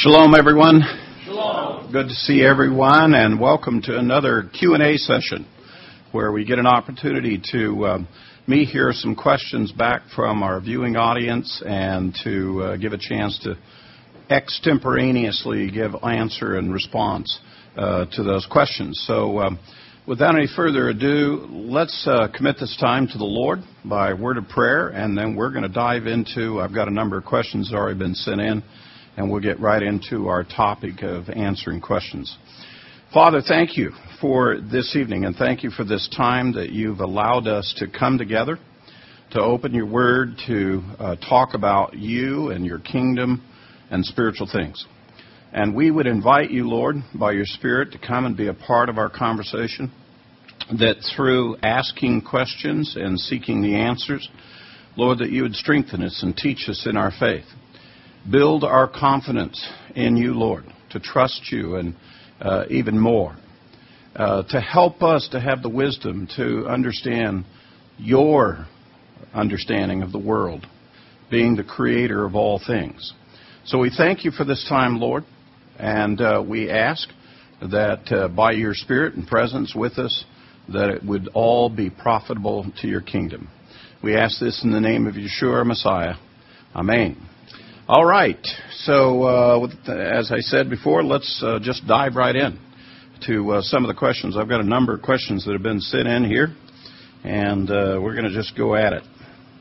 Shalom, everyone. Shalom. Good to see everyone, and welcome to another Q&A session where we get an opportunity to hear some questions back from our viewing audience and to give a chance to extemporaneously give answer and response to those questions. So without any further ado, let's commit this time to the Lord by word of prayer, and then we're going to dive into, I've got a number of questions that have already been sent in, and we'll get right into our topic of answering questions. Father, thank you for this evening, and thank you for this time that you've allowed us to come together, to open your word, to talk about you and your kingdom and spiritual things. And we would invite you, Lord, by your Spirit, to come and be a part of our conversation, that through asking questions and seeking the answers, Lord, that you would strengthen us and teach us in our faith. Build our confidence in you, Lord, to trust you and even more, to help us to have the wisdom to understand your understanding of the world, being the creator of all things. So we thank you for this time, Lord, and we ask that by your Spirit and presence with us, that it would all be profitable to your kingdom. We ask this in the name of Yeshua, Messiah. Amen. All right, so as I said before, let's just dive right in to some of the questions. I've got a number of questions that have been sent in here, and we're going to just go at it.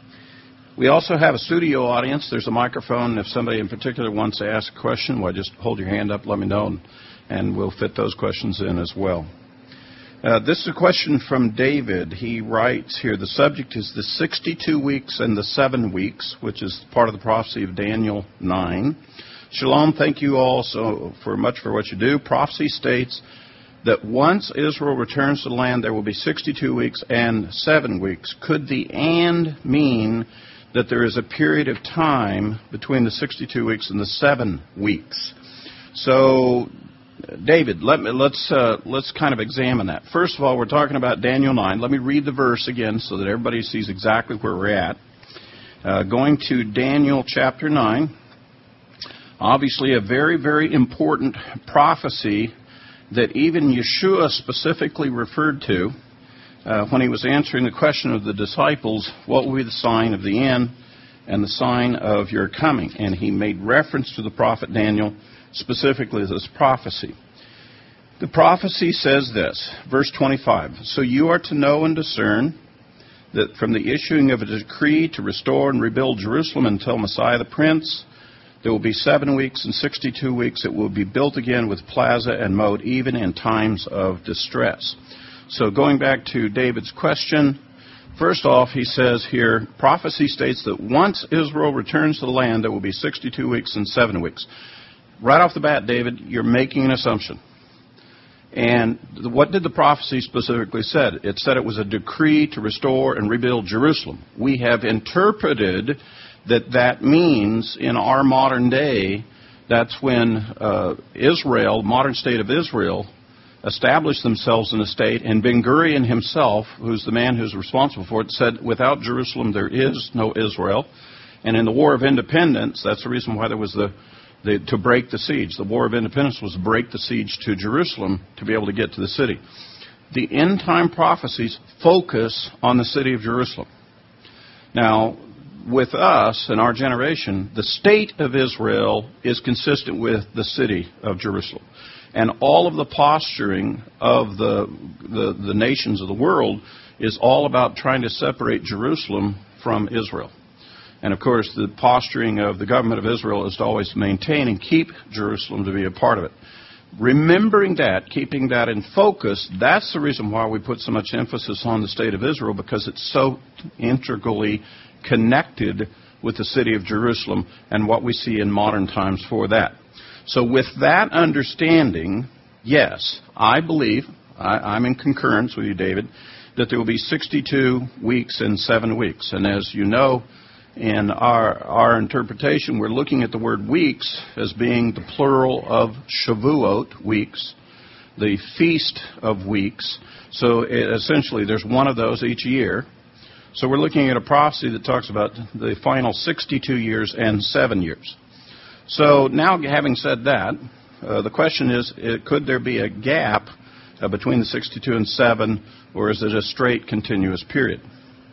We also have a studio audience. There's a microphone. If somebody in particular wants to ask a question, well, just hold your hand up, let me know, and we'll fit those questions in as well. This is a question from David. He writes here, the subject is the 62 weeks and the 7 weeks, which is part of the prophecy of Daniel 9. Shalom, thank you all so much for what you do. Prophecy states that once Israel returns to the land, there will be 62 weeks and 7 weeks. Could the "and" mean that there is a period of time between the 62 weeks and the 7 weeks? So, David, let's kind of examine that. First of all, we're talking about Daniel 9. Let me read the verse again so that everybody sees exactly where we're at. Going to Daniel chapter 9, obviously a very, very important prophecy that even Yeshua specifically referred to when he was answering the question of the disciples, what will be the sign of the end and the sign of your coming? And he made reference to the prophet Daniel, specifically this prophecy. The prophecy says this, verse 25, so you are to know and discern that from the issuing of a decree to restore and rebuild Jerusalem until Messiah the Prince, there will be 7 weeks and 62 weeks. It will be built again with plaza and moat, even in times of distress. So going back to David's question, first off, he says here, prophecy states that once Israel returns to the land, there will be 62 weeks and 7 weeks. Right off the bat, David, you're making an assumption. And what did the prophecy specifically say? It said it was a decree to restore and rebuild Jerusalem. We have interpreted that means in our modern day, that's when Israel, modern state of Israel, established themselves in a state, and Ben-Gurion himself, who's the man who's responsible for it, said, without Jerusalem there is no Israel. And in the War of Independence, that's the reason why there was to break the siege. The War of Independence was to break the siege to Jerusalem to be able to get to the city. The end-time prophecies focus on the city of Jerusalem. Now, with us and our generation, the state of Israel is consistent with the city of Jerusalem. And all of the posturing of the nations of the world is all about trying to separate Jerusalem from Israel. And, of course, the posturing of the government of Israel is to always maintain and keep Jerusalem to be a part of it. Remembering that, keeping that in focus, that's the reason why we put so much emphasis on the state of Israel, because it's so integrally connected with the city of Jerusalem and what we see in modern times for that. So with that understanding, yes, I believe, I'm in concurrence with you, David, that there will be 62 weeks and 7 weeks. And as you know, in our interpretation, we're looking at the word weeks as being the plural of Shavuot, weeks, the feast of weeks. So essentially, there's one of those each year. So we're looking at a prophecy that talks about the final 62 years and 7 years. So now, having said that, the question is, could there be a gap between the 62 and 7, or is it a straight continuous period?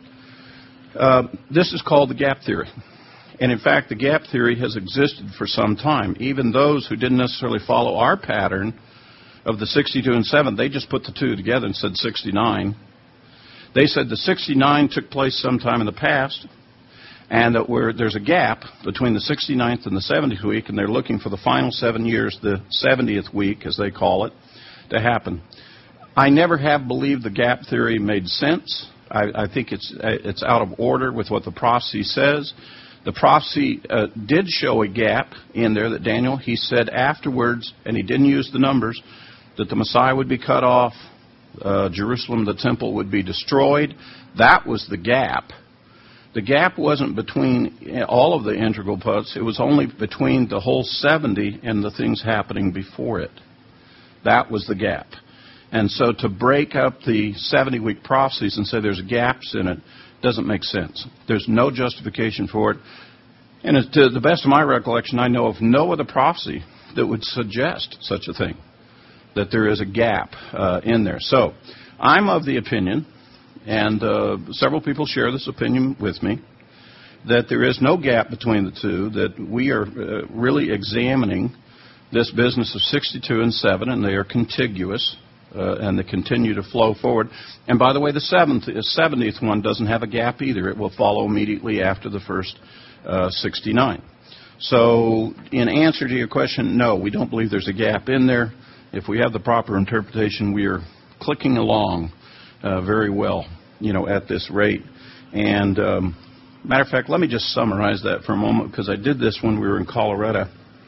This is called the gap theory. And in fact, the gap theory has existed for some time. Even those who didn't necessarily follow our pattern of the 62 and 7, they just put the two together and said 69. They said the 69 took place sometime in the past, and that there's a gap between the 69th and the 70th week, and they're looking for the final 7 years, the 70th week, as they call it, to happen. I never have believed the gap theory made sense. I think it's out of order with what the prophecy says. The prophecy did show a gap in there that Daniel, he said afterwards, and he didn't use the numbers, that the Messiah would be cut off, Jerusalem, the temple, would be destroyed. That was the gap. The gap wasn't between all of the integral parts. It was only between the whole 70 and the things happening before it. That was the gap. And so to break up the 70-week prophecies and say there's gaps in it doesn't make sense. There's no justification for it. And to the best of my recollection, I know of no other prophecy that would suggest such a thing, that there is a gap in there. So I'm of the opinion, and several people share this opinion with me, that there is no gap between the two, that we are really examining this business of 62 and 7, and they are contiguous. And they continue to flow forward. And by the way, the 70th one doesn't have a gap either. It will follow immediately after the first 69. So in answer to your question, no, we don't believe there's a gap in there. If we have the proper interpretation, we are clicking along very well, at this rate. And matter of fact, let me just summarize that for a moment, because I did this when we were in Colorado.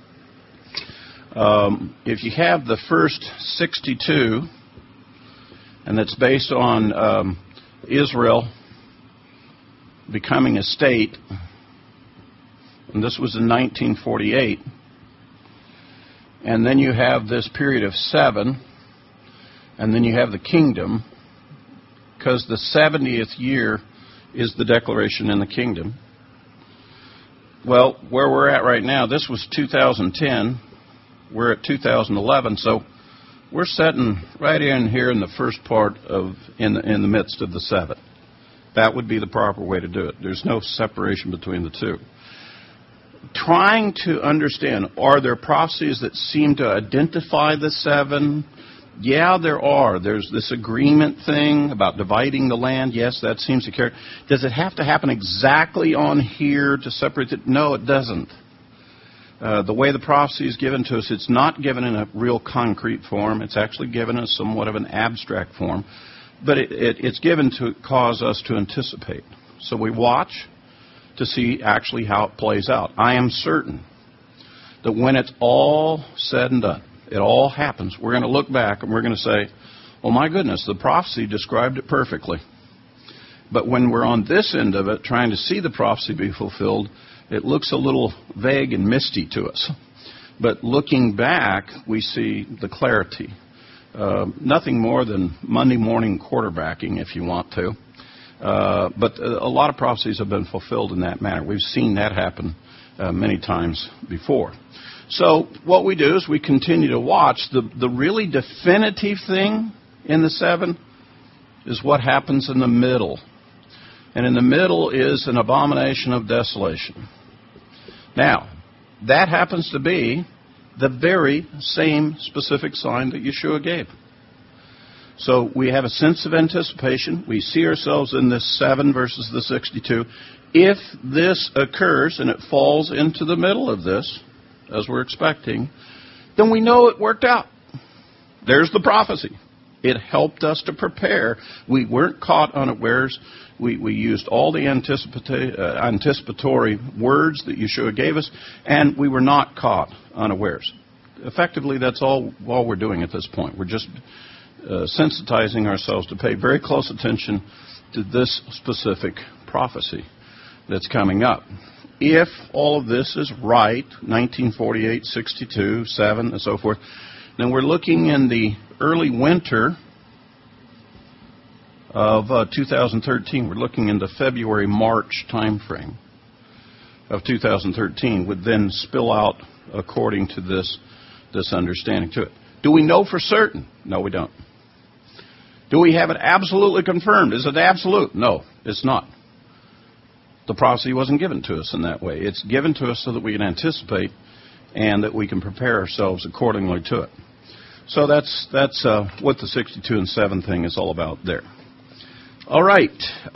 If you have the first 62, and that's based on Israel becoming a state, and this was in 1948, and then you have this period of 7, and then you have the kingdom, because the 70th year is the declaration in the kingdom. Well, where we're at right now, this was 2010. We're at 2011, so we're sitting right in here in the first part of, in the midst of the 7. That would be the proper way to do it. There's no separation between the two. Trying to understand, are there prophecies that seem to identify the 7? Yeah, there are. There's this agreement thing about dividing the land. Yes, that seems to carry. Does it have to happen exactly on here to separate it? No, it doesn't. The way the prophecy is given to us, it's not given in a real concrete form. It's actually given in somewhat of an abstract form. But it's given to cause us to anticipate. So we watch to see actually how it plays out. I am certain that when it's all said and done, it all happens, we're going to look back and we're going to say, oh my goodness, the prophecy described it perfectly. But when we're on this end of it, trying to see the prophecy be fulfilled, it looks a little vague and misty to us. But looking back, we see the clarity. Nothing more than Monday morning quarterbacking, if you want to. But a lot of prophecies have been fulfilled in that manner. We've seen that happen many times before. So what we do is we continue to watch. The really definitive thing in the 7 is what happens in the middle. And in the middle is an abomination of desolation. Now, that happens to be the very same specific sign that Yeshua gave. So we have a sense of anticipation. We see ourselves in this 7 versus the 62. If this occurs and it falls into the middle of this, as we're expecting, then we know it worked out. There's the prophecy. It helped us to prepare. We weren't caught unawares. We used all the anticipatory words that Yeshua gave us, and we were not caught unawares. Effectively, that's all we're doing at this point. We're just sensitizing ourselves to pay very close attention to this specific prophecy that's coming up. If all of this is right, 1948, 62, 7, and so forth, then we're looking in the early winter of 2013. We're looking in the February-March time frame of 2013, would then spill out according to this understanding to it. Do we know for certain? No, we don't. Do we have it absolutely confirmed? Is it absolute? No, it's not. The prophecy wasn't given to us in that way. It's given to us so that we can anticipate and that we can prepare ourselves accordingly to it. So that's what the 62 and 7 thing is all about there. All right.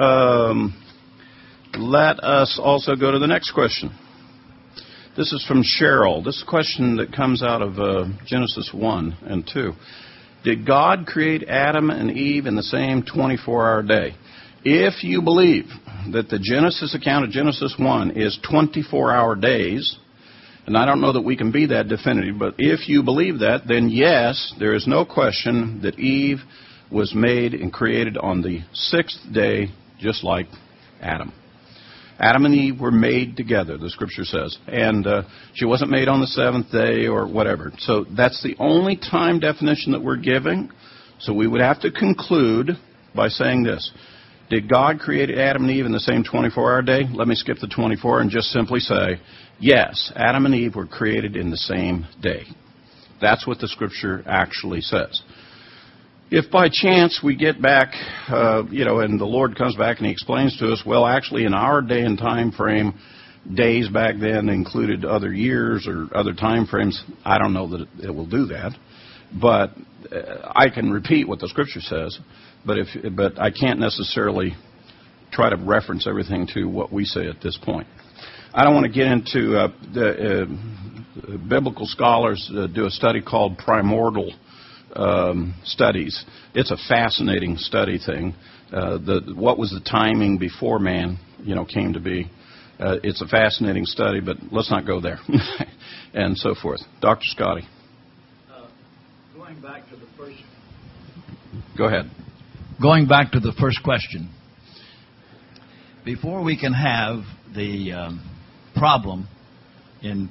Let us also go to the next question. This is from Cheryl. This is a question that comes out of Genesis 1 and 2. Did God create Adam and Eve in the same 24-hour day? If you believe that the Genesis account of Genesis 1 is 24-hour days, and I don't know that we can be that definitive, but if you believe that, then yes, there is no question that Eve was made and created on the 6th day, just like Adam. Adam and Eve were made together, the Scripture says. And she wasn't made on the 7th day or whatever. So that's the only time definition that we're giving. So we would have to conclude by saying this. Did God create Adam and Eve in the same 24-hour day? Let me skip the 24 and just simply say, yes, Adam and Eve were created in the same day. That's what the Scripture actually says. If by chance we get back, and the Lord comes back and He explains to us, well, actually in our day and time frame, days back then included other years or other time frames, I don't know that it will do that. But I can repeat what the Scripture says, but I can't necessarily try to reference everything to what we say at this point. I don't want to get into biblical scholars do a study called primordial studies. It's a fascinating study thing. What was the timing before man, came to be? It's a fascinating study, but let's not go there, and so forth. Dr. Scotty. Going back to the first. Go ahead. Going back to the first question. Before we can have the problem in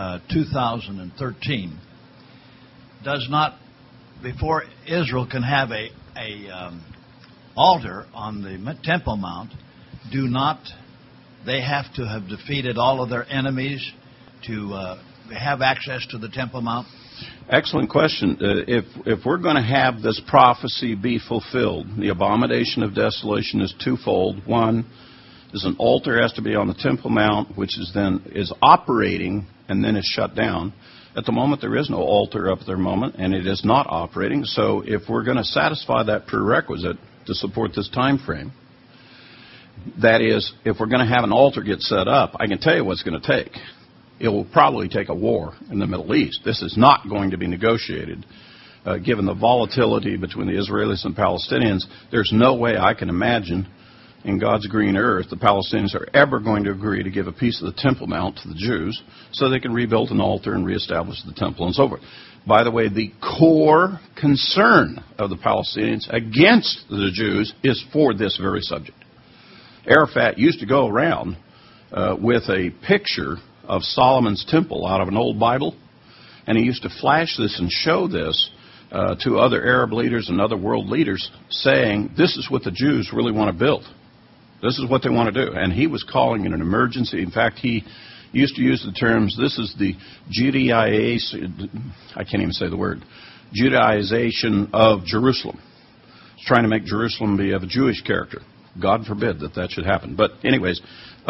2013, before Israel can have a altar on the Temple Mount, they have to have defeated all of their enemies to have access to the Temple Mount? Excellent question. If we're going to have this prophecy be fulfilled, the abomination of desolation is twofold. One is an altar has to be on the Temple Mount, which is operating and then is shut down. At the moment, there is no altar up at the moment, and it is not operating. So if we're going to satisfy that prerequisite to support this time frame, that is, if we're going to have an altar get set up, I can tell you what it's going to take. It will probably take a war in the Middle East. This is not going to be negotiated. Given the volatility between the Israelis and Palestinians, there's no way I can imagine in God's green earth the Palestinians are ever going to agree to give a piece of the Temple Mount to the Jews so they can rebuild an altar and reestablish the temple and so forth. By the way, the core concern of the Palestinians against the Jews is for this very subject. Arafat used to go around with a picture of Solomon's temple out of an old Bible, and he used to flash this and show this to other Arab leaders and other world leaders, saying, this is what the Jews really want to build. This is what they want to do. And he was calling it an emergency. In fact, he used to use the terms, this is the Judaization, I can't even say the word, Judaization of Jerusalem. He's trying to make Jerusalem be of a Jewish character. God forbid that should happen. But anyways,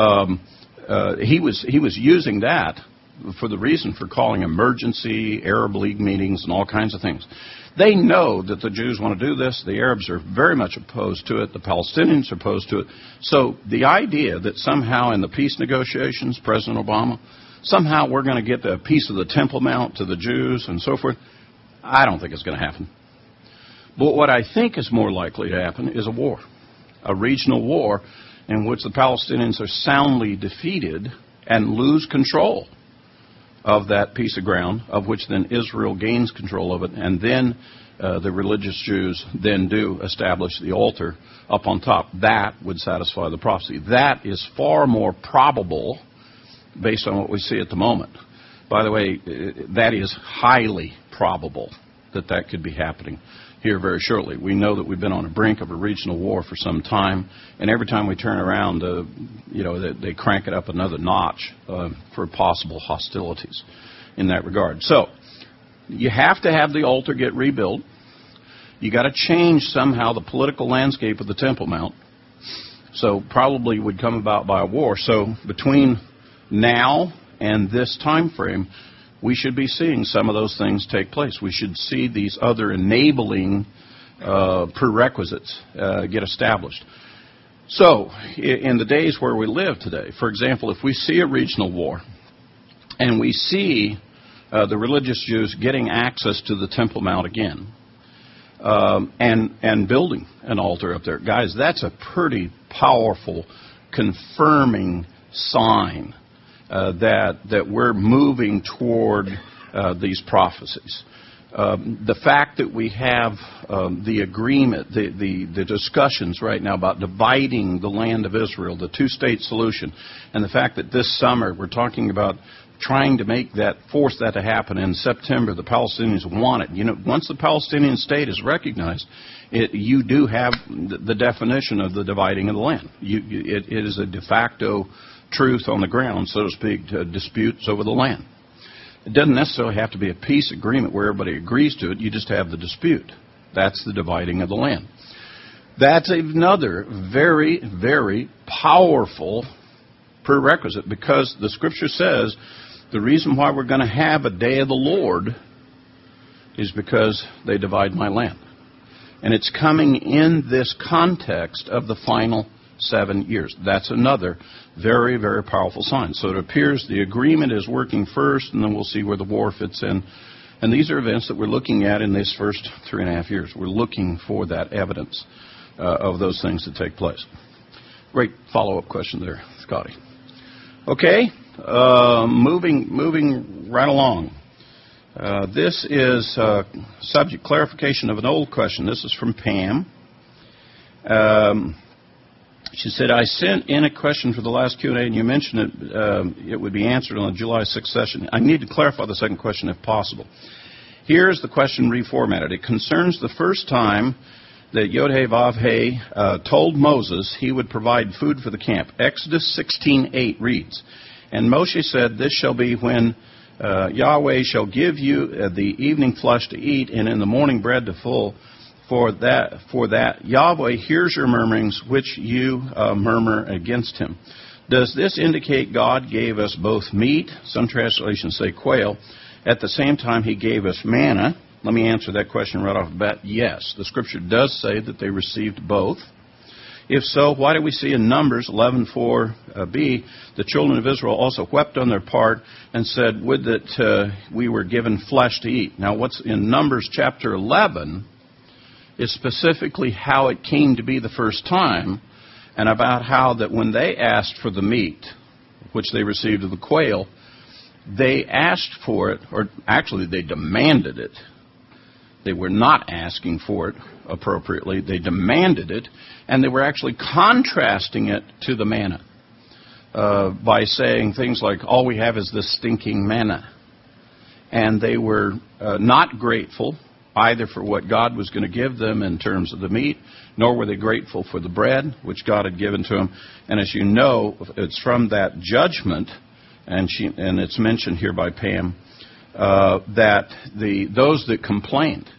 he was using that for the reason for calling emergency Arab League meetings and all kinds of things. They know that the Jews want to do this. The Arabs are very much opposed to it. The Palestinians are opposed to it. So the idea that somehow in the peace negotiations, President Obama, somehow we're going to get a piece of the Temple Mount to the Jews and so forth, I don't think it's going to happen. But what I think is more likely to happen is a war, a regional war in which the Palestinians are soundly defeated and lose control of that piece of ground, of which then Israel gains control of it, and then the religious Jews then do establish the altar up on top. That would satisfy the prophecy. That is far more probable based on what we see at the moment. By the way, that is highly probable that could be happening here very shortly. We know that we've been on the brink of a regional war for some time, and every time we turn around, they crank it up another notch for possible hostilities. in that regard. So, you have to have the altar get rebuilt. You got to change somehow the political landscape of the Temple Mount. So probably would come about by a war. So between now and this time frame, we should be seeing some of those things take place. We should see these other enabling prerequisites get established. So in the days where we live today, for example, if we see a regional war and we see the religious Jews getting access to the Temple Mount again, and building an altar up there. Guys, that's a pretty powerful, confirming sign that we're moving toward these prophecies. The fact that we have the agreement, the discussions right now about dividing the land of Israel, the two-state solution, and the fact that this summer we're talking about trying to force that to happen in September. The Palestinians want it. You know, once the Palestinian state is recognized, you do have the definition of the dividing of the land. It is a de facto truth on the ground, so to speak, to disputes over the land. It doesn't necessarily have to be a peace agreement where everybody agrees to it. You just have the dispute. That's the dividing of the land. That's another very, very powerful prerequisite, because the Scripture says the reason why we're going to have a day of the Lord is because they divide my land. And it's coming in this context of the final 7 years. That's another very, very powerful sign. So it appears the agreement is working first, and then we'll see where the war fits in. And these are events that we're looking at in these first 3.5 years. We're looking for that evidence of those things that take place. Great follow-up question there, Scotty. Okay, moving right along. This is subject clarification of an old question. This is from Pam. She said, I sent in a question for the last Q&A, and you mentioned it would be answered on the July 6th session. I need to clarify the second question if possible. Here's the question reformatted. It concerns the first time that Yod-Heh-Vav-Heh told Moses he would provide food for the camp. Exodus 16:8 reads, and Moshe said, this shall be when Yahweh shall give you the evening flesh to eat, and in the morning bread to full. For that Yahweh hears your murmurings, which you murmur against him. Does this indicate God gave us both meat, some translations say quail, at the same time he gave us manna? Let me answer that question right off the bat. Yes, the Scripture does say that they received both. If so, why do we see in Numbers 11:4b, the children of Israel also wept on their part and said, would that we were given flesh to eat? Now, what's in Numbers chapter 11 is specifically how it came to be the first time, and about how that when they asked for the meat, which they received of the quail, they asked for it, or actually they demanded it. They were not asking for it appropriately. They demanded it, and they were actually contrasting it to the manna by saying things like, all we have is this stinking manna. And they were not grateful either for what God was going to give them in terms of the meat, nor were they grateful for the bread, which God had given to them. And as you know, it's from that judgment, and it's mentioned here by Pam, that those that complained,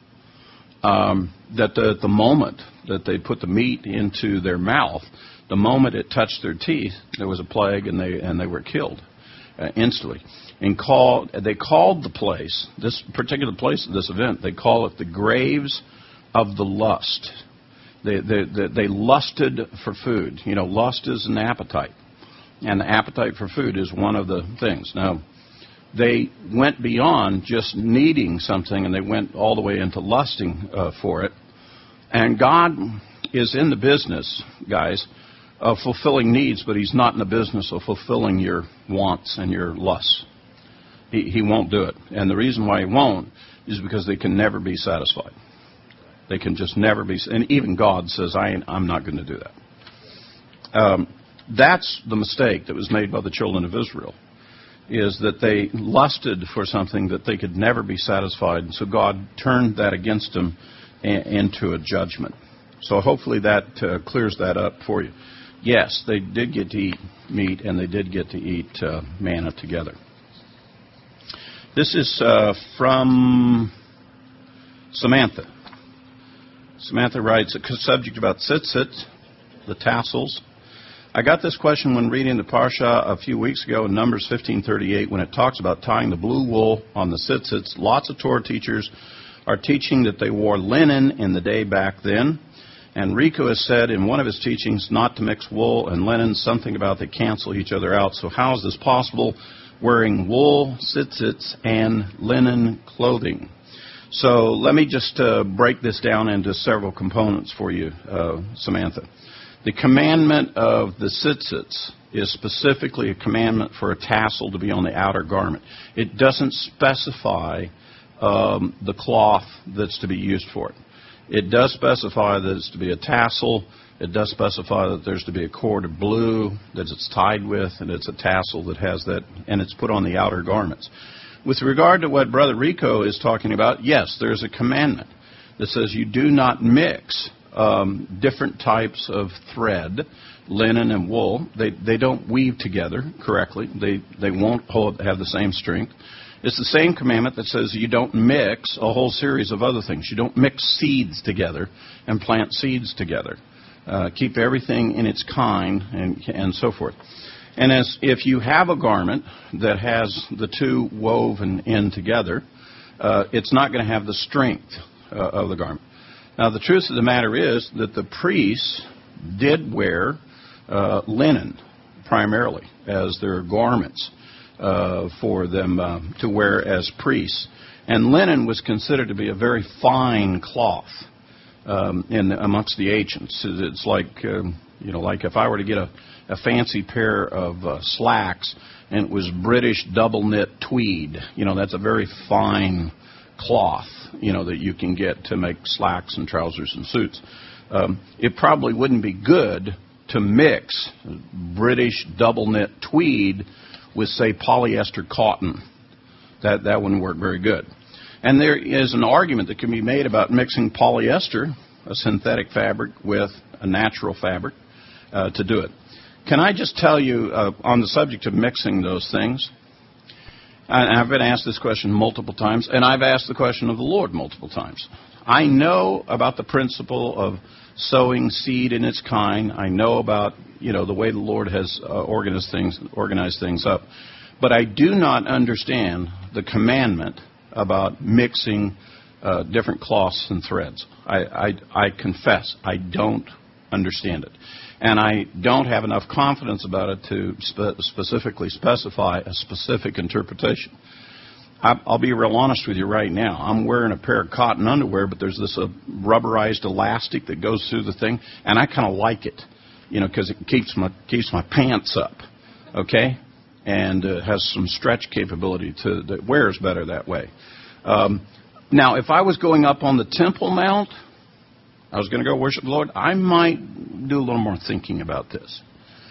that the moment that they put the meat into their mouth, the moment it touched their teeth, there was a plague, and they were killed instantly. And they called the place, this particular place of this event, they call it the graves of the lust. They lusted for food. You know, lust is an appetite, and the appetite for food is one of the things. Now, they went beyond just needing something, and they went all the way into lusting for it. And God is in the business, guys, of fulfilling needs, but he's not in the business of fulfilling your wants and your lusts. He won't do it. And the reason why he won't is because they can never be satisfied. They can just never be. And even God says, I'm not going to do that. That's the mistake that was made by the children of Israel, is that they lusted for something that they could never be satisfied. And so God turned that against them into a judgment. So hopefully that clears that up for you. Yes, they did get to eat meat, and they did get to eat manna together. This is from Samantha. Samantha writes, a subject about tzitzit, the tassels. I got this question when reading the Parsha a few weeks ago in Numbers 15:38 when it talks about tying the blue wool on the tzitzits. Lots of Torah teachers are teaching that they wore linen in the day back then. And Rico has said in one of his teachings not to mix wool and linen, something about they cancel each other out. So how is this possible, wearing wool, tzitzits, and linen clothing? So let me just break this down into several components for you, Samantha. The commandment of the tzitzits is specifically a commandment for a tassel to be on the outer garment. It doesn't specify the cloth that's to be used for it. It does specify that it's to be a tassel. It does specify that there's to be a cord of blue that it's tied with, and it's a tassel that has that, and it's put on the outer garments. With regard to what Brother Rico is talking about, yes, there's a commandment that says you do not mix different types of thread, linen and wool. They don't weave together correctly. They won't have the same strength. It's the same commandment that says you don't mix a whole series of other things. You don't mix seeds together and plant seeds together. Keep everything in its kind and so forth. And if you have a garment that has the two woven in together, it's not going to have the strength of the garment. Now, the truth of the matter is that the priests did wear linen primarily as their garments for them to wear as priests. And linen was considered to be a very fine cloth amongst the ancients. It's like, like if I were to get a fancy pair of slacks and it was British double knit tweed, that's a very fine cloth, that you can get to make slacks and trousers and suits. It probably wouldn't be good to mix British double knit tweed with, say, polyester cotton. That wouldn't work very good. And there is an argument that can be made about mixing polyester, a synthetic fabric, with a natural fabric to do it. Can I just tell you, on the subject of mixing those things, and I've been asked this question multiple times, and I've asked the question of the Lord multiple times. I know about the principle of sowing seed in its kind. I know about, the way the Lord has organized things up. But I do not understand the commandment about mixing different cloths and threads. I confess, I don't understand it. And I don't have enough confidence about it to specifically specify a specific interpretation. I'll be real honest with you right now. I'm wearing a pair of cotton underwear, but there's this rubberized elastic that goes through the thing, and I kind of like it, because it keeps my pants up, okay? And has some stretch capability that wears better that way. Now, if I was going up on the Temple Mount, I was going to go worship the Lord, I might do a little more thinking about this,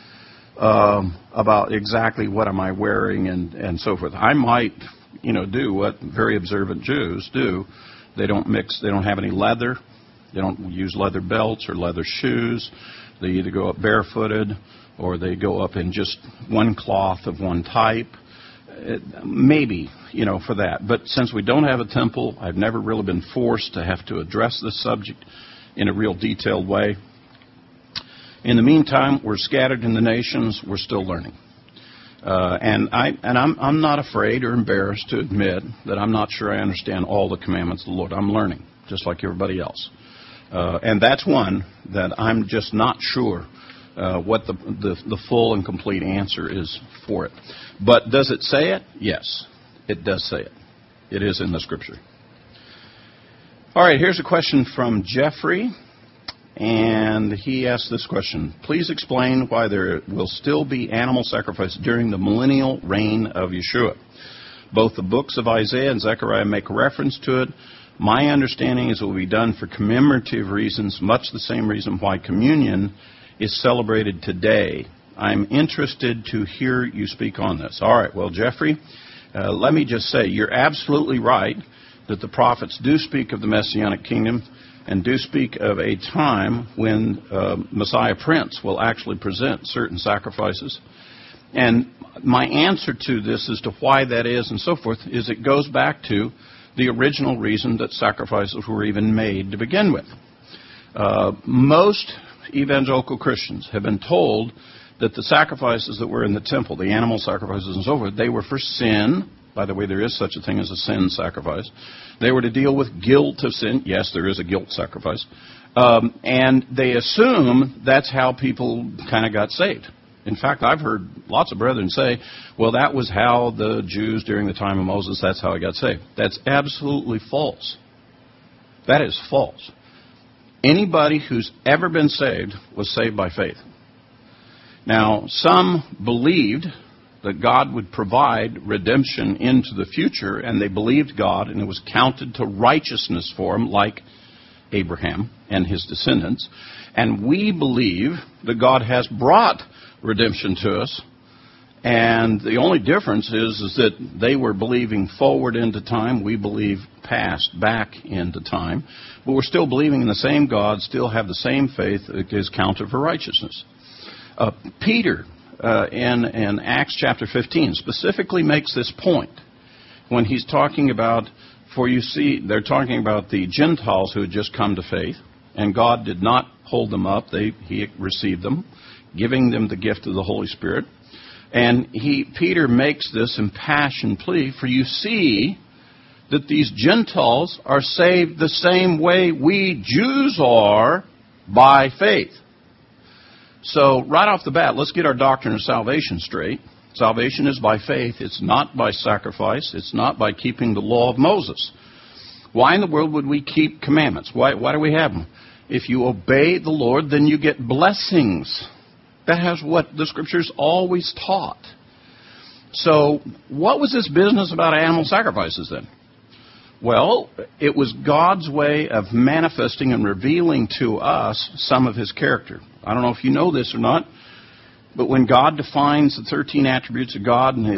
about exactly what am I wearing and so forth. I might, do what very observant Jews do. They don't have any leather. They don't use leather belts or leather shoes. They either go up barefooted or they go up in just one cloth of one type. Maybe, for that. But since we don't have a temple, I've never really been forced to have to address this subject in a real detailed way. In the meantime, we're scattered in the nations. We're still learning. And I'm not afraid or embarrassed to admit that I'm not sure I understand all the commandments of the Lord. I'm learning, just like everybody else. And that's one that I'm just not sure what the full and complete answer is for it. But does it say it? Yes, it does say it. It is in the Scripture. All right, here's a question from Jeffrey. And he asked this question. Please explain why there will still be animal sacrifice during the millennial reign of Yeshua. Both the books of Isaiah and Zechariah make reference to it. My understanding is it will be done for commemorative reasons, much the same reason why communion is celebrated today. I'm interested to hear you speak on this. All right, well, Jeffrey, let me just say, you're absolutely right that the prophets do speak of the Messianic kingdom and do speak of a time when Messiah Prince will actually present certain sacrifices. And my answer to this as to why that is and so forth is it goes back to the original reason that sacrifices were even made to begin with. Most evangelical Christians have been told that the sacrifices that were in the temple, the animal sacrifices and so forth, they were for sin. By the way, there is such a thing as a sin sacrifice. They were to deal with guilt of sin. Yes, there is a guilt sacrifice. And they assume that's how people kind of got saved. In fact, I've heard lots of brethren say, well, that was how the Jews during the time of Moses, that's how they got saved. That's absolutely false. That is false. Anybody who's ever been saved was saved by faith. Now, some believed that God would provide redemption into the future, and they believed God, and it was counted to righteousness for them, like Abraham and his descendants. And we believe that God has brought redemption to us, and the only difference is that they were believing forward into time. We believe past, back into time. But we're still believing in the same God, still have the same faith that is counted for righteousness. Peter, in Acts chapter 15, specifically makes this point when he's talking about, for you see, they're talking about the Gentiles who had just come to faith, and God did not hold them up. He received them, giving them the gift of the Holy Spirit. And Peter makes this impassioned plea, for you see that these Gentiles are saved the same way we Jews are by faith. So right off the bat, let's get our doctrine of salvation straight. Salvation is by faith. It's not by sacrifice. It's not by keeping the law of Moses. Why in the world would we keep commandments? Why do we have them? If you obey the Lord, then you get blessings. That has what the Scriptures always taught. So what was this business about animal sacrifices then? Well, it was God's way of manifesting and revealing to us some of His character. I don't know if you know this or not, but when God defines the 13 attributes of God in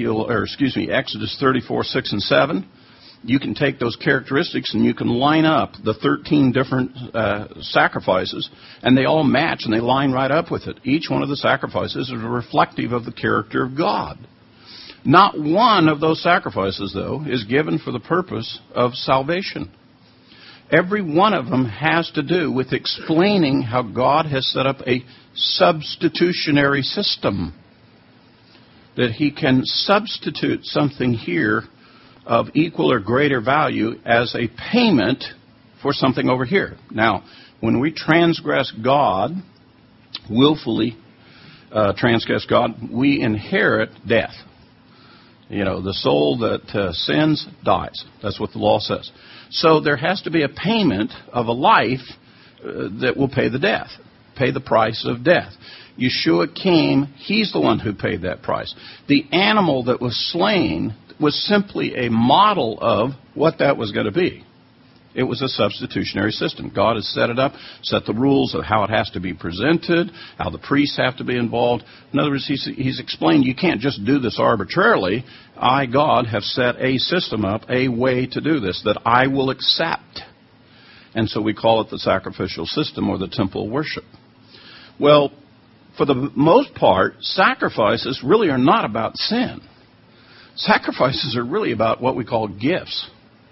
Exodus 34, 6, and 7, you can take those characteristics and you can line up the 13 different sacrifices, and they all match and they line right up with it. Each one of the sacrifices is reflective of the character of God. Not one of those sacrifices, though, is given for the purpose of salvation. Every one of them has to do with explaining how God has set up a substitutionary system. That He can substitute something here of equal or greater value as a payment for something over here. Now, when we transgress God, willfully transgress God, we inherit death. You know, the soul that sins dies. That's what the law says. So there has to be a payment of a life that will pay the death, pay the price of death. Yeshua came, He's the one who paid that price. The animal that was slain was simply a model of what that was going to be. It was a substitutionary system. God has set it up, set the rules of how it has to be presented, how the priests have to be involved. In other words, He's explained you can't just do this arbitrarily. I, God, have set a system up, a way to do this that I will accept. And so we call it the sacrificial system or the temple worship. Well, for the most part, sacrifices really are not about sin. Sacrifices are really about what we call gifts.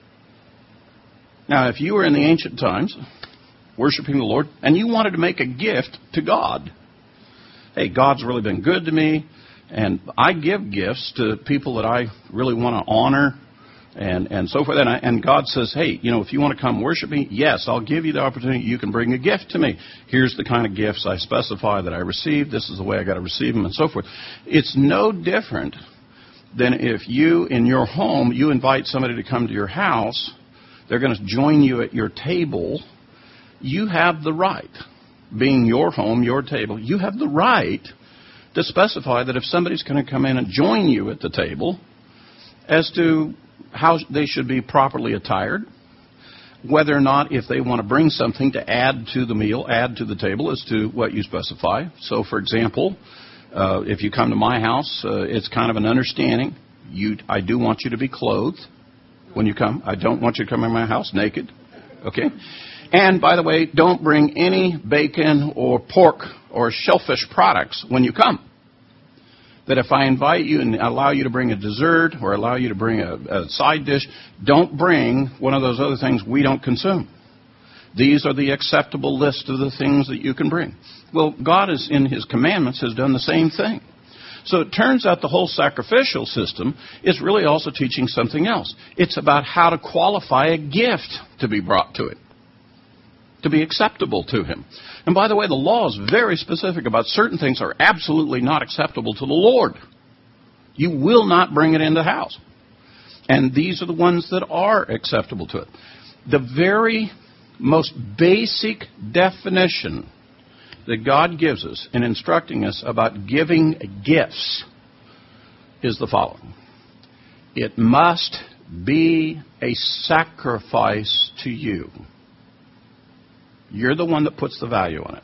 Now, if you were in the ancient times, worshiping the Lord, and you wanted to make a gift to God, hey, God's really been good to me, and I give gifts to people that I really want to honor, and so forth. And God says, hey, if you want to come worship me, yes, I'll give you the opportunity. You can bring a gift to me. Here's the kind of gifts I specify that I receive. This is the way I got to receive them, and so forth. It's no different than if you, in your home, you invite somebody to come to your house. They're going to join you at your table. You have the right, being your home, your table, you have the right to specify that if somebody's going to come in and join you at the table, as to how they should be properly attired, whether or not if they want to bring something to add to the meal, add to the table, as to what you specify. So, for example, if you come to my house, it's kind of an understanding. I do want you to be clothed. When you come, I don't want you to come in my house naked, okay? And, by the way, don't bring any bacon or pork or shellfish products when you come. that if I invite you and allow you to bring a dessert or allow you to bring a side dish, don't bring one of those other things we don't consume. These are the acceptable list of the things that you can bring. Well, God is in His commandments has done the same thing. So it turns out the whole sacrificial system is really also teaching something else. It's about how to qualify a gift to be brought to it, to be acceptable to Him. And by the way, the law is very specific about certain things are absolutely not acceptable to the Lord. You will not bring it in the house. And these are the ones that are acceptable to it. The very most basic definition that God gives us in instructing us about giving gifts is the following. It must be a sacrifice to you. You're the one that puts the value on it.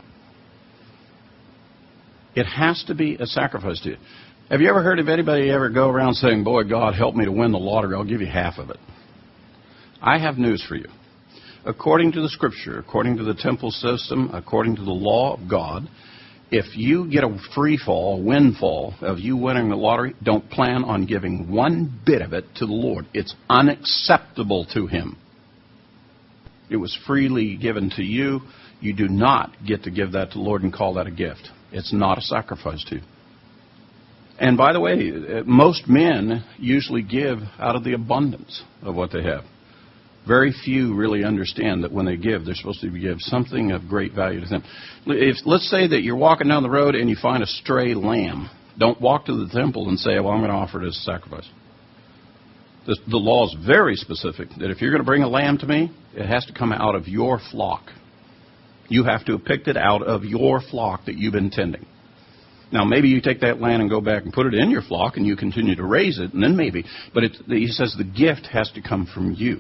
It has to be a sacrifice to you. Have you ever heard of anybody ever go around saying, boy, God, help me to win the lottery, I'll give you half of it? I have news for you. According to the Scripture, according to the temple system, according to the law of God, if you get a free fall, windfall of you winning the lottery, don't plan on giving one bit of it to the Lord. It's unacceptable to Him. It was freely given to you. You do not get to give that to the Lord and call that a gift. It's not a sacrifice to you. And by the way, most men usually give out of the abundance of what they have. Very few really understand that when they give, they're supposed to give something of great value to them. Let's say that you're walking down the road and you find a stray lamb. Don't walk to the temple and say, well, I'm going to offer it as a sacrifice. The law is very specific that if you're going to bring a lamb to me, it has to come out of your flock. You have to have picked it out of your flock that you've been tending. Now, maybe you take that lamb and go back and put it in your flock and you continue to raise it, and then maybe. But he says the gift has to come from you.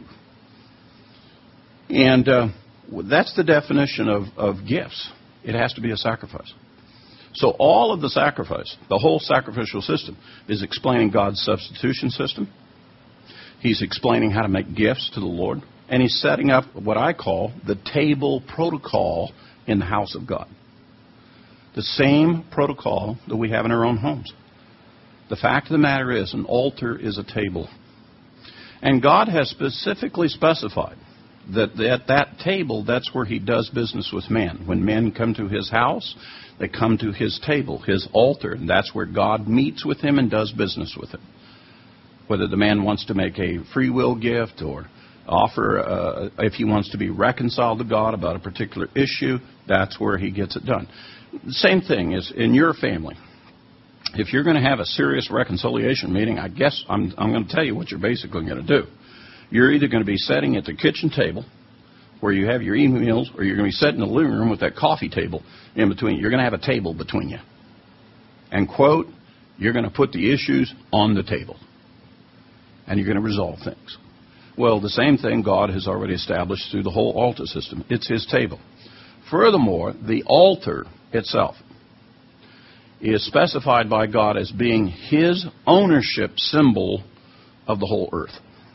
And that's the definition of gifts. It has to be a sacrifice. So all of the sacrifice, the whole sacrificial system, is explaining God's substitution system. He's explaining how to make gifts to the Lord. And he's setting up what I call the table protocol in the house of God. The same protocol that we have in our own homes. The fact of the matter is, an altar is a table. And God has specifically specified that at that table, that's where He does business with man. When men come to His house, they come to His table, His altar, and that's where God meets with him and does business with him. Whether the man wants to make a free will gift or offer, if he wants to be reconciled to God about a particular issue, that's where he gets it done. The same thing is in your family. If you're going to have a serious reconciliation meeting, I guess I'm going to tell you what you're basically going to do. You're either going to be sitting at the kitchen table where you have your evening meals, or you're going to be sitting in the living room with that coffee table in between. You're going to have a table between you. And, quote, you're going to put the issues on the table. And you're going to resolve things. Well, the same thing God has already established through the whole altar system. It's His table. Furthermore, the altar itself is specified by God as being His ownership symbol of the whole earth.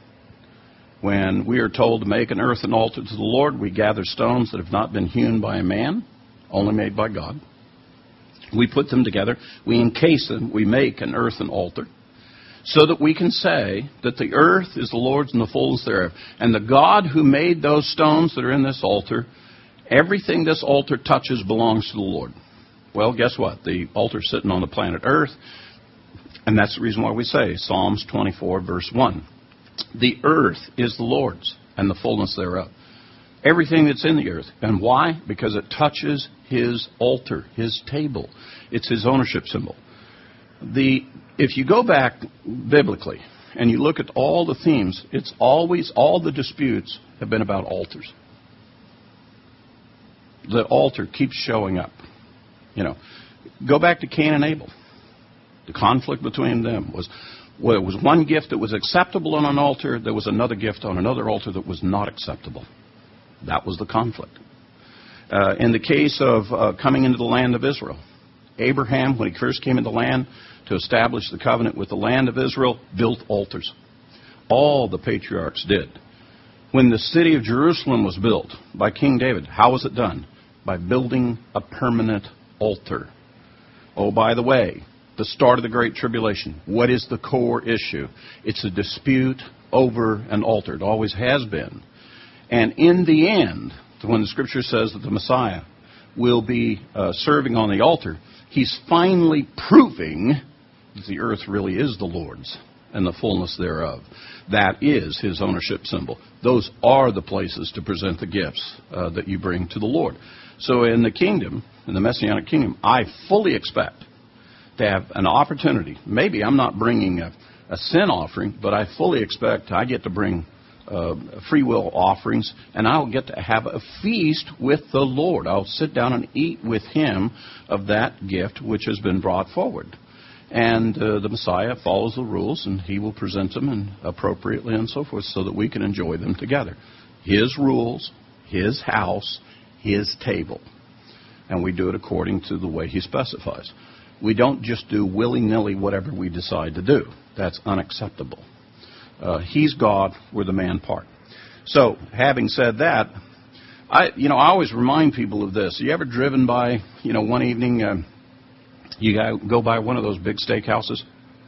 When we are told to make an earthen altar to the Lord, we gather stones that have not been hewn by a man, only made by God. We put them together, we encase them, we make an earthen altar, so that we can say that the earth is the Lord's and the fullness thereof. And the God who made those stones that are in this altar, everything this altar touches belongs to the Lord. Well, guess what? The altar's sitting on the planet Earth, and that's the reason why we say Psalms 24, verse 1. The earth is the Lord's and the fullness thereof. Everything that's in the earth. And why? Because it touches His altar, His table. It's His ownership symbol. If you go back biblically and you look at all the themes, it's always, all the disputes have been about altars. The altar keeps showing up. You know, go back to Cain and Abel. The conflict between them was, well, it was one gift that was acceptable on an altar. There was another gift on another altar that was not acceptable. That was the conflict. In the case of coming into the land of Israel, Abraham, when he first came into the land to establish the covenant with the land of Israel, built altars. All the patriarchs did. When the city of Jerusalem was built by King David, how was it done? By building a permanent altar. Oh, by the way, the start of the Great Tribulation. What is the core issue? It's a dispute over an altar. It always has been. And in the end, when the Scripture says that the Messiah will be serving on the altar, he's finally proving that the earth really is the Lord's and the fullness thereof. That is his ownership symbol. Those are the places to present the gifts that you bring to the Lord. So in the kingdom, in the Messianic kingdom, I fully expect to have an opportunity. Maybe I'm not bringing a sin offering, but I fully expect I get to bring free will offerings, and I'll get to have a feast with the Lord. I'll sit down and eat with him of that gift which has been brought forward. And the Messiah follows the rules, and he will present them and appropriately and so forth so that we can enjoy them together. His rules, his house, his table. And we do it according to the way he specifies. We don't just do willy-nilly whatever we decide to do. That's unacceptable. He's God, we're the man part. So, having said that, I always remind people of this. You ever driven by, one evening, you go by one of those big steakhouses,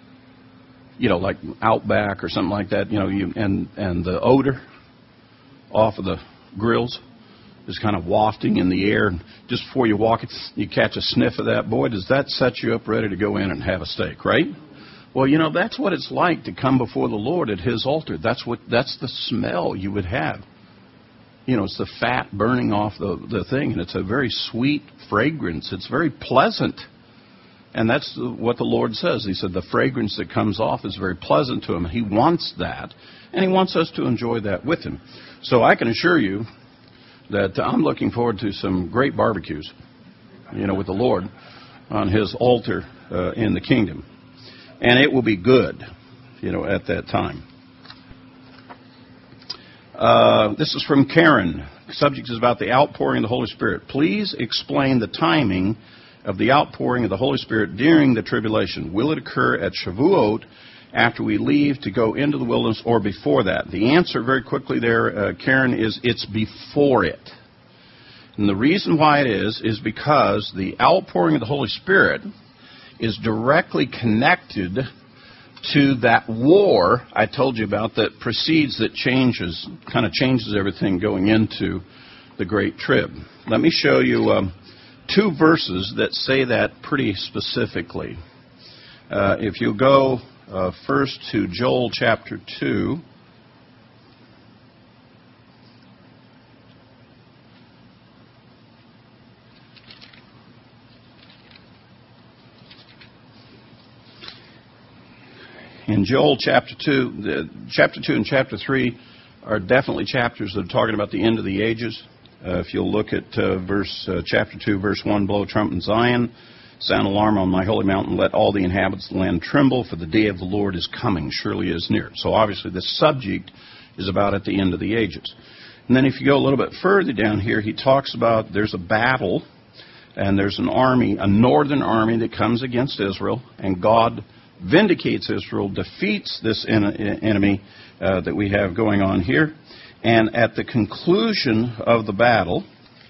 like Outback or something like that, and the odor off of the grills is kind of wafting in the air, and just before you walk, you catch a sniff of that. Boy, does that set you up ready to go in and have a steak, right? Well, that's what it's like to come before the Lord at his altar. That's the smell you would have. It's the fat burning off the thing, and it's a very sweet fragrance. It's very pleasant. And that's what the Lord says. He said the fragrance that comes off is very pleasant to him. He wants that, and he wants us to enjoy that with him. So I can assure you that I'm looking forward to some great barbecues, with the Lord on his altar in the kingdom. And it will be good, at that time. This is from Karen. The subject is about the outpouring of the Holy Spirit. Please explain the timing of the outpouring of the Holy Spirit during the tribulation. Will it occur at Shavuot after we leave to go into the wilderness or before that? The answer very quickly there, Karen, is it's before it. And the reason why it is because the outpouring of the Holy Spirit is directly connected to that war I told you about that precedes, that kind of changes everything going into the Great Trib. Let me show you two verses that say that pretty specifically. If you go first to Joel chapter 2. In Joel chapter 2, chapter 2 and chapter 3 are definitely chapters that are talking about the end of the ages. If you'll look at chapter 2, verse 1, blow a trumpet in Zion, sound alarm on my holy mountain, let all the inhabitants of the land tremble, for the day of the Lord is coming, surely is near. So obviously this subject is about at the end of the ages. And then if you go a little bit further down here, he talks about there's a battle, and there's an army, a northern army that comes against Israel, and God vindicates Israel, defeats this enemy that we have going on here. And at the conclusion of the battle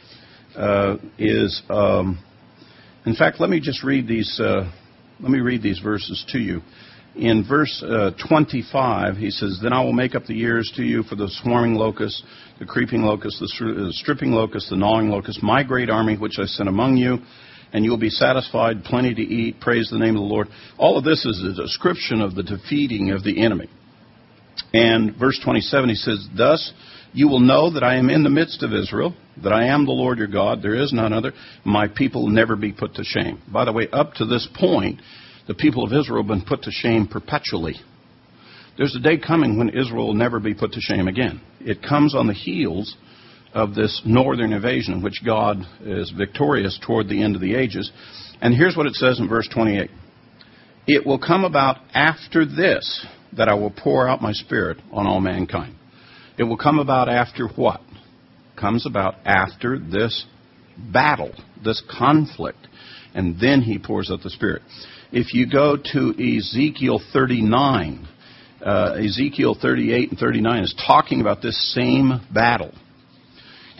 in fact, let me just read these. Let me read these verses to you. In verse 25, he says, "Then I will make up the years to you for the swarming locust, the creeping locust, the stripping locust, the gnawing locust, my great army which I sent among you, and you will be satisfied, plenty to eat, praise the name of the Lord." All of this is a description of the defeating of the enemy. And verse 27, he says, "Thus you will know that I am in the midst of Israel, that I am the Lord your God, there is none other. My people will never be put to shame." By the way, up to this point, the people of Israel have been put to shame perpetually. There's a day coming when Israel will never be put to shame again. It comes on the heels of this northern invasion in which God is victorious toward the end of the ages. And here's what it says in verse 28. "It will come about after this that I will pour out my Spirit on all mankind." It will come about after what? Comes about after this battle, this conflict. And then he pours out the Spirit. If you go to Ezekiel 39, Ezekiel 38 and 39 is talking about this same battle.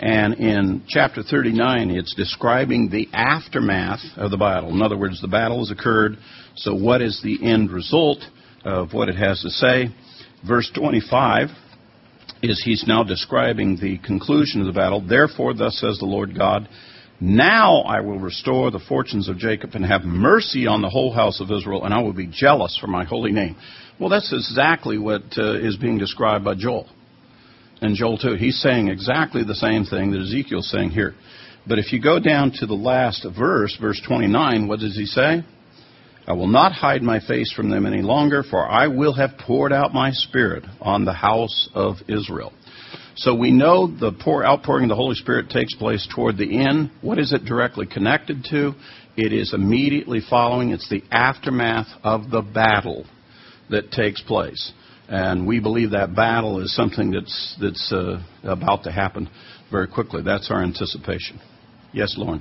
And in chapter 39, it's describing the aftermath of the battle. In other words, the battle has occurred, so what is the end result of what it has to say? Verse 25 is he's now describing the conclusion of the battle. Therefore, thus says the Lord God, now I will restore the fortunes of Jacob and have mercy on the whole house of Israel, and I will be jealous for my holy name. Well, that's exactly what is being described by Joel. And Joel 2, he's saying exactly the same thing that Ezekiel's saying here. But if you go down to the last verse, verse 29, what does he say? I will not hide my face from them any longer, for I will have poured out my Spirit on the house of Israel. So we know the outpouring of the Holy Spirit takes place toward the end. What is it directly connected to? It is immediately following. It's the aftermath of the battle that takes place. And we believe that battle is something that's about to happen very quickly. That's our anticipation. Yes, Lauren?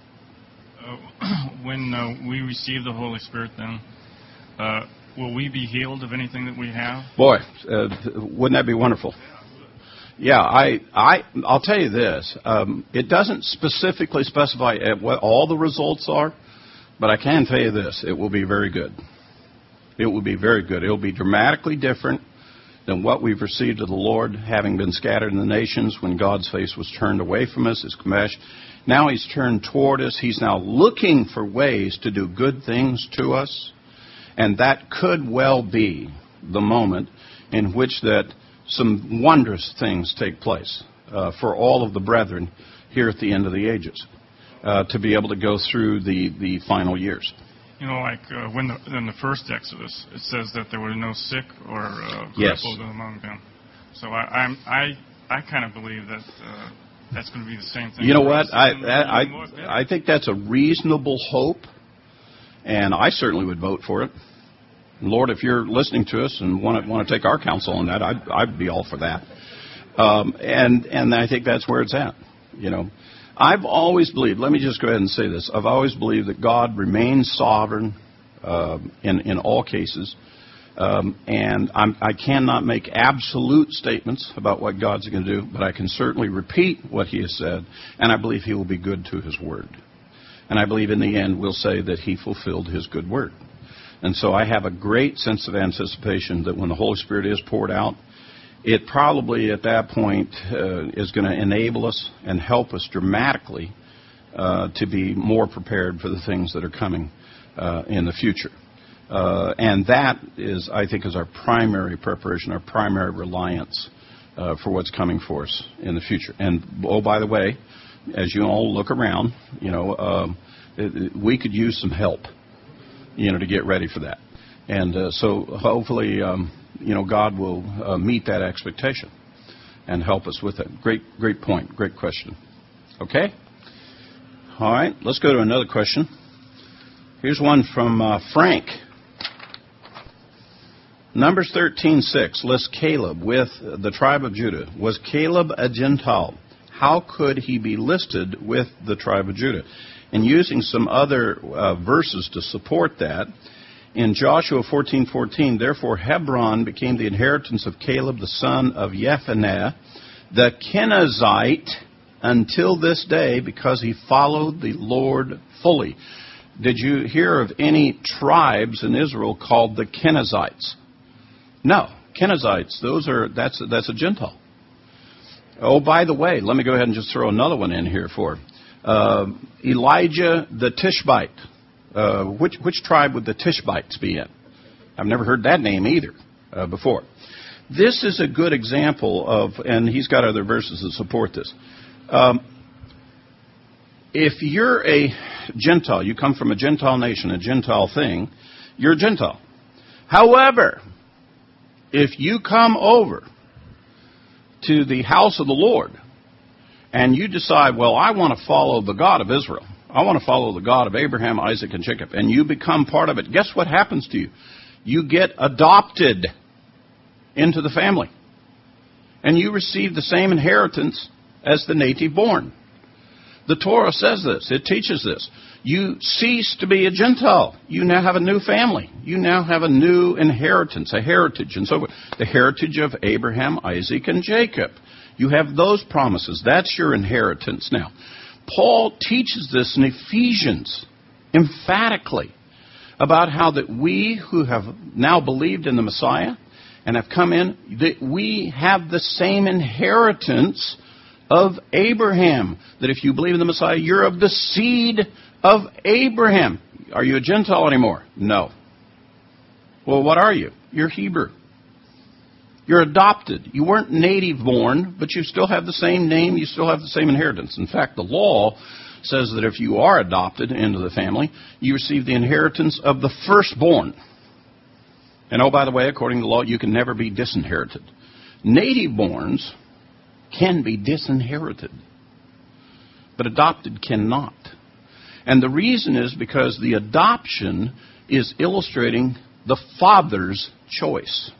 When we receive the Holy Spirit, then, will we be healed of anything that we have? Boy, wouldn't that be wonderful? Yeah, I'll tell you this. It doesn't specifically specify what all the results are, but I can tell you this. It will be very good. It will be very good. It will be dramatically different than what we've received of the Lord, having been scattered in the nations when God's face was turned away from us, His Kamesh. Now He's turned toward us. He's now looking for ways to do good things to us. And that could well be the moment in which that some wondrous things take place for all of the brethren here at the end of the ages to be able to go through the final years. You know, like in the first Exodus, it says that there were no sick or yes. crippled among them. So I kind of believe that that's going to be the same thing. You know what? I think that's a reasonable hope, and I certainly would vote for it. Lord, if you're listening to us and want to take our counsel on that, I'd be all for that. And I think that's where it's at. You know, I've always believed. Let me just go ahead and say this. I've always believed that God remains sovereign in all cases, and I cannot make absolute statements about what God's going to do, but I can certainly repeat what He has said, and I believe He will be good to His word. And I believe in the end we'll say that He fulfilled His good word. And so I have a great sense of anticipation that when the Holy Spirit is poured out, it probably at that point is going to enable us and help us dramatically to be more prepared for the things that are coming in the future. And that is, I think, is our primary preparation, our primary reliance for what's coming for us in the future. And, oh, by the way, as you all look around, you know, we could use some help, you know, to get ready for that. And so hopefully, you know, God will meet that expectation and help us with it. Great point. Great question. Okay? All right. Let's go to another question. Here's one from Frank. Numbers 13:6 lists Caleb with the tribe of Judah. Was Caleb a Gentile? How could he be listed with the tribe of Judah? And using some other verses to support that, in Joshua 14:14, therefore Hebron became the inheritance of Caleb the son of Jephunneh, the Kenizzite, until this day, because he followed the Lord fully. Did you hear of any tribes in Israel called the Kenizzites? No, Kenizzites. That's a Gentile. Oh, by the way, let me go ahead and just throw another one in here for Elijah the Tishbite. Which tribe would the Tishbites be in? I've never heard that name either before. This is a good example of, and he's got other verses that support this. If you're a Gentile, you come from a Gentile nation, a Gentile thing, you're a Gentile. However, if you come over to the house of the Lord and you decide, well, I want to follow the God of Israel, I want to follow the God of Abraham, Isaac, and Jacob, and you become part of it, guess what happens to you? You get adopted into the family. And you receive the same inheritance as the native born. The Torah says this. It teaches this. You cease to be a Gentile. You now have a new family. You now have a new inheritance, a heritage, and so forth. The heritage of Abraham, Isaac, and Jacob. You have those promises. That's your inheritance. Now, Paul teaches this in Ephesians emphatically about how that we who have now believed in the Messiah and have come in, that we have the same inheritance of Abraham. That if you believe in the Messiah, you're of the seed of Abraham. Are you a Gentile anymore? No. Well, what are you? You're Hebrew. You're adopted. You weren't native born, but you still have the same name. You still have the same inheritance. In fact, the law says that if you are adopted into the family, you receive the inheritance of the firstborn. And oh, by the way, according to the law, you can never be disinherited. Native borns can be disinherited, but adopted cannot. And the reason is because the adoption is illustrating the father's choice.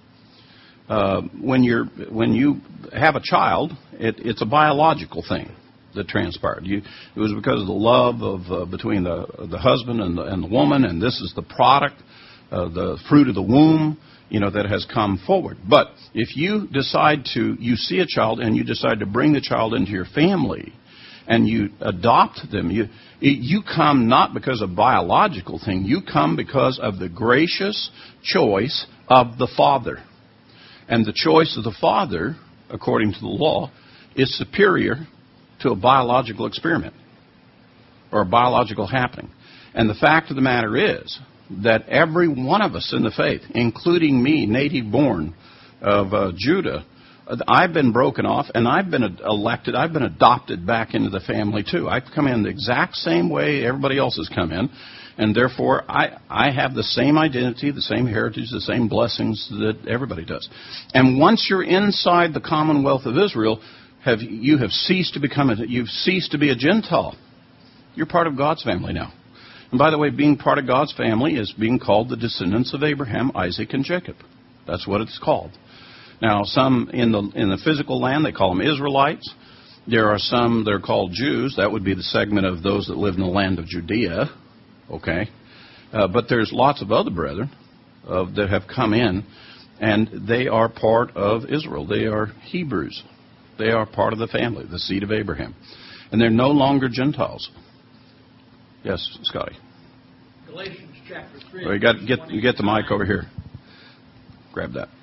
When you have a child, it's a biological thing that transpired. It was because of the love of between the husband and the woman, and this is the product, the fruit of the womb, that has come forward. But if you you see a child and you decide to bring the child into your family, and you adopt them, you come not because of biological thing. You come because of the gracious choice of the Father. And the choice of the Father, according to the law, is superior to a biological experiment or a biological happening. And the fact of the matter is that every one of us in the faith, including me, native born of Judah, I've been broken off and I've been elected, I've been adopted back into the family too. I've come in the exact same way everybody else has come in. And therefore, I have the same identity, the same heritage, the same blessings that everybody does. And once you're inside the Commonwealth of Israel, you have ceased to you've ceased to be a Gentile. You're part of God's family now. And by the way, being part of God's family is being called the descendants of Abraham, Isaac, and Jacob. That's what it's called. Now, some in the physical land, they call them Israelites. There are some that are called Jews. That would be the segment of those that live in the land of Judea. Okay, but there's lots of other brethren that have come in, and they are part of Israel. They are Hebrews. They are part of the family, the seed of Abraham. And they're no longer Gentiles. Yes, Scotty. Galatians chapter 3. Well, you get the mic over here. Grab that.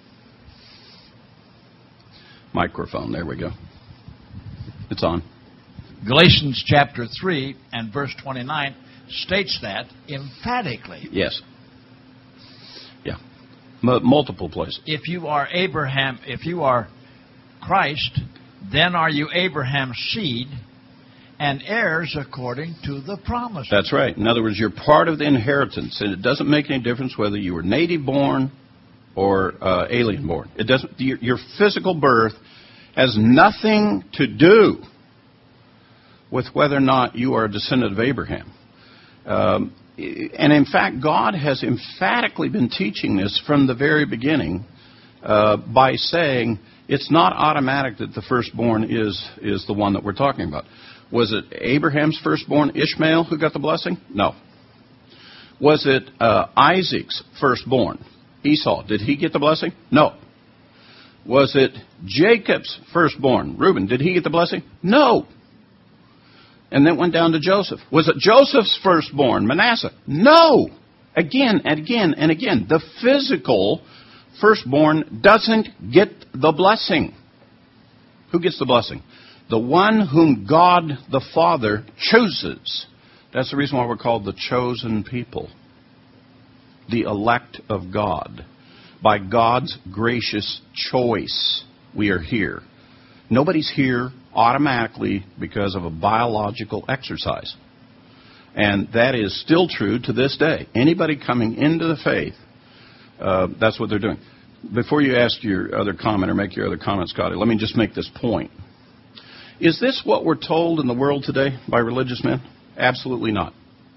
Microphone, there we go. It's on. Galatians chapter 3 and verse 29 states that emphatically. Yes. Yeah. Multiple places. If you are Abraham, if you are Christ, then are you Abraham's seed and heirs according to the promise. That's right. In other words, you're part of the inheritance, and it doesn't make any difference whether you were native born or alien born. It doesn't. Your physical birth has nothing to do with whether or not you are a descendant of Abraham. And in fact, God has emphatically been teaching this from the very beginning by saying it's not automatic that the firstborn is the one that we're talking about. Was it Abraham's firstborn, Ishmael, who got the blessing? No. Was it Isaac's firstborn, Esau? Did he get the blessing? No. Was it Jacob's firstborn, Reuben? Did he get the blessing? No. And then went down to Joseph. Was it Joseph's firstborn, Manasseh? No. Again and again and again. The physical firstborn doesn't get the blessing. Who gets the blessing? The one whom God the Father chooses. That's the reason why we're called the chosen people. The elect of God. By God's gracious choice, we are here. Nobody's here automatically because of a biological exercise. And that is still true to this day. Anybody coming into the faith, that's what they're doing. Before you ask your other comment or make your other comment, Scotty, let me just make this point. Is this what we're told in the world today by religious men? Absolutely not.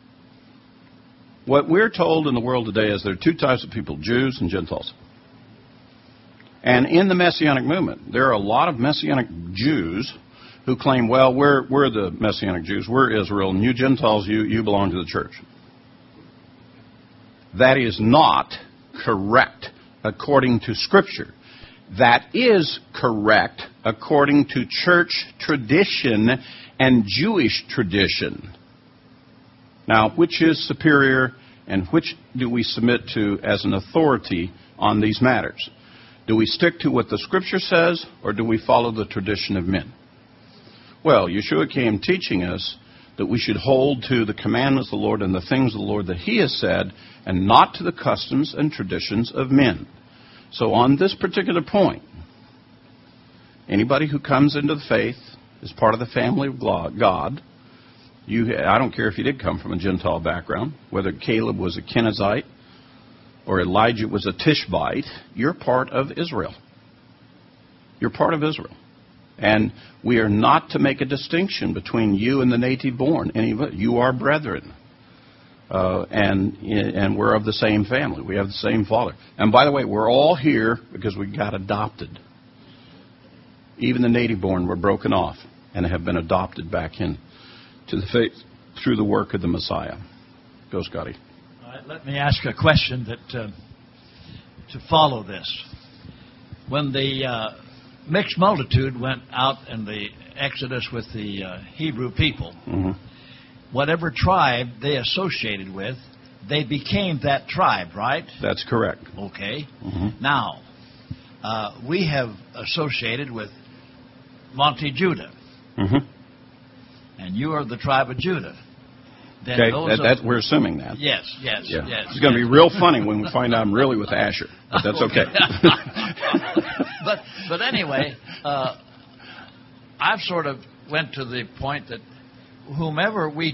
What we're told in the world today is there are two types of people, Jews and Gentiles. And in the Messianic movement, there are a lot of Messianic Jews who claim, well, we're the Messianic Jews, we're Israel, and you Gentiles, you belong to the church. That is not correct according to Scripture. That is correct according to church tradition and Jewish tradition. Now, which is superior and which do we submit to as an authority on these matters? Do we stick to what the Scripture says, or do we follow the tradition of men? Well, Yeshua came teaching us that we should hold to the commandments of the Lord and the things of the Lord that He has said, and not to the customs and traditions of men. So on this particular point, anybody who comes into the faith is part of the family of God. I don't care if you did come from a Gentile background, whether Caleb was a Kenizzite or Elijah was a Tishbite, you're part of Israel. You're part of Israel. And we are not to make a distinction between you and the native born. You are brethren. And we're of the same family. We have the same Father. And by the way, we're all here because we got adopted. Even the native born were broken off and have been adopted back in to the faith through the work of the Messiah. Go, Scotty. All right, let me ask a question that to follow this. When the mixed multitude went out in the Exodus with the Hebrew people, whatever tribe they associated with, they became that tribe, right? That's correct. Okay. Now, we have associated with Monte Judah. And you are the tribe of Judah. Then okay, we're assuming that. Yes. It's going to be real funny when we find out I'm really with Asher, but that's okay. but anyway, I've sort of went to the point that whomever we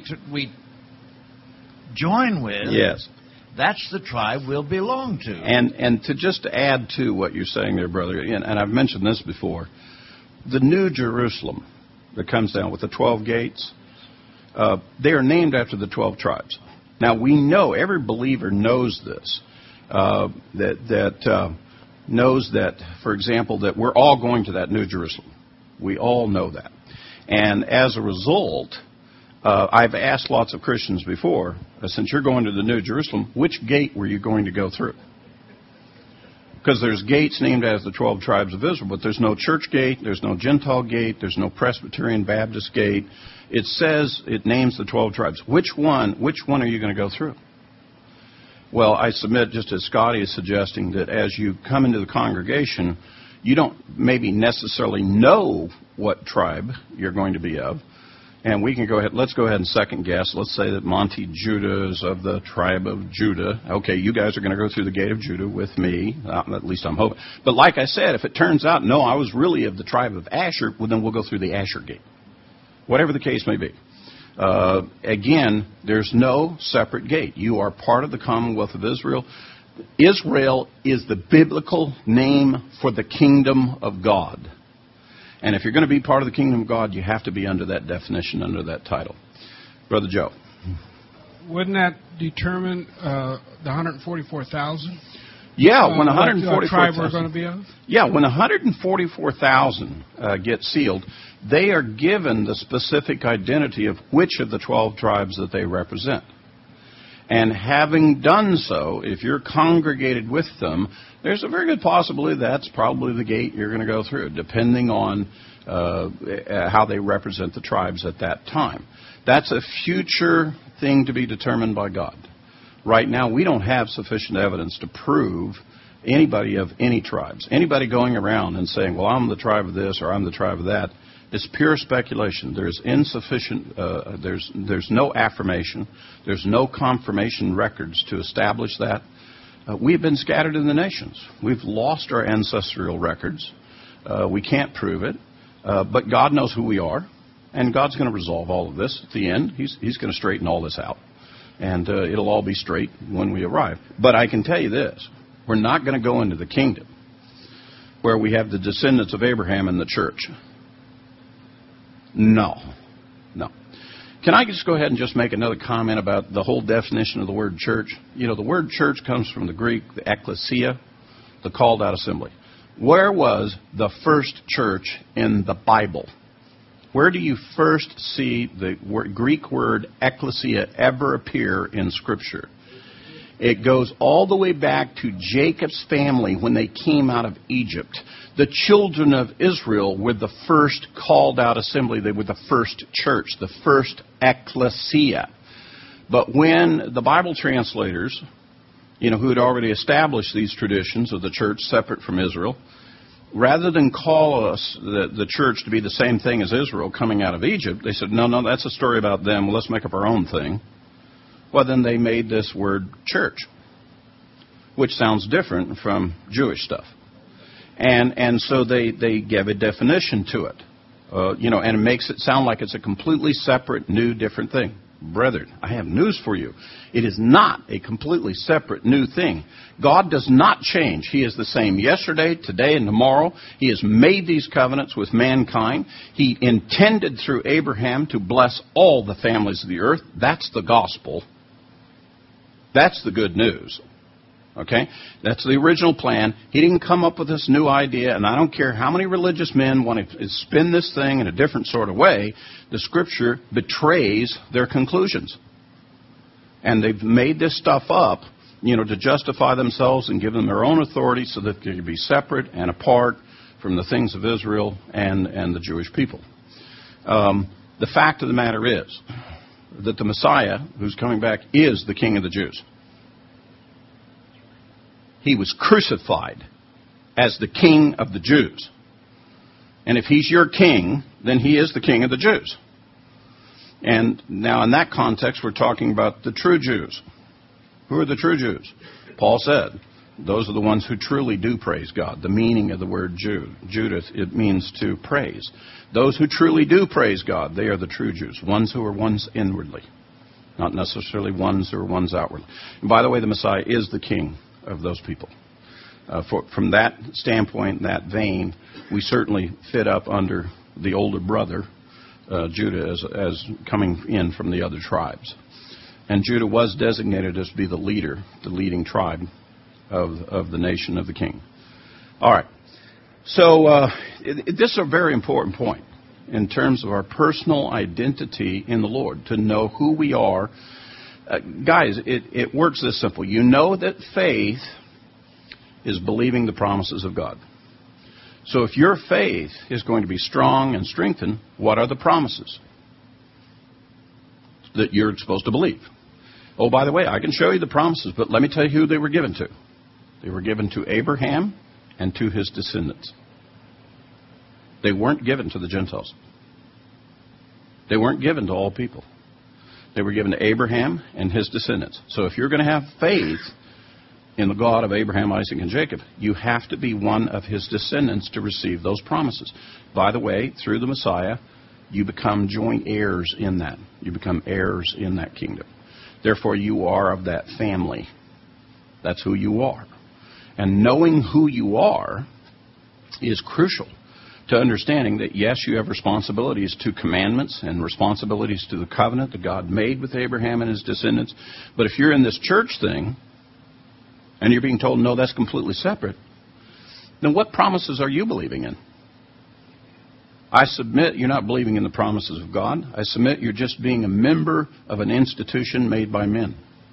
join with, yes, that's the tribe we'll belong to. And to just add to what you're saying there, brother, and I've mentioned this before, the New Jerusalem that comes down with the 12 gates, they are named after the 12 tribes. Now, we know, every believer knows this, knows that, for example, that we're all going to that New Jerusalem. We all know that. And as a result, I've asked lots of Christians before, since you're going to the New Jerusalem, which gate were you going to go through? Because there's gates named as the 12 tribes of Israel, but there's no church gate, there's no Gentile gate, there's no Presbyterian Baptist gate. It says, it names the 12 tribes. Which one are you going to go through? Well, I submit, just as Scotty is suggesting, that as you come into the congregation, you don't maybe necessarily know what tribe you're going to be of. And we can go ahead, let's go ahead and second guess. Let's say that Monte Judah is of the tribe of Judah. Okay, you guys are going to go through the gate of Judah with me. At least I'm hoping. But like I said, if it turns out, no, I was really of the tribe of Asher, well, then we'll go through the Asher gate. Whatever the case may be. Again, there's no separate gate. You are part of the Commonwealth of Israel. Israel is the biblical name for the kingdom of God. And if you're going to be part of the kingdom of God, you have to be under that definition, under that title. Brother Joe. Wouldn't that determine the 144,000? Yeah, when 144,000 tribe we're going to be of? Yeah, when 144,000 get sealed, they are given the specific identity of which of the 12 tribes that they represent. And having done so, if you're congregated with them, there's a very good possibility that's probably the gate you're going to go through, depending on how they represent the tribes at that time. That's a future thing to be determined by God. Right now, we don't have sufficient evidence to prove anybody of any tribes. Anybody going around and saying, well, I'm the tribe of this or I'm the tribe of that, it's pure speculation. There's insufficient, there's no affirmation. There's no confirmation records to establish that. We've been scattered in the nations. We've lost our ancestral records. We can't prove it. But God knows who we are. And God's going to resolve all of this at the end. He's going to straighten all this out. And it'll all be straight when we arrive. But I can tell you this. We're not going to go into the kingdom where we have the descendants of Abraham in the church. No. Can I just go ahead and just make another comment about the whole definition of the word church? You know, the word church comes from the Greek, the ecclesia, the called out assembly. Where was the first church in the Bible? Where do you first see the Greek word ecclesia ever appear in Scripture? It goes all the way back to Jacob's family when they came out of Egypt. The children of Israel were the first called out assembly. They were the first church, the first ecclesia. But when the Bible translators, who had already established these traditions of the church separate from Israel, rather than call us, the church, to be the same thing as Israel coming out of Egypt, they said, no, that's a story about them. Well, let's make up our own thing. Well, then they made this word church, which sounds different from Jewish stuff. And so they gave a definition to it, and it makes it sound like it's a completely separate, new, different thing. Brethren, I have news for you. It is not a completely separate, new thing. God does not change. He is the same yesterday, today, and tomorrow. He has made these covenants with mankind. He intended through Abraham to bless all the families of the earth. That's the gospel. That's the good news. Okay? That's the original plan. He didn't come up with this new idea, and I don't care how many religious men want to spin this thing in a different sort of way. The Scripture betrays their conclusions. And they've made this stuff up, to justify themselves and give them their own authority so that they can be separate and apart from the things of Israel and the Jewish people. The fact of the matter is that the Messiah, who's coming back, is the King of the Jews. He was crucified as the King of the Jews. And if He's your King, then He is the King of the Jews. And now in that context, we're talking about the true Jews. Who are the true Jews? Paul said, those are the ones who truly do praise God. The meaning of the word Jew, Judith, it means to praise. Those who truly do praise God, they are the true Jews. Ones who are ones inwardly, not necessarily ones who are ones outwardly. And by the way, the Messiah is the King of those people. From that standpoint, that vein, we certainly fit up under the older brother, Judah, as coming in from the other tribes. And Judah was designated as to be the leader, the leading tribe of the nation of the king. All right. So this is a very important point in terms of our personal identity in the Lord, to know who we are. Guys, it works this simple. You know that faith is believing the promises of God. So if your faith is going to be strong and strengthened, what are the promises that you're supposed to believe? Oh, by the way, I can show you the promises, but let me tell you who they were given to. They were given to Abraham and to his descendants. They weren't given to the Gentiles. They weren't given to all people. They were given to Abraham and his descendants. So if you're going to have faith in the God of Abraham, Isaac, and Jacob, you have to be one of his descendants to receive those promises. By the way, through the Messiah, you become joint heirs in that. You become heirs in that kingdom. Therefore, you are of that family. That's who you are. And knowing who you are is crucial to understanding that, yes, you have responsibilities to commandments and responsibilities to the covenant that God made with Abraham and his descendants. But if you're in this church thing and you're being told, no, that's completely separate, then what promises are you believing in? I submit you're not believing in the promises of God. I submit you're just being a member of an institution made by men.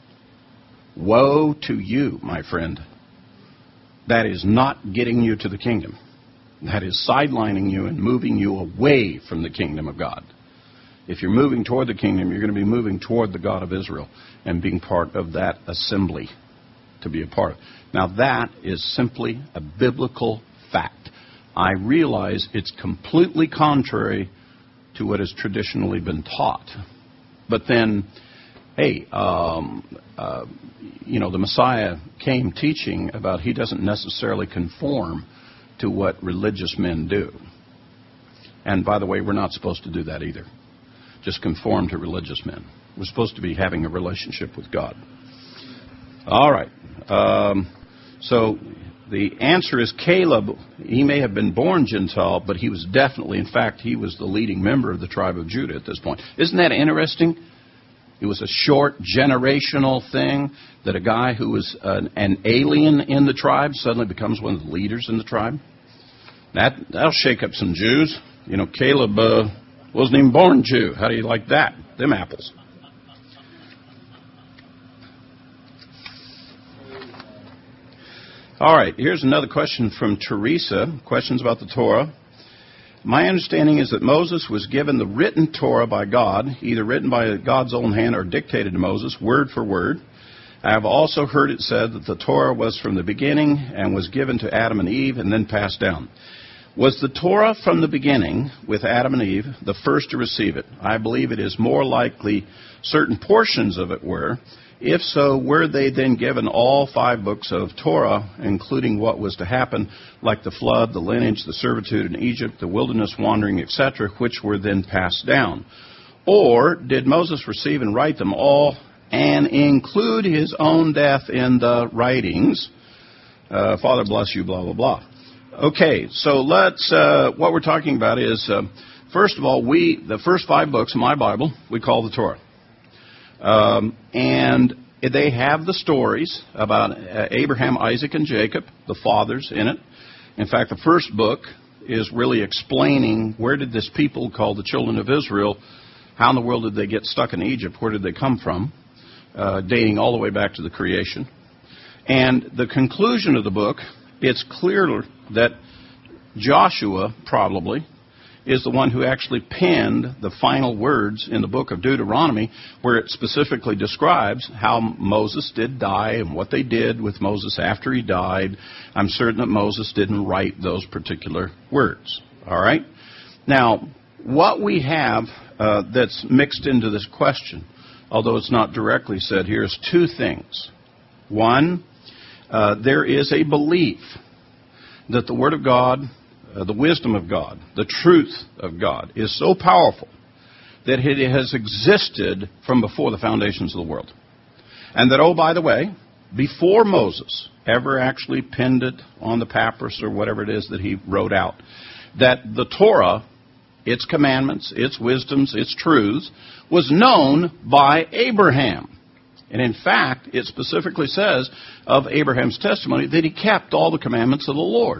Woe to you, my friend. That is not getting you to the kingdom. That is sidelining you and moving you away from the kingdom of God. If you're moving toward the kingdom, you're going to be moving toward the God of Israel and being part of that assembly to be a part of. Now that is simply a biblical fact. I realize it's completely contrary to what has traditionally been taught. But then, hey, the Messiah came teaching about he doesn't necessarily conform to what religious men do. And by the way, we're not supposed to do that either. Just conform to religious men. We're supposed to be having a relationship with God. All right. So the answer is Caleb. He may have been born Gentile, but he was definitely, in fact, he was the leading member of the tribe of Judah at this point. Isn't that interesting? It was a short generational thing that a guy who was an alien in the tribe suddenly becomes one of the leaders in the tribe. That'll shake up some Jews. You know, Caleb wasn't even born Jew. How do you like that? Them apples. All right, here's another question from Teresa. Questions about the Torah. My understanding is that Moses was given the written Torah by God, either written by God's own hand or dictated to Moses, word for word. I have also heard it said that the Torah was from the beginning and was given to Adam and Eve and then passed down. Was the Torah from the beginning, with Adam and Eve, the first to receive it? I believe it is more likely certain portions of it were. If so, were they then given all 5 books of Torah, including what was to happen, like the flood, the lineage, the servitude in Egypt, the wilderness wandering, etc., which were then passed down? Or did Moses receive and write them all and include his own death in the writings? Father bless you, blah, blah, blah. Okay, so let's, what we're talking about is, first of all, the first 5 books in my Bible, we call the Torah. And they have the stories about Abraham, Isaac, and Jacob, the fathers in it. In fact, the first book is really explaining where did this people called the children of Israel, how in the world did they get stuck in Egypt, where did they come from, dating all the way back to the creation. And the conclusion of the book, it's clear that Joshua probably is the one who actually penned the final words in the book of Deuteronomy, where it specifically describes how Moses did die and what they did with Moses after he died. I'm certain that Moses didn't write those particular words. All right? Now, what we have that's mixed into this question, although it's not directly said here, is 2 things. One, there is a belief that the Word of God, the wisdom of God, the truth of God is so powerful that it has existed from before the foundations of the world. And that, oh, by the way, before Moses ever actually penned it on the papyrus or whatever it is that he wrote out, that the Torah, its commandments, its wisdoms, its truths, was known by Abraham. And in fact, it specifically says of Abraham's testimony that he kept all the commandments of the Lord.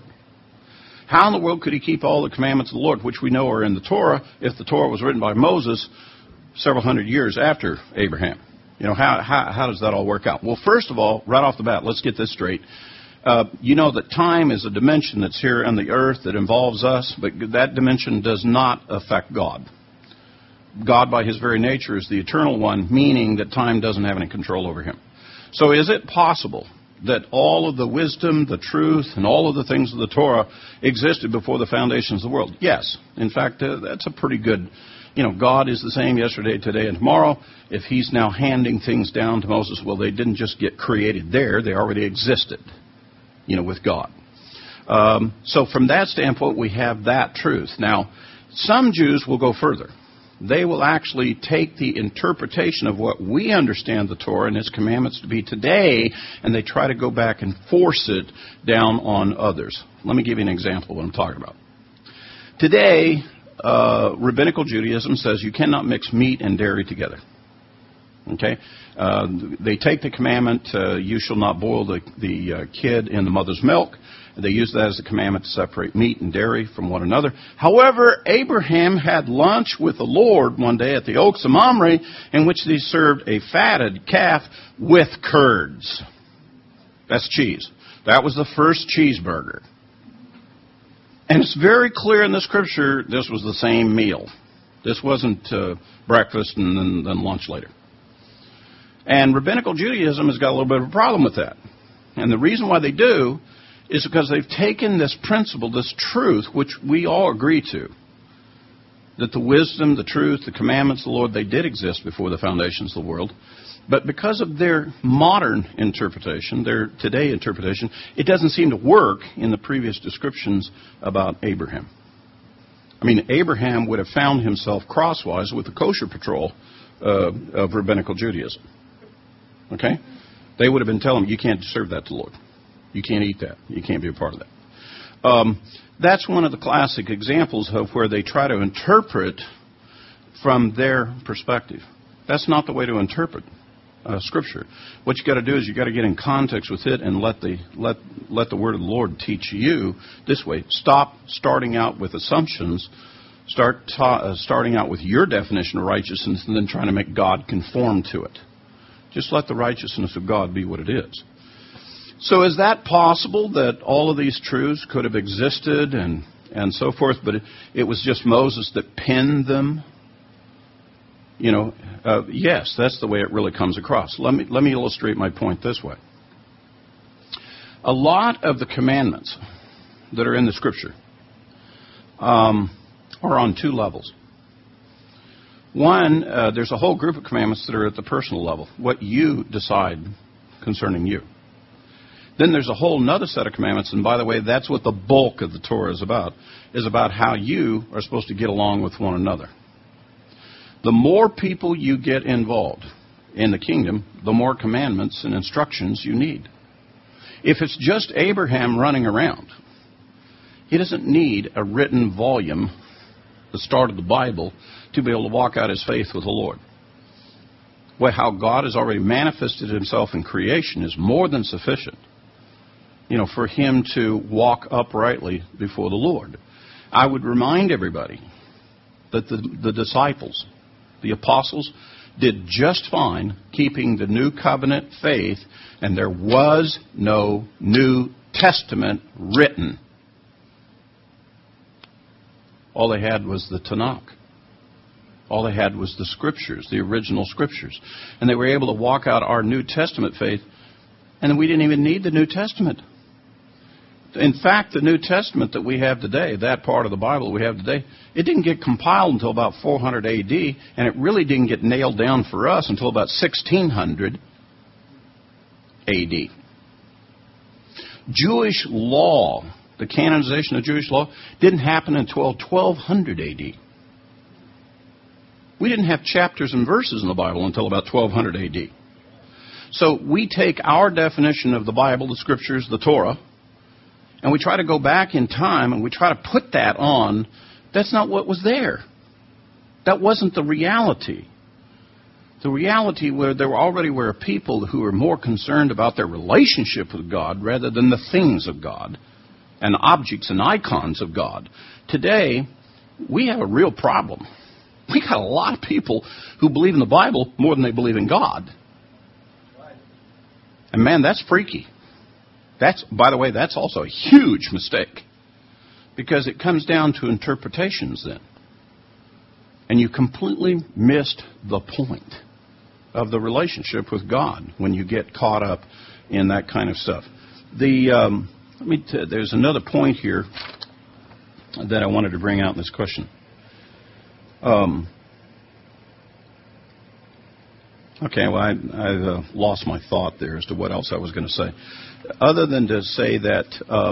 How in the world could he keep all the commandments of the Lord, which we know are in the Torah, if the Torah was written by Moses several hundred years after Abraham? You know, how does that all work out? Well, first of all, right off the bat, let's get this straight. You know that time is a dimension that's here on the earth that involves us, but that dimension does not affect God. God, by his very nature, is the eternal one, meaning that time doesn't have any control over him. So is it possible that all of the wisdom, the truth, and all of the things of the Torah existed before the foundations of the world? Yes. In fact, that's a pretty good, God is the same yesterday, today, and tomorrow. If he's now handing things down to Moses, well, they didn't just get created there. They already existed, with God. So from that standpoint, we have that truth. Now, some Jews will go further. They will actually take the interpretation of what we understand the Torah and its commandments to be today, and they try to go back and force it down on others. Let me give you an example of what I'm talking about. Today, rabbinical Judaism says you cannot mix meat and dairy together. Okay? They take the commandment, you shall not boil the kid in the mother's milk. They use that as a commandment to separate meat and dairy from one another. However, Abraham had lunch with the Lord one day at the Oaks of Mamre, in which they served a fatted calf with curds. That's cheese. That was the first cheeseburger. And it's very clear in the Scripture this was the same meal. This wasn't breakfast and then lunch later. And rabbinical Judaism has got a little bit of a problem with that. And the reason why they do is because they've taken this principle, this truth, which we all agree to, that the wisdom, the truth, the commandments of the Lord, they did exist before the foundations of the world. But because of their modern interpretation, their today interpretation, it doesn't seem to work in the previous descriptions about Abraham. I mean, Abraham would have found himself crosswise with the kosher patrol of rabbinical Judaism. Okay? They would have been telling him, you can't serve that to the Lord. You can't eat that. You can't be a part of that. That's one of the classic examples of where they try to interpret from their perspective. That's not the way to interpret Scripture. What you got to do is you got to get in context with it and let the Word of the Lord teach you this way. Stop starting out with assumptions. Start starting out with your definition of righteousness and then trying to make God conform to it. Just let the righteousness of God be what it is. So is that possible that all of these truths could have existed and so forth, but it was just Moses that penned them? Yes, that's the way it really comes across. Let me illustrate my point this way. A lot of the commandments that are in the Scripture are on two levels. One, there's a whole group of commandments that are at the personal level, what you decide concerning you. Then there's a whole other set of commandments, and by the way, that's what the bulk of the Torah is about how you are supposed to get along with one another. The more people you get involved in the kingdom, the more commandments and instructions you need. If it's just Abraham running around, he doesn't need a written volume, the start of the Bible, to be able to walk out his faith with the Lord. Well, how God has already manifested himself in creation is more than sufficient, for him to walk uprightly before the Lord. I would remind everybody that the disciples, the apostles, did just fine keeping the new covenant faith, and there was no New Testament written. All they had was the Tanakh. All they had was the Scriptures, the original Scriptures. And they were able to walk out our New Testament faith, and then we didn't even need the New Testament. In fact, the New Testament that we have today, that part of the Bible we have today, it didn't get compiled until about 400 A.D., and it really didn't get nailed down for us until about 1600 A.D. Jewish law, the canonization of Jewish law, didn't happen until 1200 A.D. We didn't have chapters and verses in the Bible until about 1200 A.D. So we take our definition of the Bible, the Scriptures, the Torah, and we try to go back in time and we try to put that on. That's not what was there. That wasn't the reality. The reality where there already were people who were more concerned about their relationship with God rather than the things of God and objects and icons of God. Today, we have a real problem. We got a lot of people who believe in the Bible more than they believe in God. And man, that's freaky. By the way, that's also a huge mistake, because it comes down to interpretations then. And you completely missed the point of the relationship with God when you get caught up in that kind of stuff. There's another point here that I wanted to bring out in this question. Okay, well, I've lost my thought there as to what else I was going to say. Other than to say that,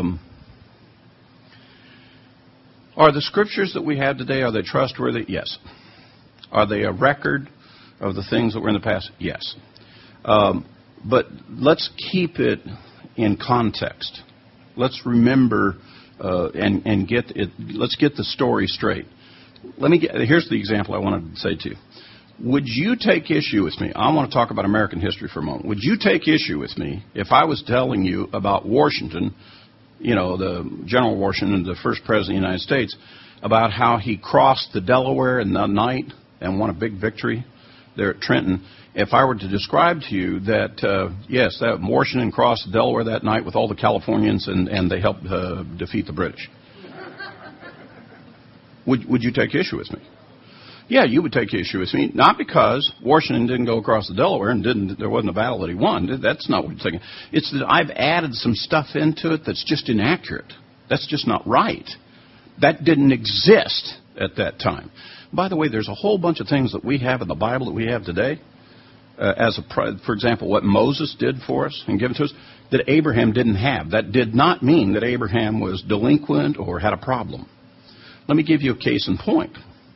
are the Scriptures that we have today, are they trustworthy? Yes. Are they a record of the things that were in the past? Yes. But let's keep it in context. Let's remember and get it. Let's get the story straight. Here's the example I wanted to say to you. Would you take issue with me? I want to talk about American history for a moment. Would you take issue with me if I was telling you about Washington, the General Washington, the first president of the United States, about how he crossed the Delaware in the night and won a big victory there at Trenton? If I were to describe to you that, yes, that Washington crossed the Delaware that night with all the Californians and they helped defeat the British, would you take issue with me? Yeah, you would take issue with me, not because Washington didn't go across the Delaware and there wasn't a battle that he won. That's not what you're thinking. It's that I've added some stuff into it that's just inaccurate. That's just not right. That didn't exist at that time. By the way, there's a whole bunch of things that we have in the Bible that we have today, for example, what Moses did for us and given to us, that Abraham didn't have. That did not mean that Abraham was delinquent or had a problem. Let me give you a case in point.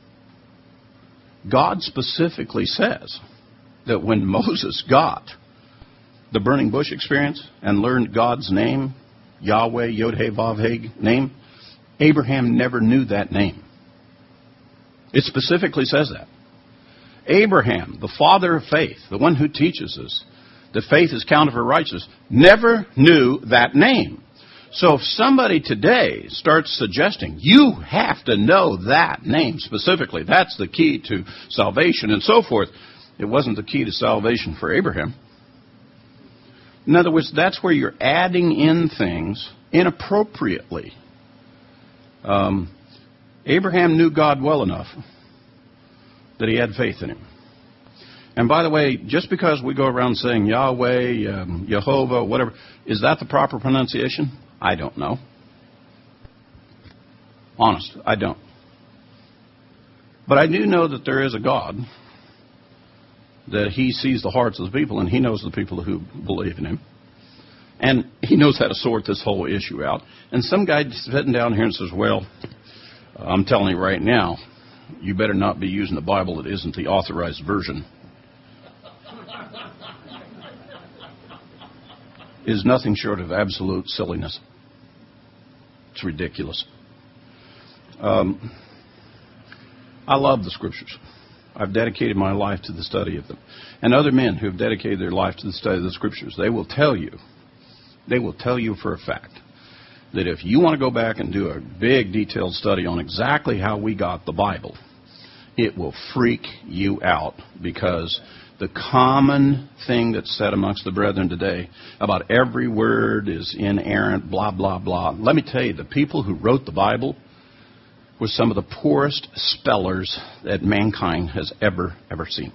God specifically says that when Moses got the burning bush experience and learned God's name, Yahweh, Yod-Heh-Vav-Heh name, Abraham never knew that name. It specifically says that. Abraham, the father of faith, the one who teaches us that faith is counted for righteousness, never knew that name. So if somebody today starts suggesting you have to know that name specifically, that's the key to salvation and so forth, it wasn't the key to salvation for Abraham. In other words, that's where you're adding in things inappropriately. Abraham knew God well enough that he had faith in him. And by the way, just because we go around saying Yahweh, Jehovah, whatever, is that the proper pronunciation? I don't know. Honest, I don't. But I do know that there is a God, that he sees the hearts of the people, and he knows the people who believe in him. And he knows how to sort this whole issue out. And some guy sitting down here and says, well, I'm telling you right now, you better not be using the Bible that isn't the authorized version. Is nothing short of absolute silliness. It's ridiculous. I love the Scriptures. I've dedicated my life to the study of them. And other men who have dedicated their life to the study of the Scriptures, they will tell you for a fact that if you want to go back and do a big detailed study on exactly how we got the Bible, it will freak you out, because the common thing that's said amongst the brethren today about every word is inerrant, blah, blah, blah. Let me tell you, the people who wrote the Bible were some of the poorest spellers that mankind has ever seen.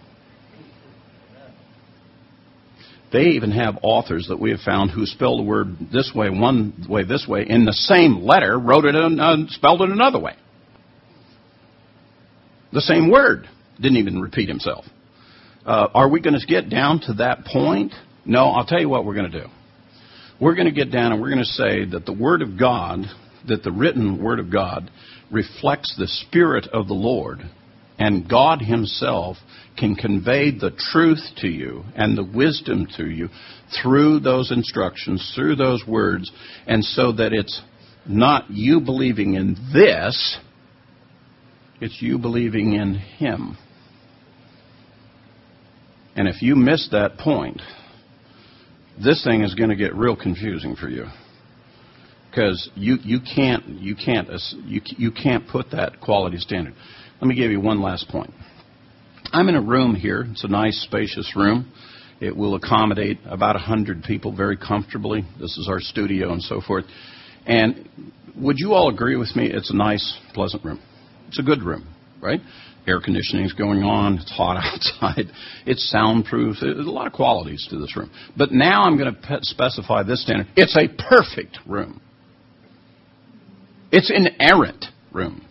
They even have authors that we have found who spelled the word this way, one way, this way, in the same letter, wrote it and spelled it another way. The same word. Didn't even repeat himself. Are we going to get down to that point? No, I'll tell you what we're going to do. We're going to get down and we're going to say that the Word of God, that the written Word of God, reflects the Spirit of the Lord, and God Himself can convey the truth to you and the wisdom to you through those instructions, through those words, and so that it's not you believing in this, it's you believing in Him. And if you miss that point, this thing is going to get real confusing for you, because you can't put that quality standard. Let me give you one last point. I'm in a room here. It's a nice, spacious room. It will accommodate about 100 people very comfortably. This is our studio and so forth. And would you all agree with me? It's a nice, pleasant room. It's a good room, right? Air conditioning is going on. It's hot outside. It's soundproof. There's a lot of qualities to this room. But now I'm going to specify this standard. It's a perfect room. It's an inerrant room.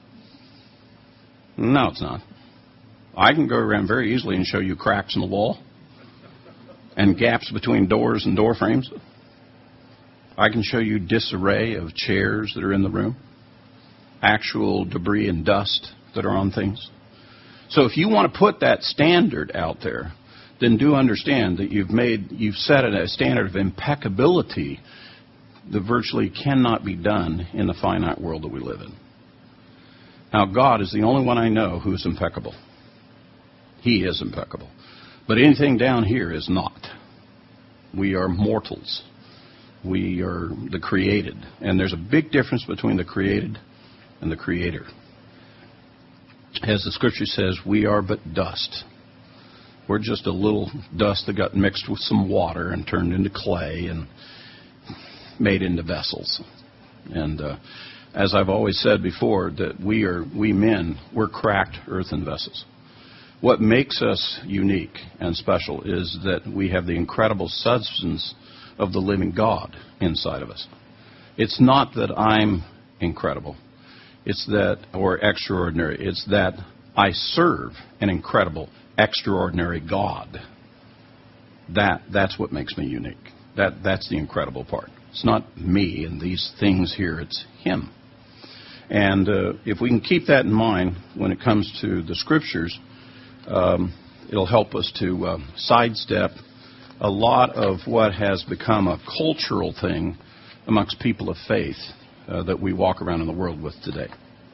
No, it's not. I can go around very easily and show you cracks in the wall and gaps between doors and door frames. I can show you disarray of chairs that are in the room, actual debris and dust that are on things. So if you want to put that standard out there, then do understand that you've set a standard of impeccability that virtually cannot be done in the finite world that we live in. Now, God is the only one I know who is impeccable. He is impeccable. But anything down here is not. We are mortals. We are the created. And there's a big difference between the created and the Creator. As the Scripture says, we are but dust. We're just a little dust that got mixed with some water and turned into clay and made into vessels. And as I've always said before, that we men, we're cracked earthen vessels. What makes us unique and special is that we have the incredible substance of the living God inside of us. It's not that I'm incredible. It's that, or extraordinary. It's that I serve an incredible, extraordinary God. That's what makes me unique. That's the incredible part. It's not me and these things here. It's Him. And if we can keep that in mind when it comes to the Scriptures, it'll help us to sidestep a lot of what has become a cultural thing amongst people of faith that we walk around in the world with today.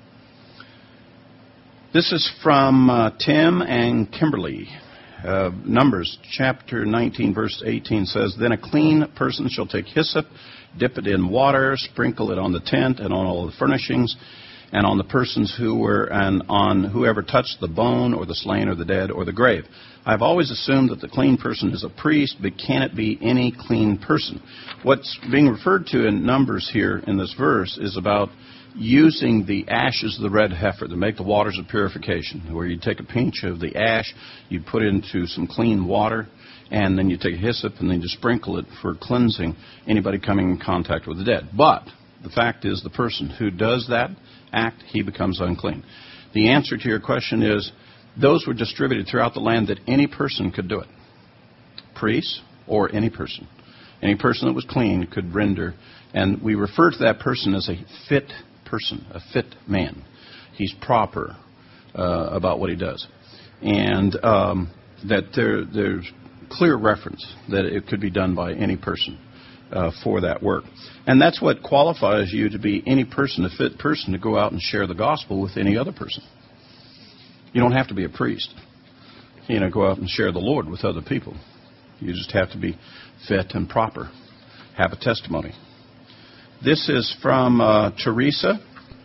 This is from Tim and Kimberly. Numbers chapter 19, verse 18 says, "Then a clean person shall take hyssop, dip it in water, sprinkle it on the tent and on all the furnishings, and on the persons who were, and on whoever touched the bone or the slain or the dead or the grave. I've always assumed that the clean person is a priest, but can it be any clean person? What's being referred to in Numbers here in this verse is about using the ashes of the red heifer to make the waters of purification, where you take a pinch of the ash, you put it into some clean water, and then you take a hyssop and then you sprinkle it for cleansing anybody coming in contact with the dead. But the fact is, the person who does that act, he becomes unclean. The answer to your question is, those were distributed throughout the land that any person could do it. Priests or any person. Any person that was clean could render, and we refer to that person as a fit person, a fit man. He's proper about what he does. And that there's clear reference that it could be done by any person for that work. And that's what qualifies you to be any person, a fit person, to go out and share the gospel with any other person. You don't have to be a priest, go out and share the Lord with other people. You just have to be fit and proper, have a testimony. This is from Teresa.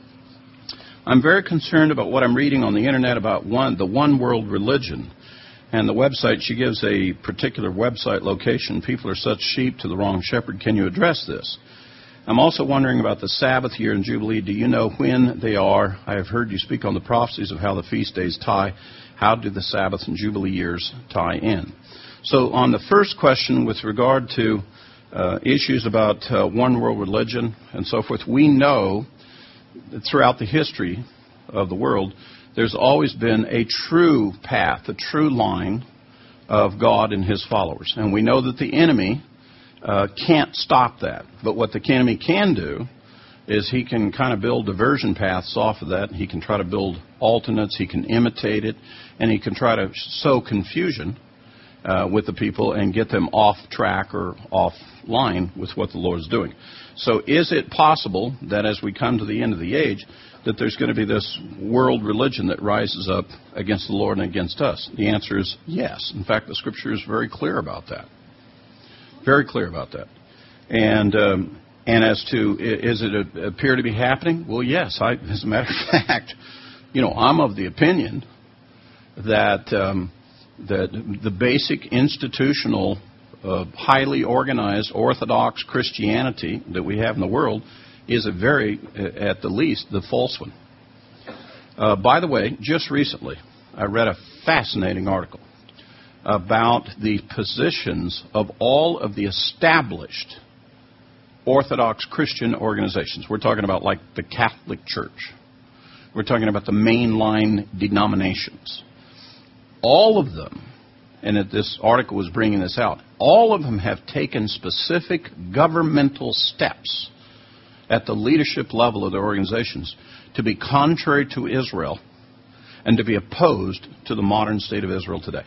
I'm very concerned about what I'm reading on the internet about the one world religion. And the website, she gives a particular website location. People are such sheep to the wrong shepherd. Can you address this? I'm also wondering about the Sabbath year and Jubilee. Do you know when they are? I have heard you speak on the prophecies of how the feast days tie. How do the Sabbath and Jubilee years tie in? So on the first question with regard to issues about one world religion and so forth, we know that throughout the history of the world, there's always been a true path, a true line of God and His followers. And we know that the enemy can't stop that. But what the enemy can do is he can kind of build diversion paths off of that. He can try to build alternates. He can imitate it. And he can try to sow confusion with the people and get them off track or off line with what the Lord is doing. So is it possible that as we come to the end of the age, that there's going to be this world religion that rises up against the Lord and against us? The answer is yes. In fact, the Scripture is very clear about that. Very clear about that. And as to, is it appear to be happening? Well, yes. As a matter of fact, I'm of the opinion that the basic institutional, highly organized Orthodox Christianity that we have in the world is at the least, the false one. By the way, just recently, I read a fascinating article about the positions of all of the established Orthodox Christian organizations. We're talking about like the Catholic Church. We're talking about the mainline denominations. All of them, and this article was bringing this out, all of them have taken specific governmental steps at the leadership level of their organizations to be contrary to Israel and to be opposed to the modern state of Israel today.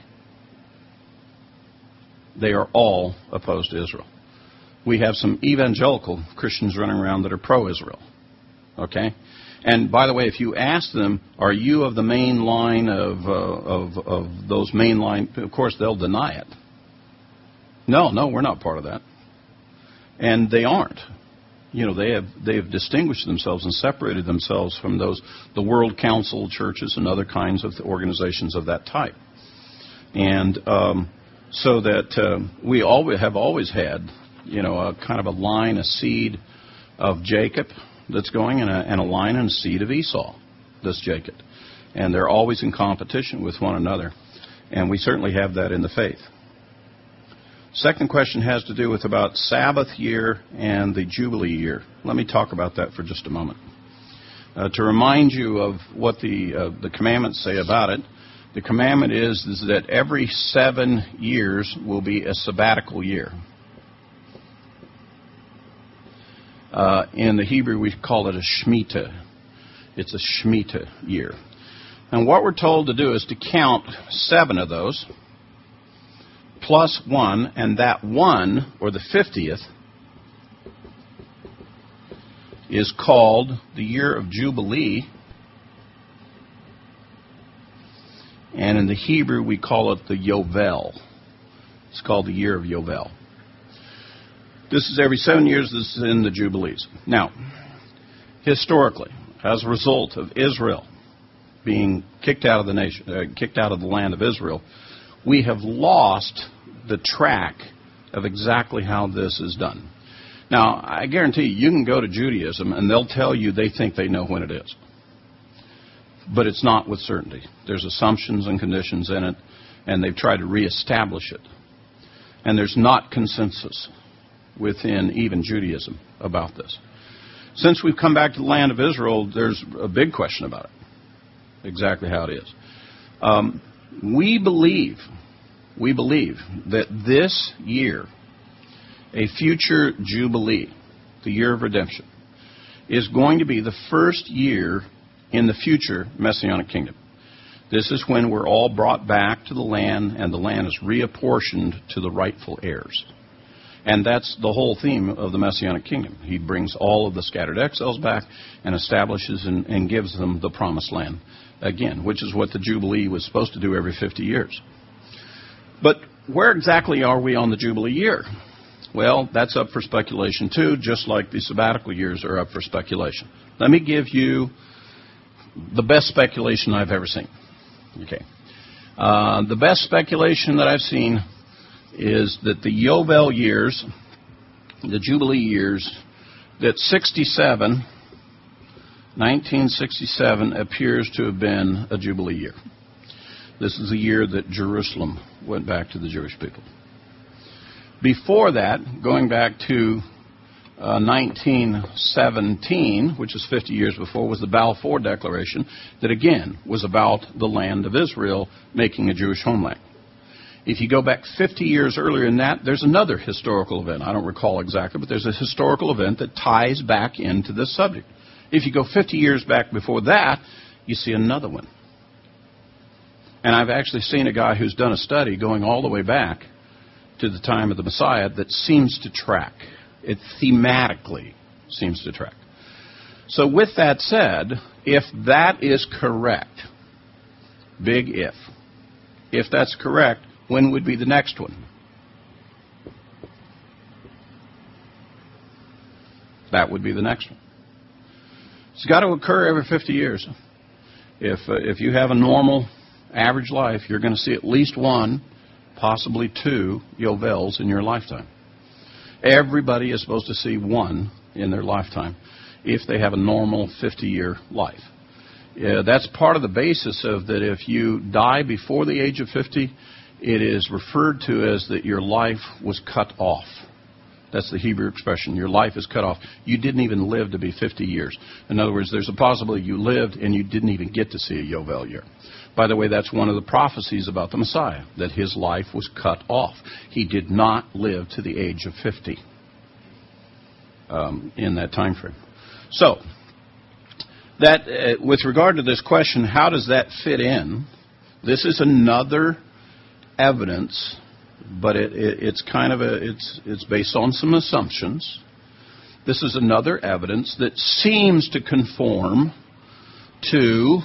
They are all opposed to Israel. We have some evangelical Christians running around that are pro-Israel. Okay? And by the way, if you ask them, are you of the main line of those main line, of course they'll deny it. No, we're not part of that. And they aren't. They have distinguished themselves and separated themselves from the World Council churches and other kinds of organizations of that type. And so that we have always had, a kind of a line, a seed of Jacob that's going, and a line and a seed of Esau that's Jacob. And they're always in competition with one another. And we certainly have that in the faith. Second question has to do with about Sabbath year and the Jubilee year. Let me talk about that for just a moment. To remind you of what the commandments say about it, the commandment is that every 7 years will be a sabbatical year. In the Hebrew, we call it a Shemitah. It's a Shemitah year. And what we're told to do is to count 7 of those, plus 1, and that 1, or the 50th, is called the year of Jubilee. And in the Hebrew, we call it the Yovel. It's called the year of Yovel. This is every 7 years. This is in the Jubilees. Now, historically, as a result of Israel being kicked out of the nation, kicked out of the land of Israel, we have lost the track of exactly how this is done. Now, I guarantee you can go to Judaism and they'll tell you they think they know when it is. But it's not with certainty. There's assumptions and conditions in it, and they've tried to reestablish it. And there's not consensus within even Judaism about this. Since we've come back to the land of Israel, there's a big question about it, exactly how it is. We believe that this year, a future Jubilee, the year of redemption, is going to be the first year in the future Messianic kingdom. This is when we're all brought back to the land, and the land is reapportioned to the rightful heirs. And that's the whole theme of the Messianic kingdom. He brings all of the scattered exiles back and establishes and gives them the promised land again, which is what the Jubilee was supposed to do every 50 years. But where exactly are we on the Jubilee year? Well, that's up for speculation too, just like the sabbatical years are up for speculation. Let me give you the best speculation I've ever seen. Okay. The best speculation that I've seen is that the Yovel years, the Jubilee years, that 1967 appears to have been a Jubilee year. This is the year that Jerusalem went back to the Jewish people. Before that, going back to 1917, which is 50 years before, was the Balfour Declaration that again was about the land of Israel making a Jewish homeland. If you go back 50 years earlier than that, there's another historical event. I don't recall exactly, but there's a historical event that ties back into this subject. If you go 50 years back before that, you see another one. And I've actually seen a guy who's done a study going all the way back to the time of the Messiah that seems to track. It thematically seems to track. So with that said, if that is correct, big if that's correct, when would be the next one? That would be the next one. It's got to occur every 50 years. If you have a normal average life, you're going to see at least one, possibly two Yovels in your lifetime. Everybody is supposed to see one in their lifetime if they have a normal 50-year life. That's part of the basis of that if you die before the age of 50, it is referred to as that your life was cut off. That's the Hebrew expression. Your life is cut off. You didn't even live to be 50 years. In other words, there's a possibility you lived and you didn't even get to see a Yovel year. By the way, that's one of the prophecies about the Messiah, that his life was cut off. He did not live to the age of 50 in that time frame. So, that with regard to this question, how does that fit in? This is another evidence, but it's kind of it's based on some assumptions. This is another evidence that seems to conform to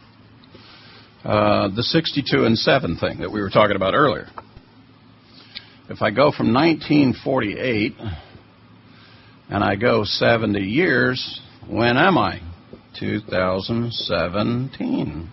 the 62 and 7 thing that we were talking about earlier. If I go from 1948 and I go 70 years, when am I? 2017.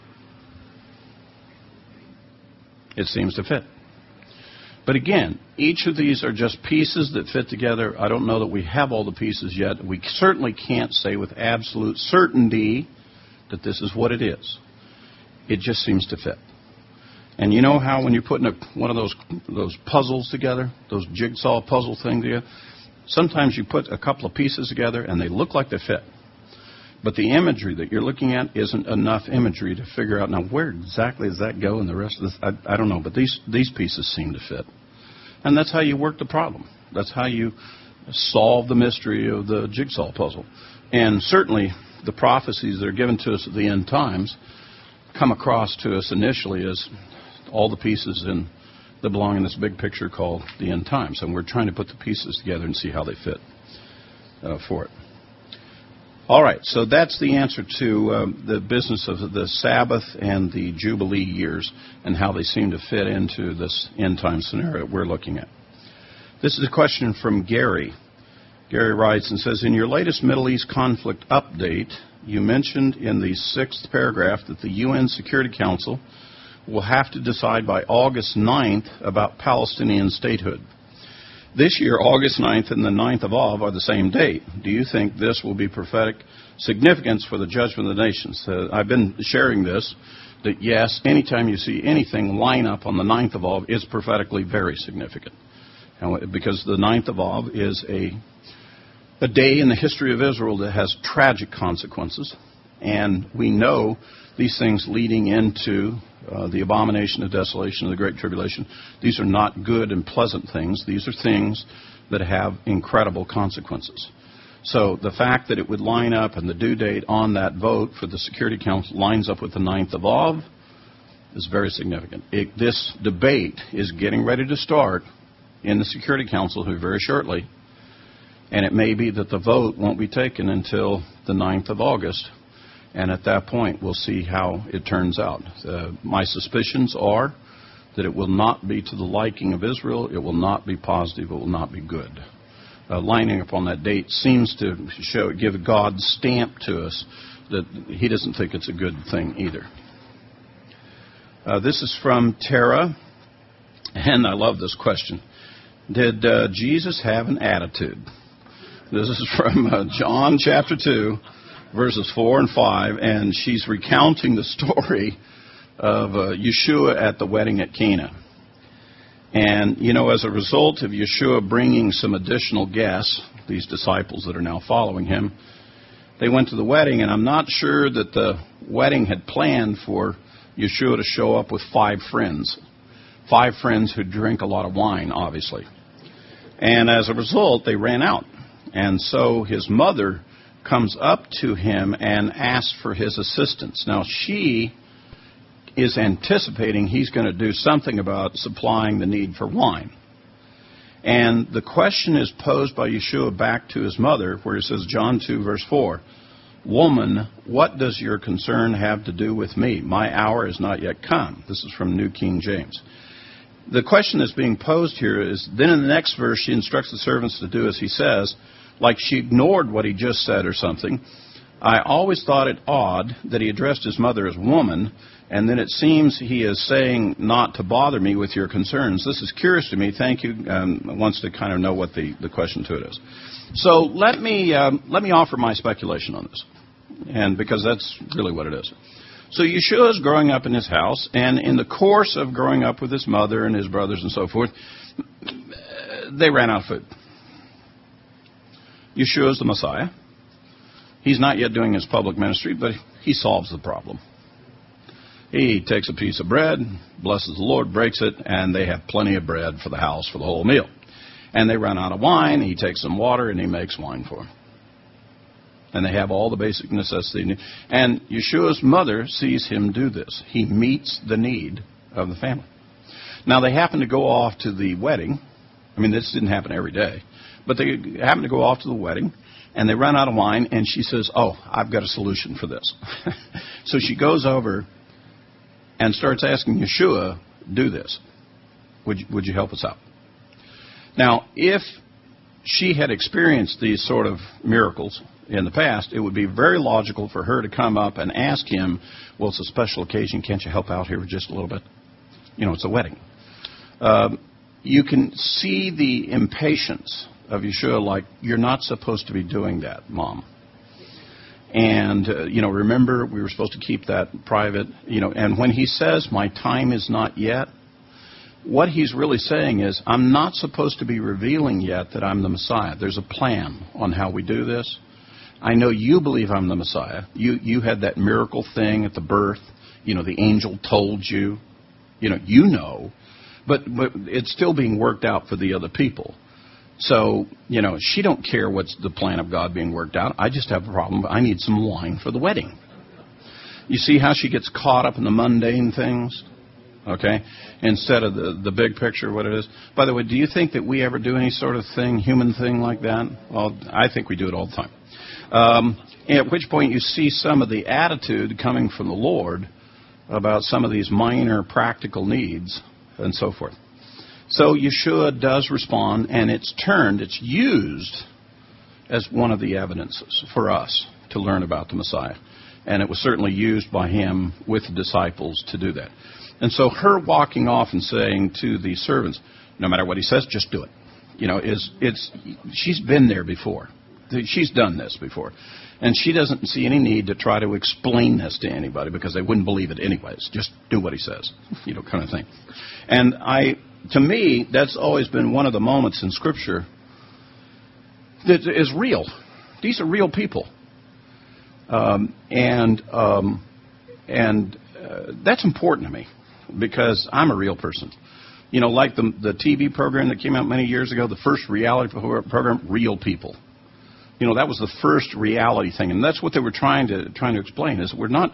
It seems to fit. But again, each of these are just pieces that fit together. I don't know that we have all the pieces yet. We certainly can't say with absolute certainty that this is what it is. It just seems to fit. And you know how when you're putting one of those puzzles together, those jigsaw puzzle things together, sometimes you put a couple of pieces together and they look like they fit. But the imagery that you're looking at isn't enough imagery to figure out, now where exactly does that go and the rest of this? I don't know, but these pieces seem to fit. And that's how you work the problem. That's how you solve the mystery of the jigsaw puzzle. And certainly the prophecies that are given to us at the end times come across to us initially as all the pieces that belong in this big picture called the end times. And we're trying to put the pieces together and see how they fit for it. All right, so that's the answer to the business of the Sabbath and the Jubilee years and how they seem to fit into this end-time scenario we're looking at. This is a question from Gary. Gary writes and says, in your latest Middle East conflict update, you mentioned in the 6th paragraph that the UN Security Council will have to decide by August 9th about Palestinian statehood. This year, August 9th and the 9th of Av are the same date. Do you think this will be prophetic significance for the judgment of the nations? I've been sharing this, that yes, anytime you see anything line up on the 9th of Av, it's prophetically very significant. Because the 9th of Av is a day in the history of Israel that has tragic consequences. And we know these things leading into the abomination of desolation of the Great Tribulation. These are not good and pleasant things. These are things that have incredible consequences. So the fact that it would line up and the due date on that vote for the Security Council lines up with the 9th of Av is very significant. This debate is getting ready to start in the Security Council very shortly, and it may be that the vote won't be taken until the 9th of August. And at that point, we'll see how it turns out. My suspicions are that it will not be to the liking of Israel. It will not be positive. It will not be good. Lining up on that date seems to give God's stamp to us that he doesn't think it's a good thing either. This is from Tara, and I love this question. Did Jesus have an attitude? This is from John chapter 2. Verses 4 and 5, and she's recounting the story of Yeshua at the wedding at Cana. And, as a result of Yeshua bringing some additional guests, these disciples that are now following him, they went to the wedding, and I'm not sure that the wedding had planned for Yeshua to show up with 5 friends. 5 friends who drink a lot of wine, obviously. And as a result, they ran out. And so his mother comes up to him and asks for his assistance. Now, she is anticipating he's going to do something about supplying the need for wine. And the question is posed by Yeshua back to his mother, where he says, John 2, verse 4, Woman, what does your concern have to do with me? My hour is not yet come. This is from New King James. The question that's being posed here is, then in the next verse, she instructs the servants to do as he says, like she ignored what he just said or something. I always thought it odd that he addressed his mother as woman, and then it seems he is saying not to bother me with your concerns. This is curious to me. Thank you. Wants to kind of know what the question to it is. So let me offer my speculation on this, and because that's really what it is. So Yeshua is growing up in his house, and in the course of growing up with his mother and his brothers and so forth, they ran out of food. Yeshua is the Messiah. He's not yet doing his public ministry, but he solves the problem. He takes a piece of bread, blesses the Lord, breaks it, and they have plenty of bread for the house for the whole meal. And they run out of wine. He takes some water, and he makes wine for them. And they have all the basic necessities. And Yeshua's mother sees him do this. He meets the need of the family. Now, they happen to go off to the wedding. I mean, this didn't happen every day. But they happen to go off to the wedding, and they run out of wine, and she says, I've got a solution for this. So she goes over and starts asking Yeshua, do this. Would you help us out? Now, if she had experienced these sort of miracles in the past, it would be very logical for her to come up and ask him, well, it's a special occasion. Can't you help out here just a little bit? It's a wedding. You can see the impatience of Yeshua, like, you're not supposed to be doing that, Mom. And, remember, we were supposed to keep that private, and when he says, my time is not yet, what he's really saying is, I'm not supposed to be revealing yet that I'm the Messiah. There's a plan on how we do this. I know you believe I'm the Messiah. You had that miracle thing at the birth. The angel told you. But it's still being worked out for the other people. So, she don't care what's the plan of God being worked out. I just have a problem. I need some wine for the wedding. You see how she gets caught up in the mundane things? Okay? Instead of the big picture, what it is. By the way, do you think that we ever do any sort of thing, human thing like that? Well, I think we do it all the time. At which point you see some of the attitude coming from the Lord about some of these minor practical needs and so forth. So Yeshua does respond, and it's used as one of the evidences for us to learn about the Messiah. And it was certainly used by him with the disciples to do that. And so her walking off and saying to the servants, no matter what he says, just do it. She's been there before. She's done this before. And she doesn't see any need to try to explain this to anybody because they wouldn't believe it anyways. Just do what he says, kind of thing. And to me, that's always been one of the moments in Scripture that is real. These are real people. And that's important to me because I'm a real person. Like the TV program that came out many years ago, the first reality program, Real People. That was the first reality thing, and that's what they were trying to explain. Is we're not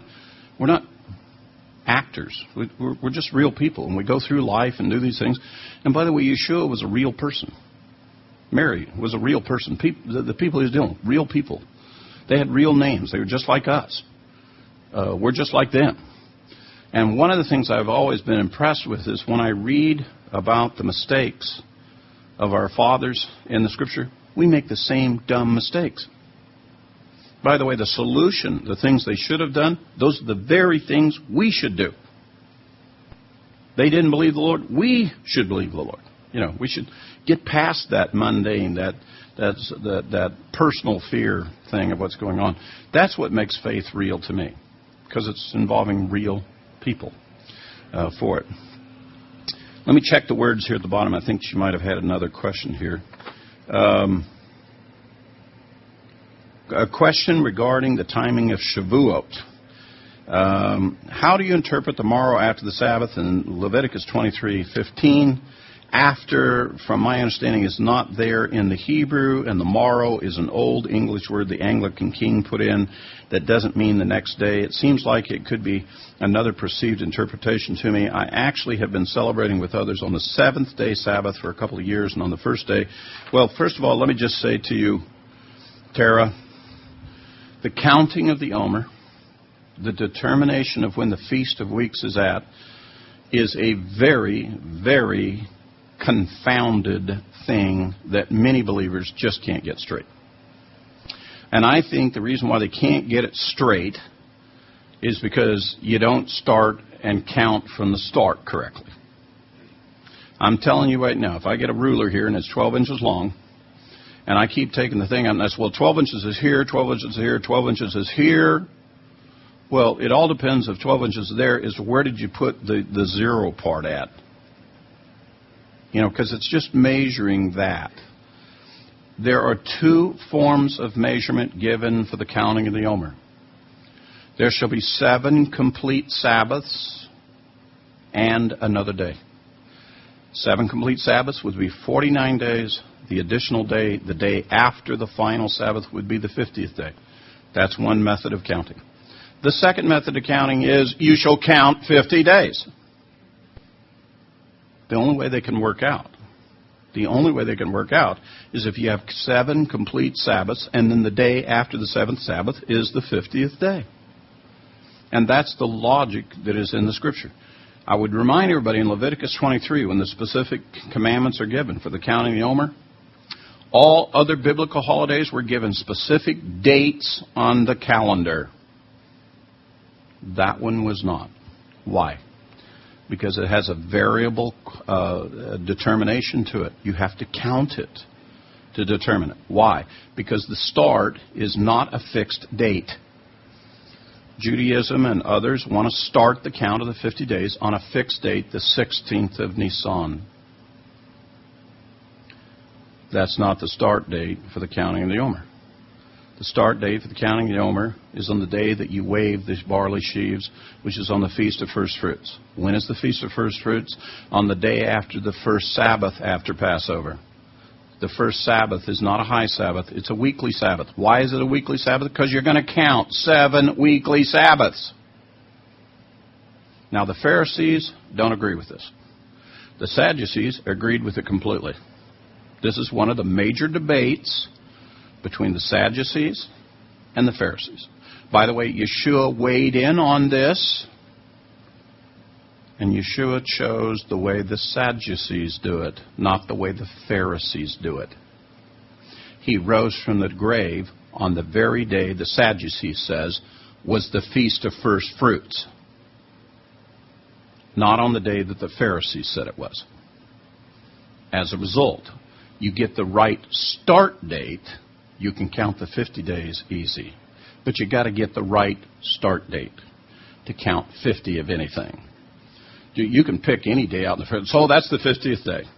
actors. We're just real people, and we go through life and do these things. And by the way, Yeshua was a real person. Mary was a real person. The people he was dealing with, real people. They had real names. They were just like us. We're just like them. And one of the things I've always been impressed with is when I read about the mistakes of our fathers in the Scripture, we make the same dumb mistakes. By the way, the solution, the things they should have done, those are the very things we should do. They didn't believe the Lord. We should believe the Lord. We should get past that mundane, that personal fear thing of what's going on. That's what makes faith real to me, because it's involving real people for it. Let me check the words here at the bottom. I think she might have had another question here. A question regarding the timing of Shavuot. How do you interpret the morrow after the Sabbath in Leviticus 23:15? After, from my understanding, is not there in the Hebrew, and the morrow is an old English word the Anglican king put in that doesn't mean the next day. It seems like it could be another perceived interpretation to me. I actually have been celebrating with others on the seventh-day Sabbath for a couple of years, and on the first day. Well, first of all, let me just say to you, Tara, the counting of the Omer, the determination of when the Feast of Weeks is at, is a very, very confounded thing that many believers just can't get straight. And I think the reason why they can't get it straight is because you don't start and count from the start correctly. I'm telling you right now, if I get a ruler here and it's 12 inches long, and I keep taking the thing out and I say, well, 12 inches is here, 12 inches is here, 12 inches is here. Well, it all depends if 12 inches there is where did you put the zero part at? Because it's just measuring that. There are two forms of measurement given for the counting of the Omer. There shall be 7 complete Sabbaths and another day. 7 complete Sabbaths would be 49 days. The additional day, the day after the final Sabbath, would be the 50th day. That's one method of counting. The second method of counting is you shall count 50 days. The only way they can work out is if you have 7 complete Sabbaths, and then the day after the 7th Sabbath is the 50th day. And that's the logic that is in the Scripture. I would remind everybody in Leviticus 23, when the specific commandments are given for the counting of the Omer, all other biblical holidays were given specific dates on the calendar. That one was not. Why? Because it has a variable determination to it. You have to count it to determine it. Why? Because the start is not a fixed date. Judaism and others want to start the count of the 50 days on a fixed date, the 16th of Nisan. That's not the start date for the counting of the Omer. The start date for the counting of the Omer is on the day that you wave the barley sheaves, which is on the Feast of First Fruits. When is the Feast of First Fruits? On the day after the first Sabbath after Passover. The first Sabbath is not a high Sabbath. It's a weekly Sabbath. Why is it a weekly Sabbath? Because you're going to count 7 weekly Sabbaths. Now, the Pharisees don't agree with this. The Sadducees agreed with it completely. This is one of the major debates between the Sadducees and the Pharisees. By the way, Yeshua weighed in on this, and Yeshua chose the way the Sadducees do it, not the way the Pharisees do it. He rose from the grave on the very day the Sadducee says was the Feast of First Fruits. Not on the day that the Pharisees said it was. As a result, you get the right start date, you can count the 50 days easy. But you got to get the right start date to count 50 of anything. You can pick any day out in the so that's the 50th day.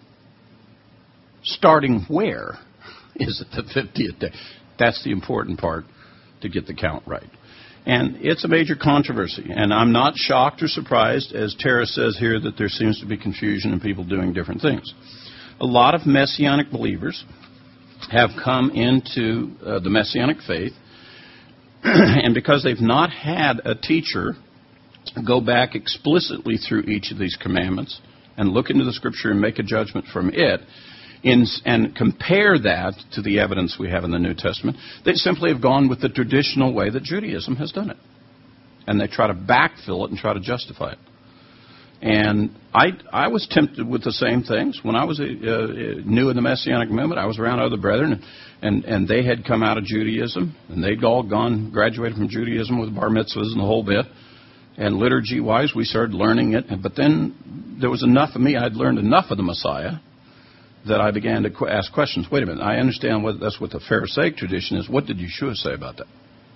Starting where is it the 50th day? That's the important part to get the count right. And it's a major controversy. And I'm not shocked or surprised, as Tara says here, that there seems to be confusion and people doing different things. A lot of Messianic believers have come into the Messianic faith, and because they've not had a teacher go back explicitly through each of these commandments and look into the Scripture and make a judgment from it, and compare that to the evidence we have in the New Testament, they simply have gone with the traditional way that Judaism has done it. And they try to backfill it and try to justify it. And I was tempted with the same things. When I was new in the Messianic movement, I was around other brethren, and they had come out of Judaism, and they'd all graduated from Judaism with bar mitzvahs and the whole bit. And liturgy-wise, we started learning it. But then there was enough of me. I'd learned enough of the Messiah that I began to ask questions. Wait a minute, I understand that's what the Pharisaic tradition is. What did Yeshua say about that?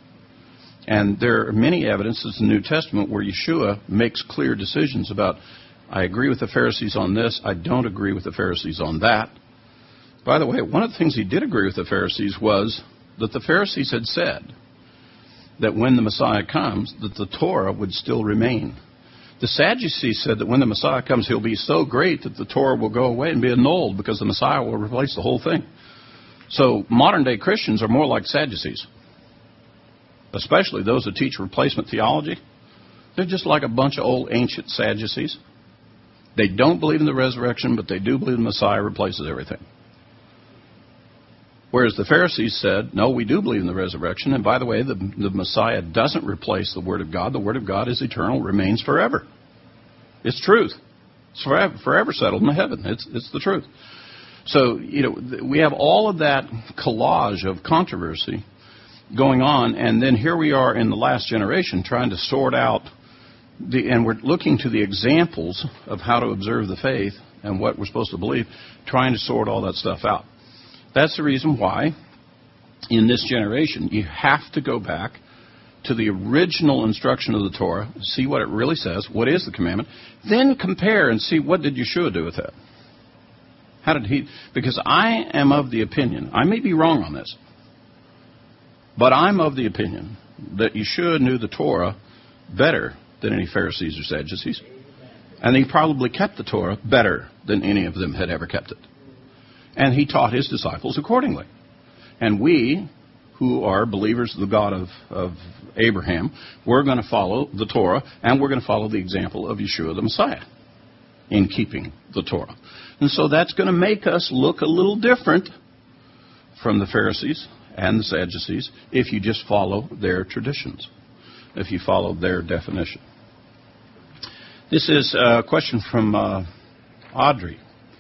And there are many evidences in the New Testament where Yeshua makes clear decisions about, I agree with the Pharisees on this, I don't agree with the Pharisees on that. By the way, one of the things he did agree with the Pharisees was that the Pharisees had said that when the Messiah comes, that the Torah would still remain. The Sadducees said that when the Messiah comes, he'll be so great that the Torah will go away and be annulled because the Messiah will replace the whole thing. So modern-day Christians are more like Sadducees, especially those that teach replacement theology. They're just like a bunch of old ancient Sadducees. They don't believe in the resurrection, but they do believe the Messiah replaces everything. Whereas the Pharisees said, no, we do believe in the resurrection. And by the way, the Messiah doesn't replace the Word of God. The Word of God is eternal, remains forever. It's truth. It's forever settled in heaven. It's the truth. So, we have all of that collage of controversy going on. And then here we are in the last generation trying to sort out, and we're looking to the examples of how to observe the faith and what we're supposed to believe, trying to sort all that stuff out. That's the reason why, in this generation, you have to go back to the original instruction of the Torah, see what it really says, what is the commandment, then compare and see what did Yeshua do with that. How did he? Because I am of the opinion, I may be wrong on this, but I'm of the opinion that Yeshua knew the Torah better than any Pharisees or Sadducees, and he probably kept the Torah better than any of them had ever kept it. And he taught his disciples accordingly. And we, who are believers of the God of Abraham, we're going to follow the Torah, and we're going to follow the example of Yeshua the Messiah in keeping the Torah. And so that's going to make us look a little different from the Pharisees and the Sadducees if you just follow their traditions, if you follow their definition. This is a question from Audrey.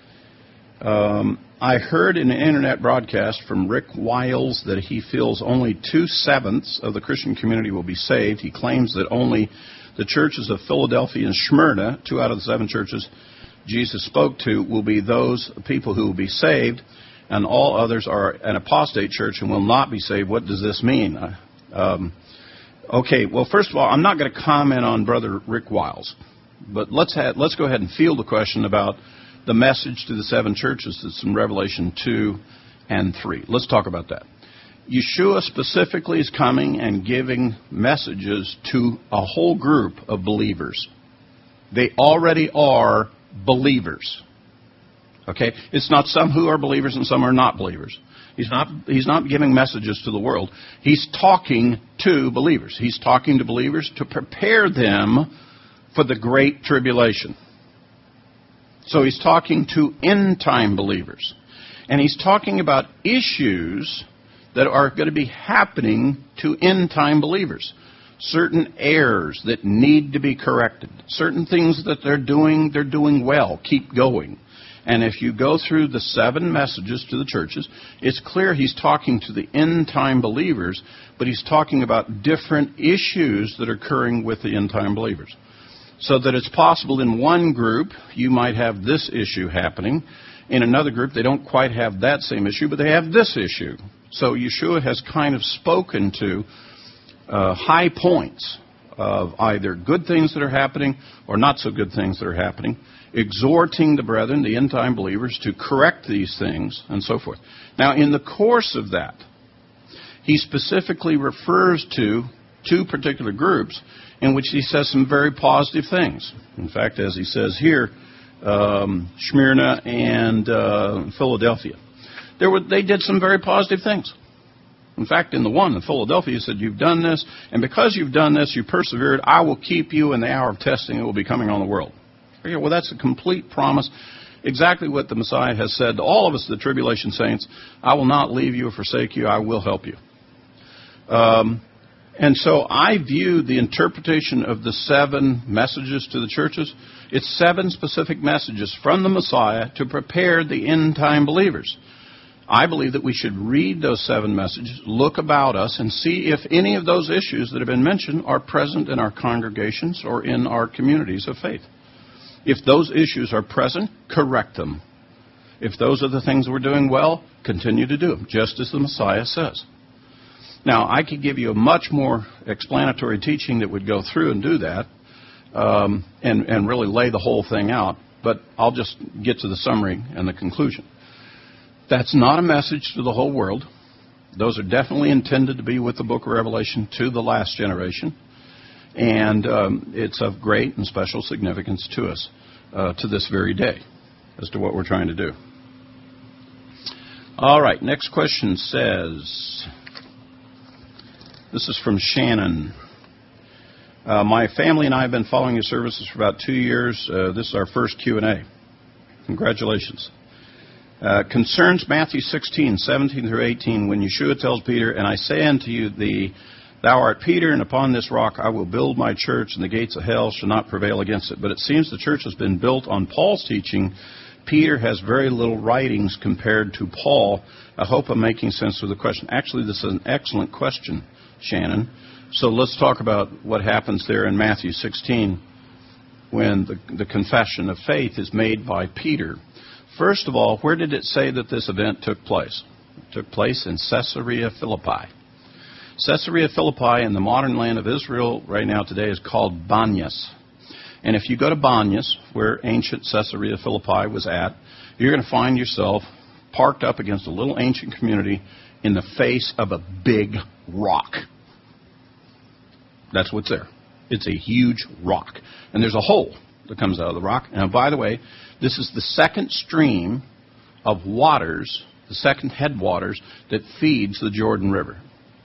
I heard in an internet broadcast from Rick Wiles that he feels only 2/7 of the Christian community will be saved. He claims that only the churches of Philadelphia and Smyrna, 2 out of the 7 churches Jesus spoke to, will be those people who will be saved, and all others are an apostate church and will not be saved. What does this mean? Okay, well, first of all, I'm not going to comment on Brother Rick Wiles, but let's go ahead and field the question about the message to the 7 churches that's in Revelation 2 and 3. Let's talk about that. Yeshua specifically is coming and giving messages to a whole group of believers. They already are believers. Okay? It's not some who are believers and some are not believers. He's not giving messages to the world. He's talking to believers. He's talking to believers to prepare them for the great tribulation. So he's talking to end-time believers. And he's talking about issues that are going to be happening to end-time believers. Certain errors that need to be corrected. Certain things that they're doing well. Keep going. And if you go through the 7 messages to the churches, it's clear he's talking to the end-time believers, but he's talking about different issues that are occurring with the end-time believers. So that it's possible in one group you might have this issue happening. In another group they don't quite have that same issue, but they have this issue. So Yeshua has kind of spoken to high points of either good things that are happening or not so good things that are happening, exhorting the brethren, the end-time believers, to correct these things and so forth. Now, in the course of that, he specifically refers to 2 particular groups in which he says some very positive things. In fact, as he says here, Smyrna and Philadelphia. They did some very positive things. In fact, in the one in Philadelphia, he said, you've done this, and because you've done this, you persevered, I will keep you in the hour of testing that will be coming on the world. Okay, well, that's a complete promise. Exactly what the Messiah has said to all of us, the tribulation saints. I will not leave you or forsake you. I will help you. And so I view the interpretation of the 7 messages to the churches, it's 7 specific messages from the Messiah to prepare the end-time believers. I believe that we should read those 7 messages, look about us, and see if any of those issues that have been mentioned are present in our congregations or in our communities of faith. If those issues are present, correct them. If those are the things we're doing well, continue to do them, just as the Messiah says. Now, I could give you a much more explanatory teaching that would go through and do that and really lay the whole thing out, but I'll just get to the summary and the conclusion. That's not a message to the whole world. Those are definitely intended to be with the book of Revelation to the last generation. And it's of great and special significance to us to this very day as to what we're trying to do. All right, next question says, this is from Shannon. My family and I have been following your services for about 2 years. This is our first Q&A. Congratulations. Concerns Matthew 16, 17 through 18, when Yeshua tells Peter, and I say unto you, thou art Peter, and upon this rock I will build my church, and the gates of hell shall not prevail against it. But it seems the church has been built on Paul's teaching. Peter has very little writings compared to Paul. I hope I'm making sense of the question. Actually, this is an excellent question, Shannon. So let's talk about what happens there in Matthew 16 when the confession of faith is made by Peter. First of all, where did it say that this event took place? It took place in Caesarea Philippi. Caesarea Philippi in the modern land of Israel right now today is called Banyas. And if you go to Banyas, where ancient Caesarea Philippi was at, you're going to find yourself parked up against a little ancient community in the face of a big rock. That's what's there. It's a huge rock. And there's a hole that comes out of the rock. And by the way, this is the second stream of waters, the second headwaters that feeds the Jordan River.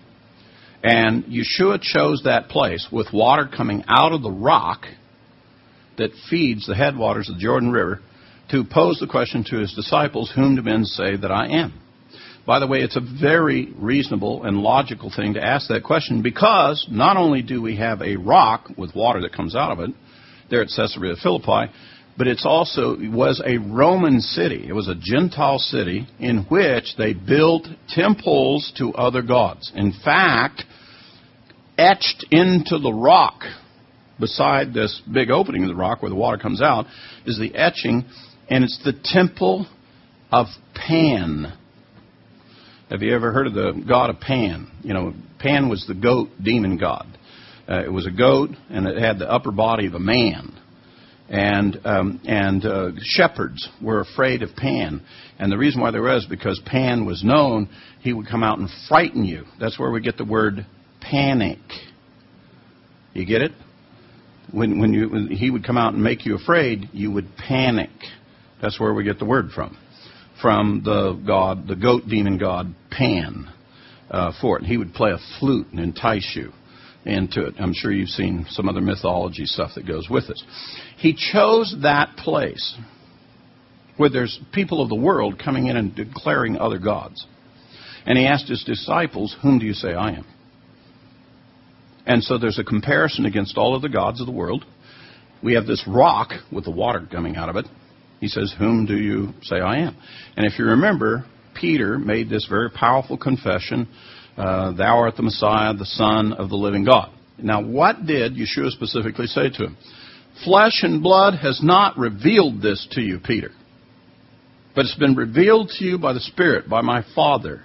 And Yeshua chose that place with water coming out of the rock that feeds the headwaters of the Jordan River to pose the question to his disciples, whom do men say that I am? By the way, it's a very reasonable and logical thing to ask that question because not only do we have a rock with water that comes out of it there at Caesarea Philippi, but it was a Roman city. It was a Gentile city in which they built temples to other gods. In fact, etched into the rock, beside this big opening in the rock where the water comes out, is the etching, and it's the temple of Pan. Have you ever heard of the god of Pan? You know, Pan was the goat demon god. It was a goat, and it had the upper body of a man. And shepherds were afraid of Pan. And the reason why there was because Pan was known, he would come out and frighten you. That's where we get the word panic. You get it? When he would come out and make you afraid, you would panic. That's where we get the word from the goat demon god Pan for it. He would play a flute and entice you into it. I'm sure you've seen some other mythology stuff that goes with it. He chose that place where there's people of the world coming in and declaring other gods. And he asked his disciples, whom do you say I am? And so there's a comparison against all of the gods of the world. We have this rock with the water coming out of it. He says, whom do you say I am? And if you remember, Peter made this very powerful confession, thou art the Messiah, the Son of the living God. Now, what did Yeshua specifically say to him? Flesh and blood has not revealed this to you, Peter, but it's been revealed to you by the Spirit, by my Father.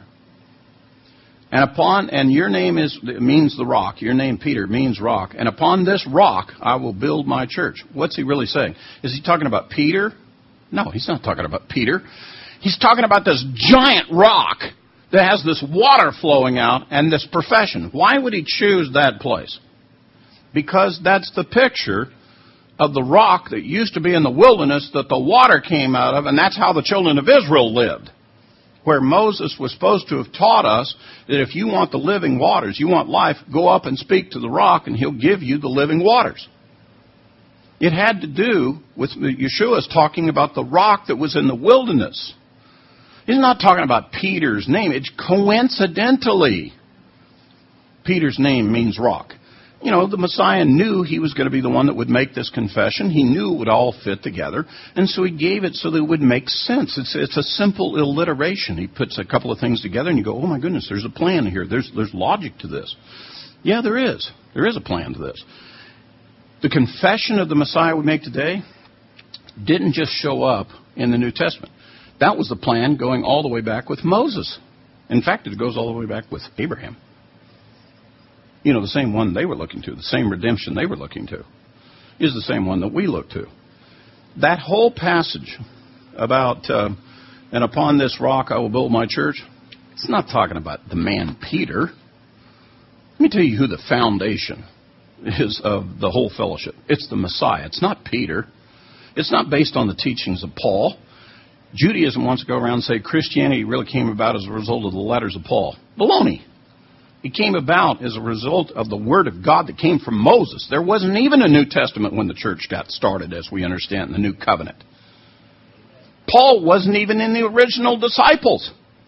And your name means the rock. Your name, Peter, means rock. And upon this rock I will build my church. What's he really saying? Is he talking about Peter? No, he's not talking about Peter. He's talking about this giant rock that has this water flowing out and this profession. Why would he choose that place? Because that's the picture of the rock that used to be in the wilderness that the water came out of, and that's how the children of Israel lived. Where Moses was supposed to have taught us that if you want the living waters, you want life, go up and speak to the rock and he'll give you the living waters. It had to do with Yeshua's talking about the rock that was in the wilderness. He's not talking about Peter's name. It's coincidentally, Peter's name means rock. You know, the Messiah knew he was going to be the one that would make this confession. He knew it would all fit together. And so he gave it so that it would make sense. It's a simple alliteration. He puts a couple of things together and you go, oh my goodness, there's a plan here. There's logic to this. Yeah, there is. There is a plan to this. The confession of the Messiah we make today didn't just show up in the New Testament. That was the plan going all the way back with Moses. In fact, it goes all the way back with Abraham. You know, the same one they were looking to, the same redemption they were looking to, is the same one that we look to. That whole passage about, and upon this rock I will build my church, it's not talking about the man Peter. Let me tell you who the foundation is of the whole fellowship. It's the Messiah. It's not Peter. It's not based on the teachings of Paul. Judaism wants to go around and say Christianity really came about as a result of the letters of Paul. Baloney. It came about as a result of the Word of God that came from Moses. There wasn't even a New Testament when the church got started, as we understand, in the New Covenant. Paul wasn't even in the original disciples,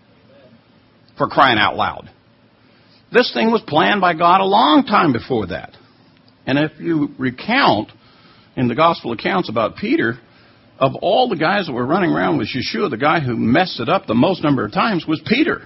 for crying out loud. This thing was planned by God a long time before that. And if you recount in the gospel accounts about Peter, of all the guys that were running around with Yeshua, the guy who messed it up the most number of times was Peter.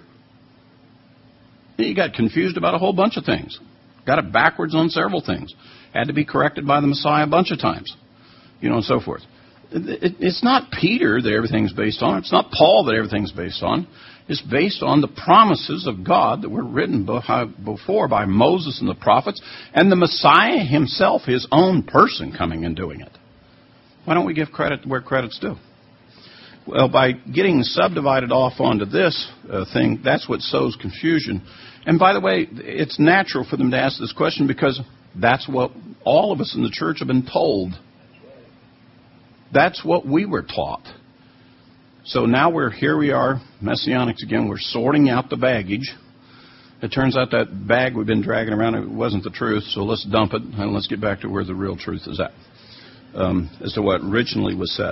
He got confused about a whole bunch of things. Got it backwards on several things. Had to be corrected by the Messiah a bunch of times. You know, and so forth. It's not Peter that everything's based on. It's not Paul that everything's based on. It's based on the promises of God that were written before by Moses and the prophets, and the Messiah himself, his own person, coming and doing it. Why don't we give credit where credit's due? Well, by getting subdivided off onto this thing, that's what sows confusion. And by the way, it's natural for them to ask this question because that's what all of us in the church have been told. That's what we were taught. So now here we are, Messianics again, we're sorting out the baggage. It turns out that bag we've been dragging around, it wasn't the truth, so let's dump it and let's get back to where the real truth is at, as to what originally was said.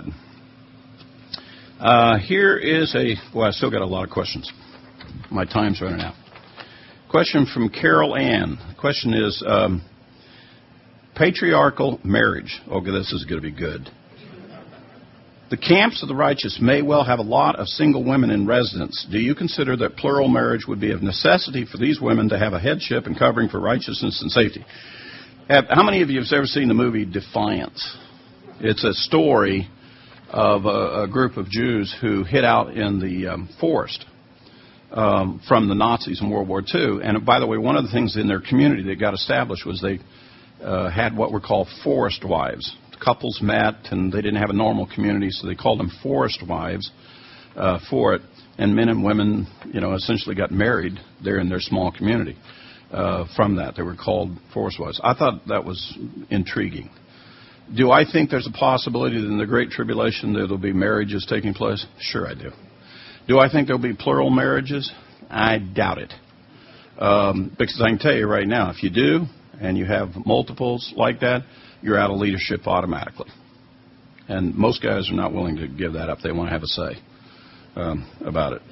Here is I still got a lot of questions. My time's running out. Question from Carol Ann. The question is, patriarchal marriage. Okay, this is going to be good. The camps of the righteous may well have a lot of single women in residence. Do you consider that plural marriage would be of necessity for these women to have a headship and covering for righteousness and safety? How many of you have ever seen the movie Defiance? It's a story of a group of Jews who hid out in the forest from the Nazis in World War II. And by the way, one of the things in their community that got established was they had what were called forest wives. Couples met, and they didn't have a normal community, so they called them forest wives for it. And men and women, you know, essentially got married there in their small community from that. They were called forest wives. I thought that was intriguing. Do I think there's a possibility that in the Great Tribulation there will be marriages taking place? Sure I do. Do I think there will be plural marriages? I doubt it. Because I can tell you right now, if you do, and you have multiples like that, you're out of leadership automatically. And most guys are not willing to give that up. They want to have a say about it.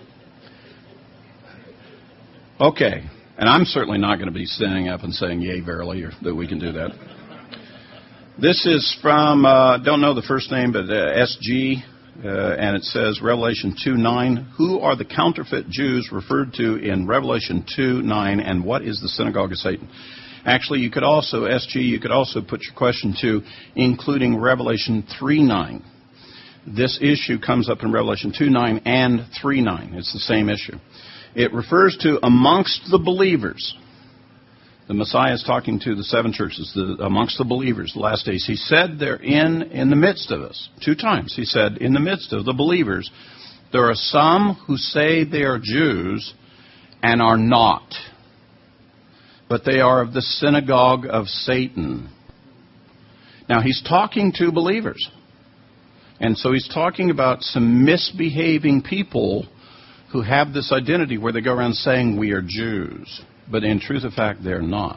Okay. And I'm certainly not going to be standing up and saying, yea, verily, or that we can do that. This is from, don't know the first name, but SG, and it says Revelation 2:9. Who are the counterfeit Jews referred to in Revelation 2:9, and what is the synagogue of Satan? Actually, you could also, SG, you could also put your question to including Revelation 3:9. This issue comes up in Revelation 2:9 and 3:9. It's the same issue. It refers to amongst the believers. The Messiah is talking to the seven churches, amongst the believers, the last days. He said they're in the midst of us. 2 times he said, in the midst of the believers, there are some who say they are Jews and are not, but they are of the synagogue of Satan. Now, he's talking to believers. And so he's talking about some misbehaving people who have this identity where they go around saying we are Jews. But in truth of fact, they're not.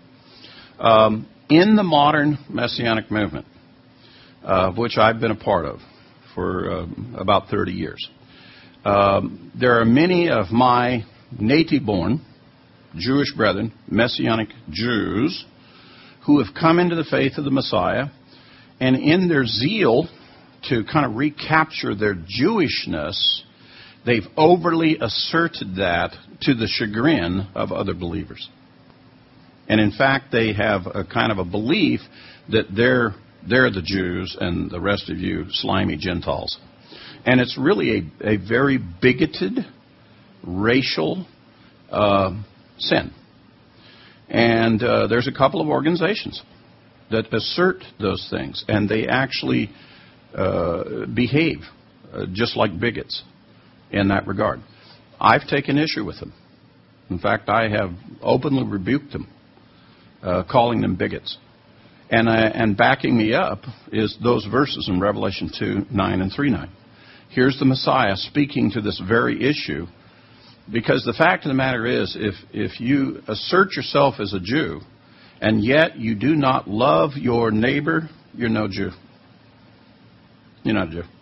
In the modern Messianic movement, of which I've been a part of for about 30 years, there are many of my native-born Jewish brethren, Messianic Jews, who have come into the faith of the Messiah, and in their zeal to kind of recapture their Jewishness, they've overly asserted that to the chagrin of other believers. And in fact, they have a kind of a belief that they're the Jews and the rest of you slimy Gentiles. And it's really a very bigoted, racial sin. And there's a couple of organizations that assert those things, and they actually behave just like bigots in that regard. I've taken issue with them. In fact, I have openly rebuked them, calling them bigots. And backing me up is those verses in Revelation 2:9 and 3:9. Here's the Messiah speaking to this very issue, because the fact of the matter is, if you assert yourself as a Jew, and yet you do not love your neighbor, you're no Jew. You're not a Jew.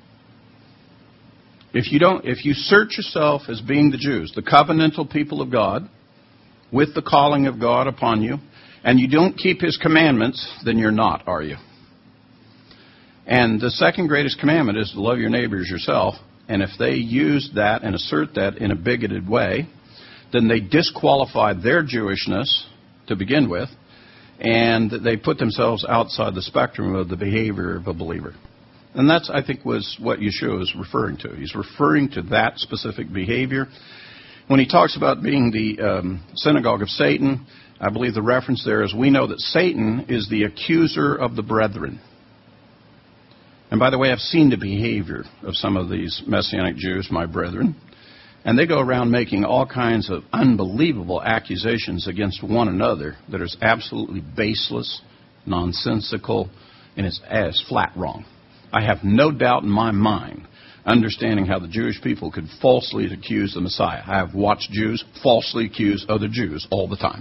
If you assert yourself as being the Jews, the covenantal people of God, with the calling of God upon you, and you don't keep His commandments, then you're not, are you? And the second greatest commandment is to love your neighbor as yourself. And if they use that and assert that in a bigoted way, then they disqualify their Jewishness to begin with, and they put themselves outside the spectrum of the behavior of a believer. And that's, I think, was what Yeshua is referring to. He's referring to that specific behavior. When he talks about being the synagogue of Satan, I believe the reference there is we know that Satan is the accuser of the brethren. And by the way, I've seen the behavior of some of these Messianic Jews, my brethren, and they go around making all kinds of unbelievable accusations against one another that is absolutely baseless, nonsensical, and is flat wrong. I have no doubt in my mind understanding how the Jewish people could falsely accuse the Messiah. I have watched Jews falsely accuse other Jews all the time.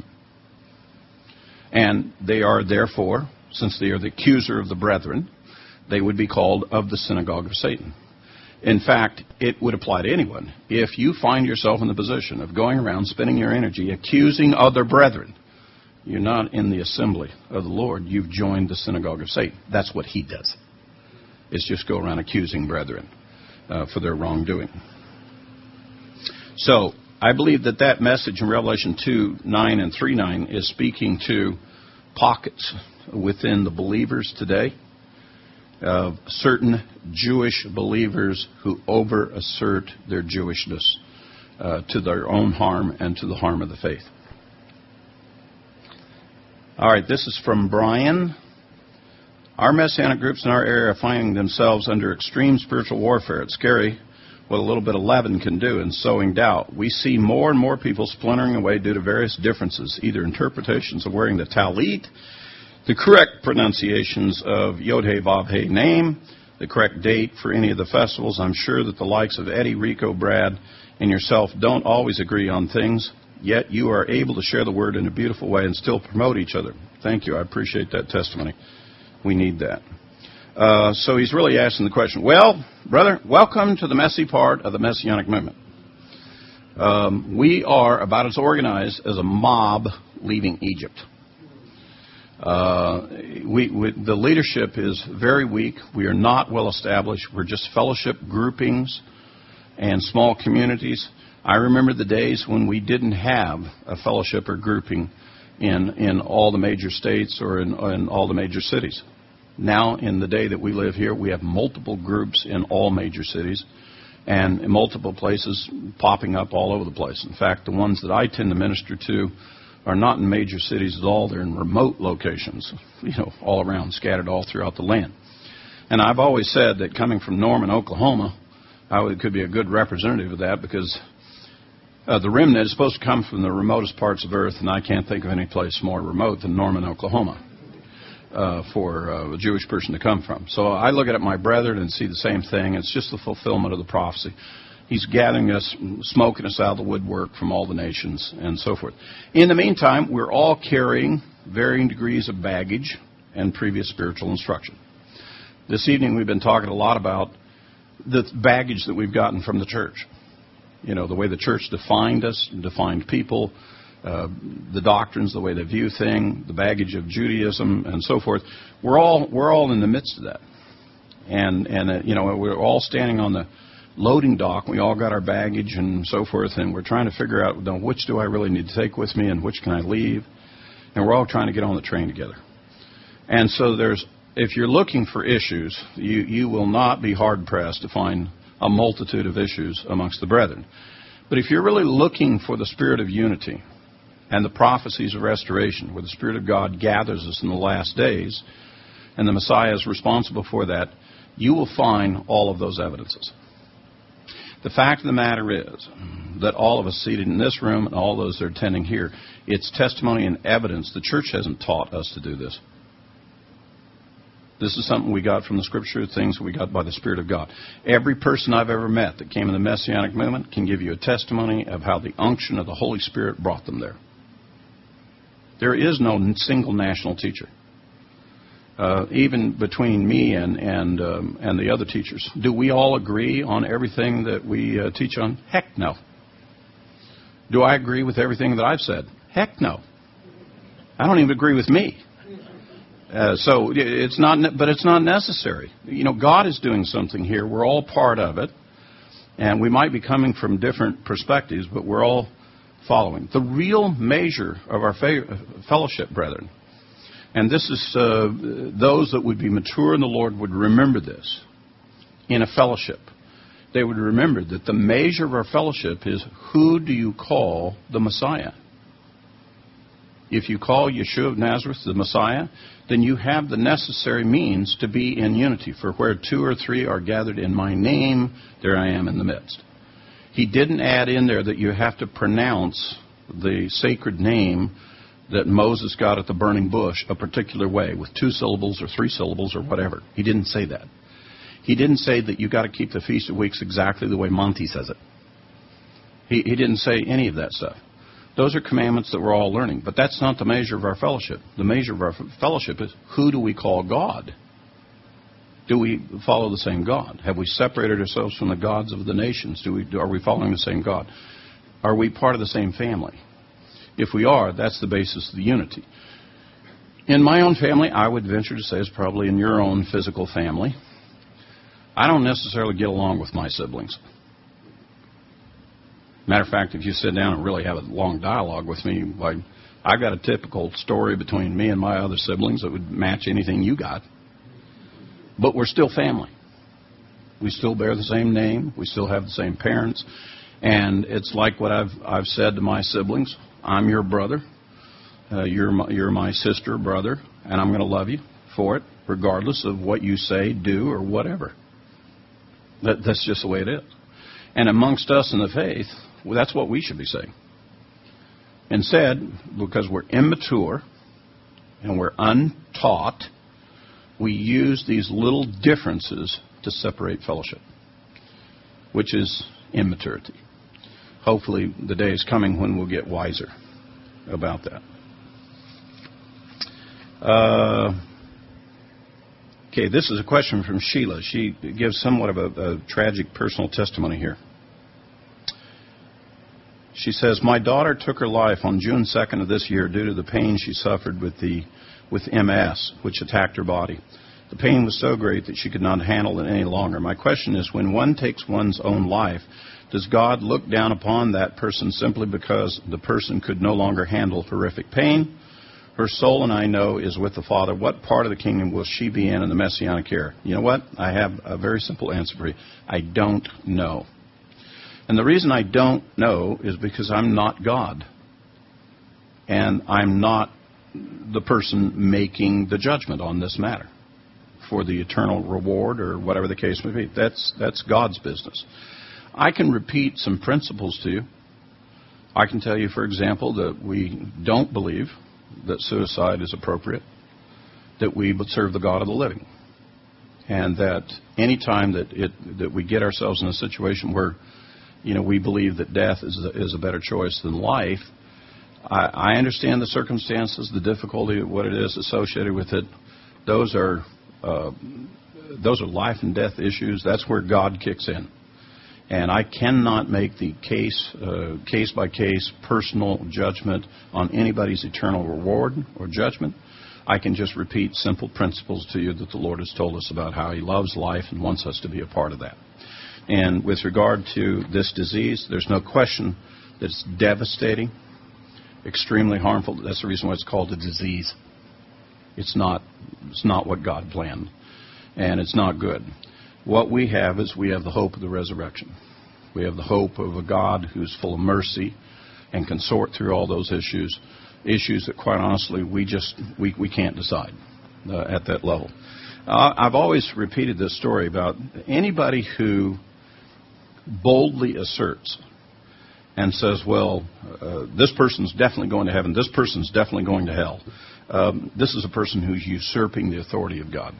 And they are therefore, since they are the accuser of the brethren, they would be called of the synagogue of Satan. In fact, it would apply to anyone. If you find yourself in the position of going around spending your energy accusing other brethren, you're not in the assembly of the Lord. You've joined the synagogue of Satan. That's what he does. It's just go around accusing brethren for their wrongdoing. So I believe that message in Revelation 2:9 and 3:9 is speaking to pockets within the believers today of certain Jewish believers who over-assert their Jewishness to their own harm and to the harm of the faith. All right, this is from Brian. Our Messianic groups in our area are finding themselves under extreme spiritual warfare. It's scary what a little bit of leaven can do in sowing doubt. We see more and more people splintering away due to various differences, either interpretations of wearing the talit, the correct pronunciations of Yod-Heh-Vav-Heh name, the correct date for any of the festivals. I'm sure that the likes of Eddie, Rico, Brad, and yourself don't always agree on things, yet you are able to share the word in a beautiful way and still promote each other. Thank you. I appreciate that testimony. We need that. So he's really asking the question, well, brother, welcome to the messy part of the Messianic movement. We are about as organized as a mob leaving Egypt. The leadership is very weak. We are not well established. We're just fellowship groupings and small communities. I remember the days when we didn't have a fellowship or grouping in all the major states or in all the major cities. Now, in the day that we live here, we have multiple groups in all major cities and in multiple places popping up all over the place. In fact, the ones that I tend to minister to are not in major cities at all. They're in remote locations, all around, scattered all throughout the land. And I've always said that coming from Norman, Oklahoma, I could be a good representative of that, because the remnant is supposed to come from the remotest parts of earth, and I can't think of any place more remote than Norman, Oklahoma, for a Jewish person to come from. So I look at my brethren and see the same thing. It's just the fulfillment of the prophecy. He's gathering us, smoking us out of the woodwork from all the nations, and so forth. In the meantime, we're all carrying varying degrees of baggage and previous spiritual instruction. This evening we've been talking a lot about the baggage that we've gotten from the church. The way the church defined us, defined people, the doctrines, the way they view things, the baggage of Judaism, and so forth. We're all in the midst of that. And we're all standing on the loading dock. We all got our baggage and so forth, and we're trying to figure out, which do I really need to take with me and which can I leave? And we're all trying to get on the train together. And so if you're looking for issues, you will not be hard-pressed to find a multitude of issues amongst the brethren. But if you're really looking for the spirit of unity and the prophecies of restoration, where the Spirit of God gathers us in the last days, and the Messiah is responsible for that, you will find all of those evidences. The fact of the matter is that all of us seated in this room and all those that are attending here, it's testimony and evidence. The church hasn't taught us to do this. This is something we got from the Scripture, things we got by the Spirit of God. Every person I've ever met that came in the Messianic movement can give you a testimony of how the unction of the Holy Spirit brought them there. There is no single national teacher. Even between me and the other teachers. Do we all agree on everything that we teach on? Heck no. Do I agree with everything that I've said? Heck no. I don't even agree with me. So it's not necessary. God is doing something here. We're all part of it. And we might be coming from different perspectives, but we're all following. The real measure of our fellowship, brethren, and this is those that would be mature in the Lord would remember this in a fellowship. They would remember that the measure of our fellowship is, who do you call the Messiah? If you call Yeshua of Nazareth the Messiah, then you have the necessary means to be in unity. For where 2 or 3 are gathered in my name, there I am in the midst. He didn't add in there that you have to pronounce the sacred name that Moses got at the burning bush a particular way, with 2 syllables or 3 syllables or whatever. He didn't say that. He didn't say that you got to keep the Feast of Weeks exactly the way Monty says it. He didn't say any of that stuff. Those are commandments that we're all learning, but that's not the measure of our fellowship. The measure of our fellowship is, who do we call God? Do we follow the same God? Have we separated ourselves from the gods of the nations? Are we following the same God? Are we part of the same family? If we are, that's the basis of the unity. In my own family, I would venture to say it's probably in your own physical family. I don't necessarily get along with my siblings. Matter of fact, if you sit down and really have a long dialogue with me, I've got a typical story between me and my other siblings that would match anything you got. But we're still family. We still bear the same name. We still have the same parents. And it's like what I've said to my siblings. I'm your brother. You're my sister, brother, and I'm going to love you for it, regardless of what you say, do, or whatever. That's just the way it is. And amongst us in the faith, that's what we should be saying. Instead, because we're immature and we're untaught, we use these little differences to separate fellowship, which is immaturity. Hopefully the day is coming when we'll get wiser about that. Okay, this is a question from Sheila. She gives somewhat of a tragic personal testimony here. She says, my daughter took her life on June 2nd of this year due to the pain she suffered with the with MS, which attacked her body. The pain was so great that she could not handle it any longer. My question is, when one takes one's own life, does God look down upon that person simply because the person could no longer handle horrific pain? Her soul, and I know, is with the Father. What part of the kingdom will she be in the Messianic era? You know what? I have a very simple answer for you. I don't know. And the reason I don't know is because I'm not God. And I'm not the person making the judgment on this matter for the eternal reward or whatever the case may be. That's God's business. I can repeat some principles to you. I can tell you, for example, that we don't believe that suicide is appropriate, that we would serve the God of the living, and that any time that we get ourselves in a situation where, we believe that death is a better choice than life, I understand the circumstances, the difficulty of what it is associated with it. Those are life and death issues. That's where God kicks in. And I cannot make the case-by-case personal judgment on anybody's eternal reward or judgment. I can just repeat simple principles to you that the Lord has told us about how He loves life and wants us to be a part of that. And with regard to this disease, there's no question that it's devastating, extremely harmful. That's the reason why it's called a disease. It's not what God planned, and it's not good. What we have is we have the hope of the resurrection. We have the hope of a God who's full of mercy and can sort through all those issues that, quite honestly, we can't decide at that level. I've always repeated this story about anybody who boldly asserts and says, well, this person's definitely going to heaven, this person's definitely going to hell. This is a person who's usurping the authority of God.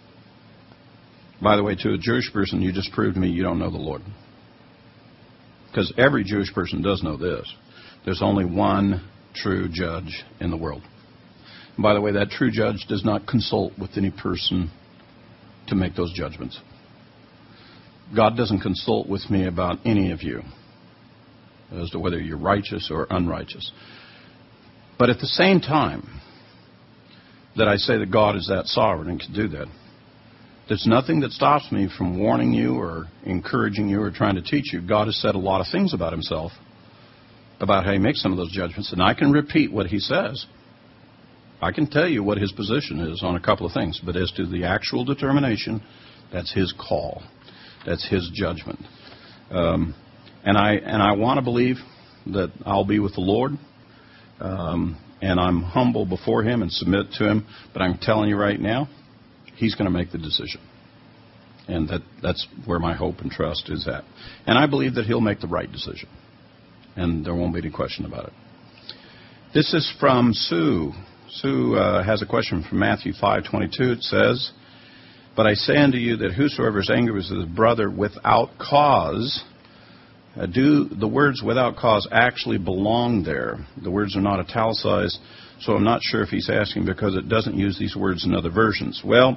By the way, to a Jewish person, you just proved to me you don't know the Lord. Because every Jewish person does know this. There's only one true judge in the world. And by the way, that true judge does not consult with any person to make those judgments. God doesn't consult with me about any of you as to whether you're righteous or unrighteous. But at the same time that I say that God is that sovereign and can do that, there's nothing that stops me from warning you or encouraging you or trying to teach you. God has said a lot of things about Himself, about how He makes some of those judgments, and I can repeat what He says. I can tell you what His position is on a couple of things, but as to the actual determination, that's His call. That's His judgment. And I want to believe that I'll be with the Lord, and I'm humble before Him and submit to Him, but I'm telling you right now, He's going to make the decision. And that's where my hope and trust is at. And I believe that He'll make the right decision. And there won't be any question about it. This is from Sue. Sue has a question from Matthew 5:22. It says, "But I say unto you that whosoever is angry with his brother without cause," do the words "without cause" actually belong there? The words are not italicized, so I'm not sure if he's asking because it doesn't use these words in other versions. Well,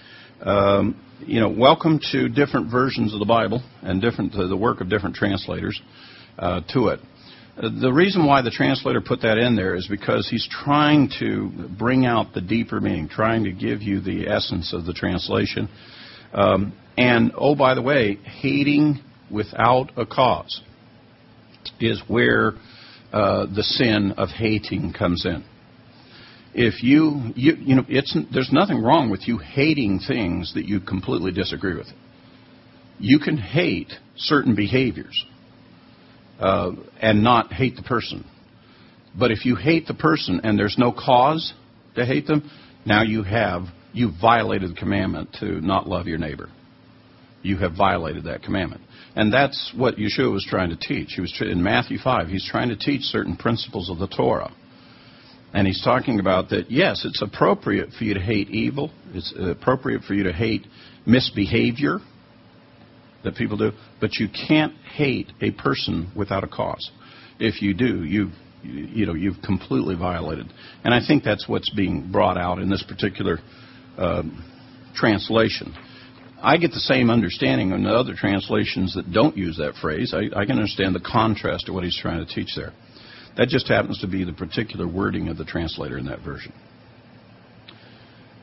welcome to different versions of the Bible and the work of different translators to it. The reason why the translator put that in there is because he's trying to bring out the deeper meaning, trying to give you the essence of the translation. And, oh, by the way, hating without a cause is where the sin of hating comes in. If there's nothing wrong with you hating things that you completely disagree with. You can hate certain behaviors and not hate the person. But if you hate the person and there's no cause to hate them, now you violated the commandment to not love your neighbor. You have violated that commandment. And that's what Yeshua was trying to teach. In Matthew 5, he's trying to teach certain principles of the Torah. And he's talking about that, yes, it's appropriate for you to hate evil. It's appropriate for you to hate misbehavior that people do. But you can't hate a person without a cause. If you do, you've completely violated. And I think that's what's being brought out in this particular translation. I get the same understanding in the other translations that don't use that phrase. I can understand the contrast to what he's trying to teach there. That just happens to be the particular wording of the translator in that version.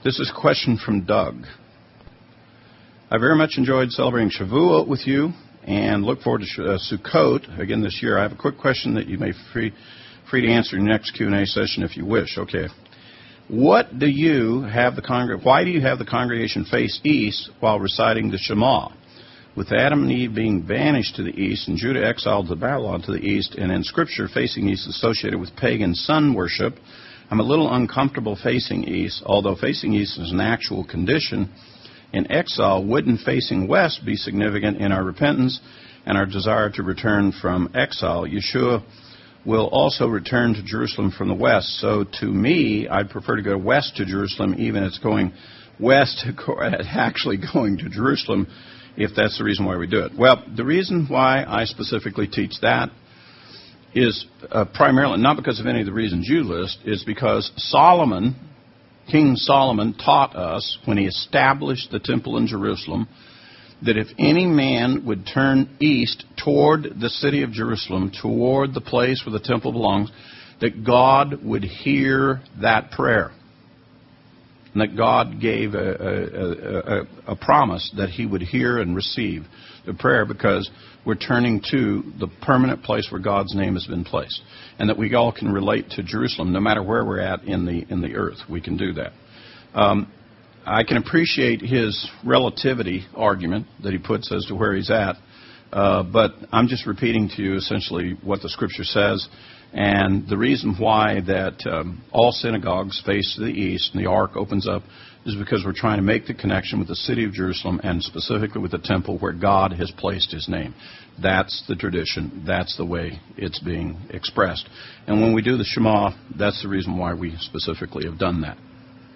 This is a question from Doug. I very much enjoyed celebrating Shavuot with you and look forward to Sukkot again this year. I have a quick question that you may free to answer in your next Q&A session if you wish. Okay. Why do you have the congregation face east while reciting the Shema? With Adam and Eve being banished to the east and Judah exiled to Babylon to the east, and in Scripture facing east associated with pagan sun worship, I'm a little uncomfortable facing east, although facing east is an actual condition. In exile, wouldn't facing west be significant in our repentance and our desire to return from exile? Yeshua will also return to Jerusalem from the west. So to me, I'd prefer to go west to Jerusalem, even if it's going west, actually going to Jerusalem, if that's the reason why we do it. Well, the reason why I specifically teach that is primarily, not because of any of the reasons you list, is because King Solomon taught us when he established the temple in Jerusalem that if any man would turn east toward the city of Jerusalem, toward the place where the temple belongs, that God would hear that prayer. And that God gave a promise that he would hear and receive the prayer because we're turning to the permanent place where God's name has been placed. And that we all can relate to Jerusalem no matter where we're at in the earth. We can do that. I can appreciate his relativity argument that he puts as to where he's at, but I'm just repeating to you essentially what the Scripture says, and the reason why that all synagogues face to the east and the ark opens up is because we're trying to make the connection with the city of Jerusalem and specifically with the temple where God has placed his name. That's the tradition. That's the way it's being expressed. And when we do the Shema, that's the reason why we specifically have done that.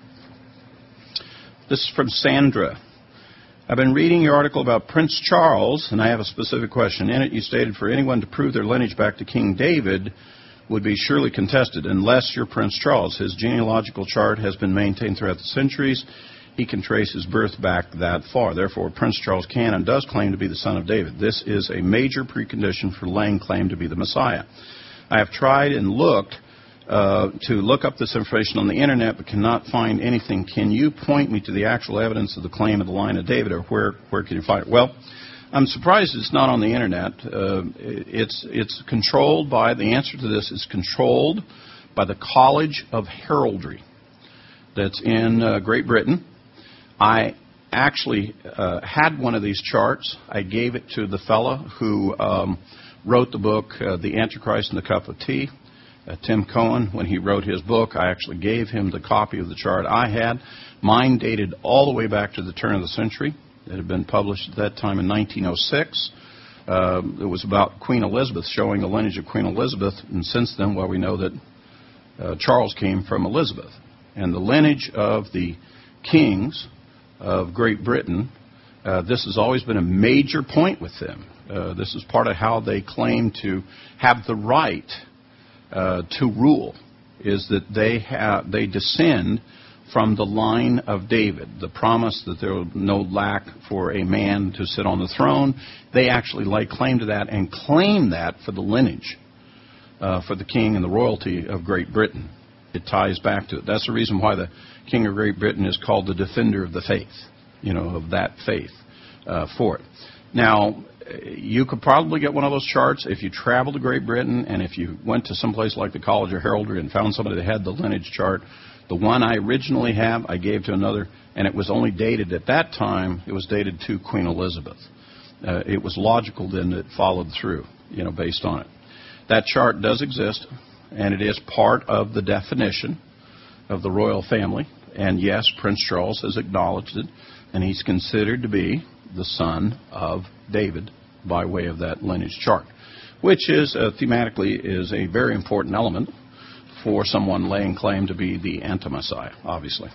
This is from Sandra. I've been reading your article about Prince Charles, and I have a specific question. In it, you stated for anyone to prove their lineage back to King David would be surely contested, unless you're Prince Charles. His genealogical chart has been maintained throughout the centuries. He can trace his birth back that far. Therefore, Prince Charles can and does claim to be the son of David. This is a major precondition for laying claim to be the Messiah. I have tried and looked to look up this information on the internet, but cannot find anything. Can you point me to the actual evidence of the claim of the line of David, or where can you find it? Well, I'm surprised it's not on the internet. It's controlled by, the answer to this is controlled by the College of Heraldry that's in Great Britain. I actually had one of these charts. I gave it to the fellow who wrote the book, The Antichrist and the Cup of Tea. Tim Cohen, when he wrote his book, I actually gave him the copy of the chart I had. Mine dated all the way back to the turn of the century. It had been published at that time in 1906. It was about Queen Elizabeth, showing the lineage of Queen Elizabeth. And since then, well, we know that Charles came from Elizabeth. And the lineage of the kings of Great Britain, this has always been a major point with them. This is part of how they claim to have the right to rule, is that they descend from the line of David. The promise that there will no lack for a man to sit on the throne, they actually lay claim to that and claim that for the lineage, for the king and the royalty of Great Britain. It ties back to it. That's the reason why the king of Great Britain is called the defender of the faith, of that faith for it. Now, you could probably get one of those charts if you traveled to Great Britain and if you went to some place like the College of Heraldry and found somebody that had the lineage chart. The one I originally have, I gave to another, and it was only dated at that time, it was dated to Queen Elizabeth. It was logical then that it followed through, based on it. That chart does exist, and it is part of the definition of the royal family. And yes, Prince Charles has acknowledged it, and he's considered to be the son of David by way of that lineage chart, which is thematically is a very important element for someone laying claim to be the anti-Messiah, obviously.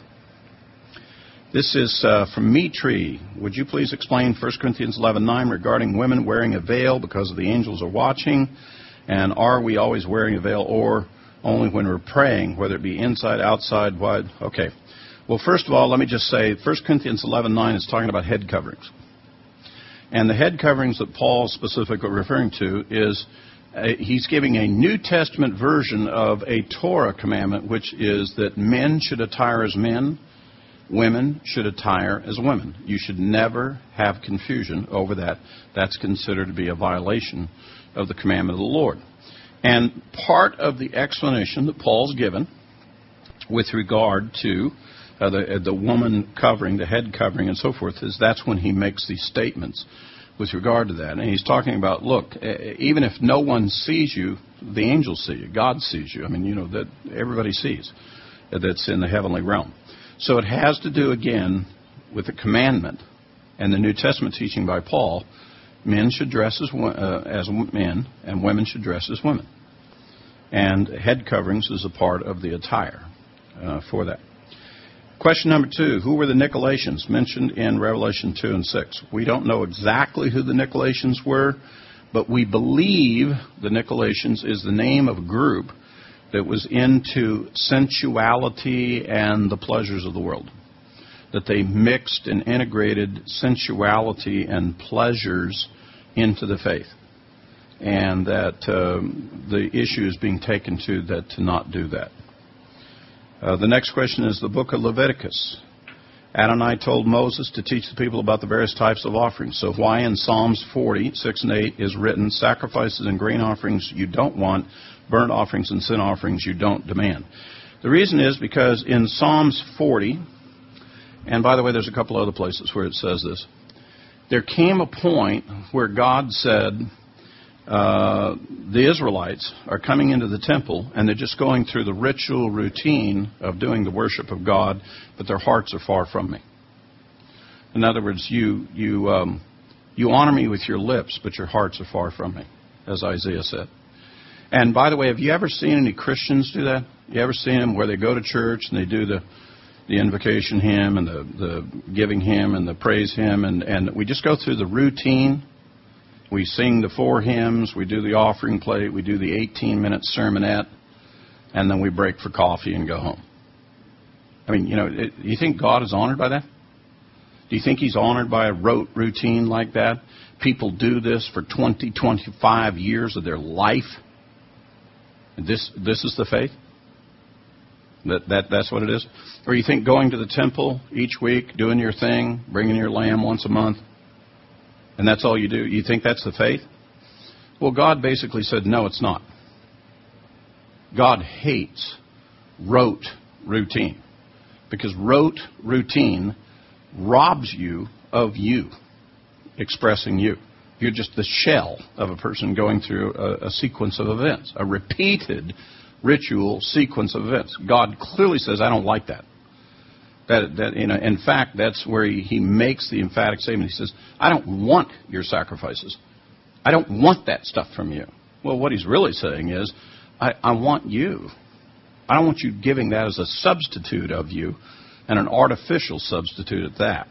This is from Mitri. Would you please explain 1 Corinthians 11:9 regarding women wearing a veil because the angels are watching? And are we always wearing a veil or only when we're praying, whether it be inside, outside, wide? Okay. Well, first of all, let me just say 1 Corinthians 11:9 is talking about head coverings. And the head coverings that Paul is specifically referring to is he's giving a New Testament version of a Torah commandment, which is that men should attire as men, women should attire as women. You should never have confusion over that. That's considered to be a violation of the commandment of the Lord. And part of the explanation that Paul's given with regard to the woman covering, the head covering, and so forth, is that's when he makes these statements with regard to that. And he's talking about, look, even if no one sees you, the angels see you. God sees you. I mean, that everybody sees that's in the heavenly realm. So it has to do, again, with the commandment and the New Testament teaching by Paul. Men should dress as men, and women should dress as women. And head coverings is a part of the attire for that. Question number 2, who were the Nicolaitans mentioned in Revelation 2 and 6? We don't know exactly who the Nicolaitans were, but we believe the Nicolaitans is the name of a group that was into sensuality and the pleasures of the world. That they mixed and integrated sensuality and pleasures into the faith. And that the issue is being taken to not do that. The next question is the book of Leviticus. Adonai told Moses to teach the people about the various types of offerings. So why in Psalms 40, 6 and 8 is written, sacrifices and grain offerings you don't want, burnt offerings and sin offerings you don't demand? The reason is because in Psalms 40, and by the way, there's a couple other places where it says this, there came a point where God said, the Israelites are coming into the temple and they're just going through the ritual routine of doing the worship of God, but their hearts are far from me. In other words, you honor me with your lips, but your hearts are far from me, as Isaiah said. And by the way, have you ever seen any Christians do that? You ever seen them where they go to church and they do the invocation hymn and the giving hymn and the praise hymn, and we just go through the routine? We sing the 4 hymns, we do the offering plate, we do the 18-minute sermonette, and then we break for coffee and go home. I mean, do you think God is honored by that? Do you think He's honored by a rote routine like that? People do this for 20, 25 years of their life. This is the faith? That's what it is? Or you think going to the temple each week, doing your thing, bringing your lamb once a month, and that's all you do? You think that's the faith? Well, God basically said, no, it's not. God hates rote routine. Because rote routine robs you of you, expressing you. You're just the shell of a person going through a sequence of events, a repeated ritual sequence of events. God clearly says, I don't like that. In fact, that's where he makes the emphatic statement. He says, I don't want your sacrifices. I don't want that stuff from you. Well, what he's really saying is, I want you. I don't want you giving that as a substitute of you, and an artificial substitute at that.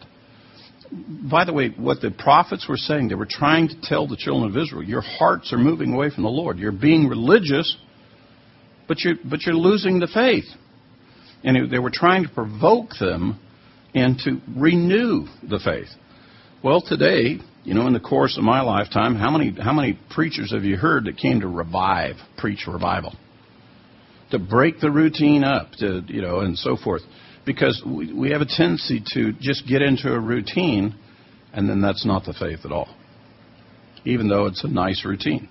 By the way, what the prophets were saying, they were trying to tell the children of Israel, your hearts are moving away from the Lord. You're being religious, but you're losing the faith. And they were trying to provoke them and to renew the faith. Well, today, in the course of my lifetime, how many preachers have you heard that came to preach revival? To break the routine up, and so forth. Because we have a tendency to just get into a routine, and then that's not the faith at all. Even though it's a nice routine.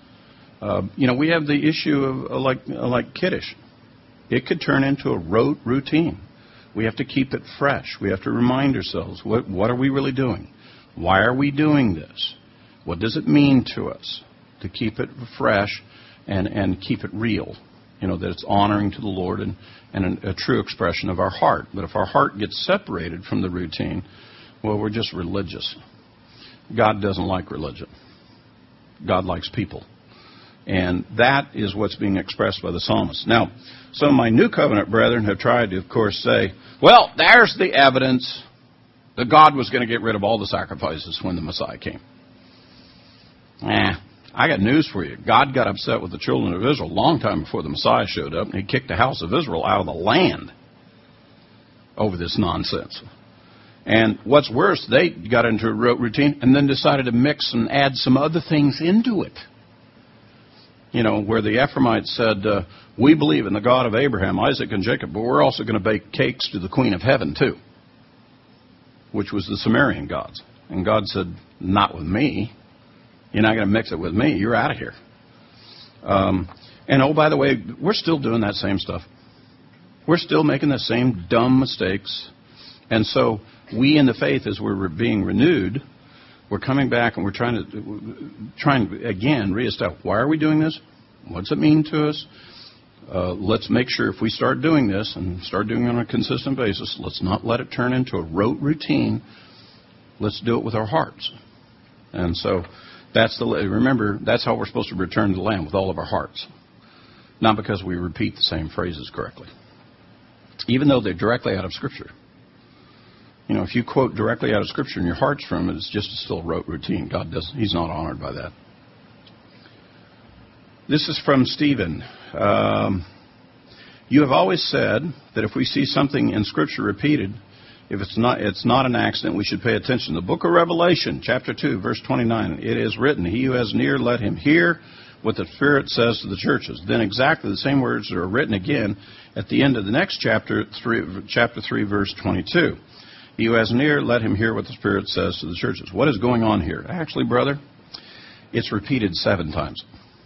We have the issue of like Kiddush. It could turn into a rote routine. We have to keep it fresh. We have to remind ourselves, what are we really doing? Why are we doing this? What does it mean to us? To keep it fresh and keep it real. That it's honoring to the Lord and a true expression of our heart. But if our heart gets separated from the routine, well, we're just religious. God doesn't like religion. God likes people. And that is what's being expressed by the psalmist. Now, some of my New Covenant brethren have tried to, of course, say, well, there's the evidence that God was going to get rid of all the sacrifices when the Messiah came. I got news for you. God got upset with the children of Israel a long time before the Messiah showed up, and He kicked the house of Israel out of the land over this nonsense. And what's worse, they got into a routine and then decided to mix and add some other things into it. Where the Ephraimites said, we believe in the God of Abraham, Isaac, and Jacob, but we're also going to bake cakes to the Queen of Heaven, too. which was the Sumerian gods. And God said, not with me. You're not going to mix it with me. You're out of here. And oh, by the way, we're still doing that same stuff. We're still making the same dumb mistakes. And so we in the faith, as we're being renewed, we're coming back and we're trying to again, reestablish, why are we doing this? What's it mean to us? Let's make sure if we start doing this and start doing it on a consistent basis, let's not let it turn into a rote routine. Let's do it with our hearts. And so remember, that's how we're supposed to return to the land, with all of our hearts. Not because we repeat the same phrases correctly. Even though they're directly out of Scripture. You know, if you quote directly out of Scripture and your heart's from it, it's just still a rote routine. He's not honored by that. This is from Stephen. You have always said that if we see something in Scripture repeated, if it's not an accident, we should pay attention. The book of Revelation, chapter 2, verse 29, it is written, he who has an ear, let him hear what the Spirit says to the churches. Then exactly the same words are written again at the end of the next chapter 3, verse 22. He who has an ear, let him hear what the Spirit says to the churches. What is going on here? Actually, brother, it's repeated 7 times.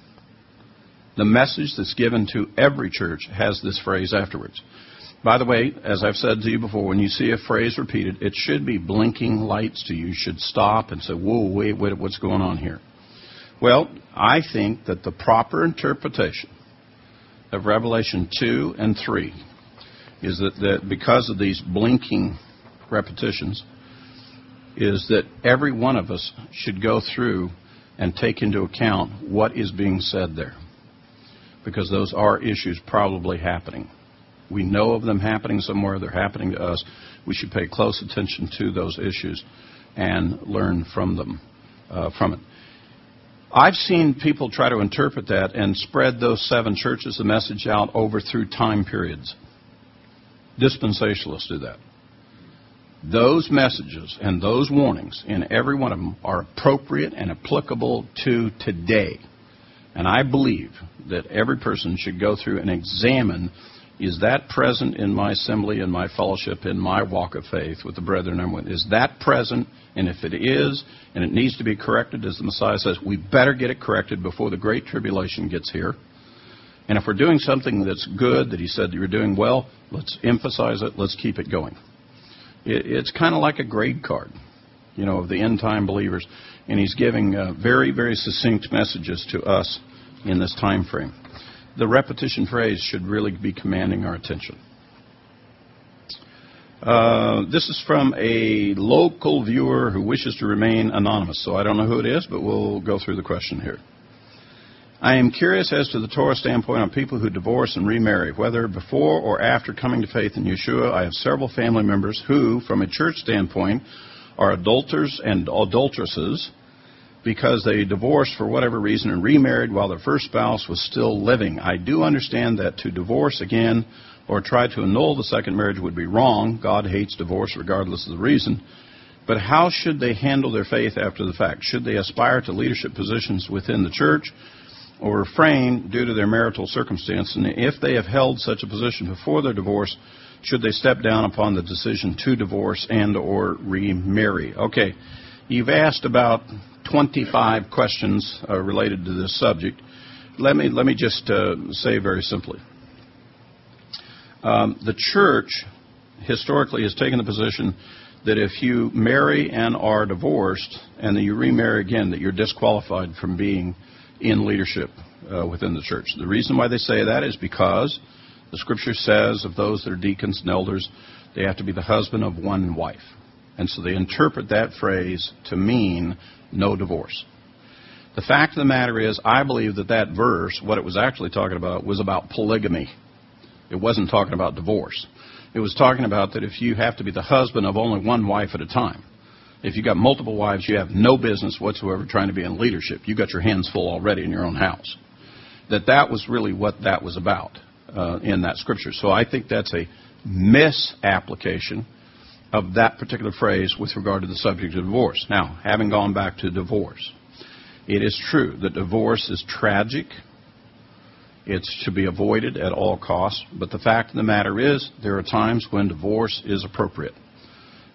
The message that's given to every church has this phrase afterwards. By the way, as I've said to you before, when you see a phrase repeated, it should be blinking lights to you. You should stop and say, whoa, wait, what's going on here? Well, I think that the proper interpretation of Revelation 2 and 3 is that because of these blinking repetitions, is that every one of us should go through and take into account what is being said there. Because those are issues probably happening. We know of them happening somewhere. They're happening to us. We should pay close attention to those issues and learn from them, from it. I've seen people try to interpret that and spread those 7 churches, the message out over through time periods. Dispensationalists do that. Those messages and those warnings in every one of them are appropriate and applicable to today. And I believe that every person should go through and examine, is that present in my assembly, in my fellowship, in my walk of faith with the brethren? Is that present? And if it is, and it needs to be corrected, as the Messiah says, we better get it corrected before the great tribulation gets here. And if we're doing something that's good, that he said that you're doing well, let's emphasize it, let's keep it going. It's kind of like a grade card, you know, of the end-time believers. And he's giving very, very succinct messages to us in this time frame. The repetition phrase should really be commanding our attention. This is from a local viewer who wishes to remain anonymous. So I don't know who it is, but we'll go through the question here. I am curious as to the Torah standpoint on people who divorce and remarry, whether before or after coming to faith in Yeshua. I have several family members who, from a church standpoint, are adulterers and adulteresses because they divorced for whatever reason and remarried while their first spouse was still living. I do understand that to divorce again or try to annul the second marriage would be wrong. God hates divorce regardless of the reason. But how should they handle their faith after the fact? Should they aspire to leadership positions within the church or refrain due to their marital circumstance? And if they have held such a position before their divorce, should they step down upon the decision to divorce and or remarry? Okay, you've asked about 25 questions related to this subject. Let me just say very simply. The church historically has taken the position that if you marry and are divorced and then you remarry again, that you're disqualified from being in leadership within the church. The reason why they say that is because the Scripture says of those that are deacons and elders, they have to be the husband of one wife. And so they interpret that phrase to mean no divorce. The fact of the matter is, I believe that verse, what it was actually talking about, was about polygamy. It wasn't talking about divorce. It was talking about that if you have to be the husband of only one wife at a time, if you got multiple wives, you have no business whatsoever trying to be in leadership. You got your hands full already in your own house. That was really what that was about in that Scripture. So I think that's a misapplication of that particular phrase with regard to the subject of divorce. Now, having gone back to divorce, it is true that divorce is tragic. It's to be avoided at all costs. But the fact of the matter is, there are times when divorce is appropriate.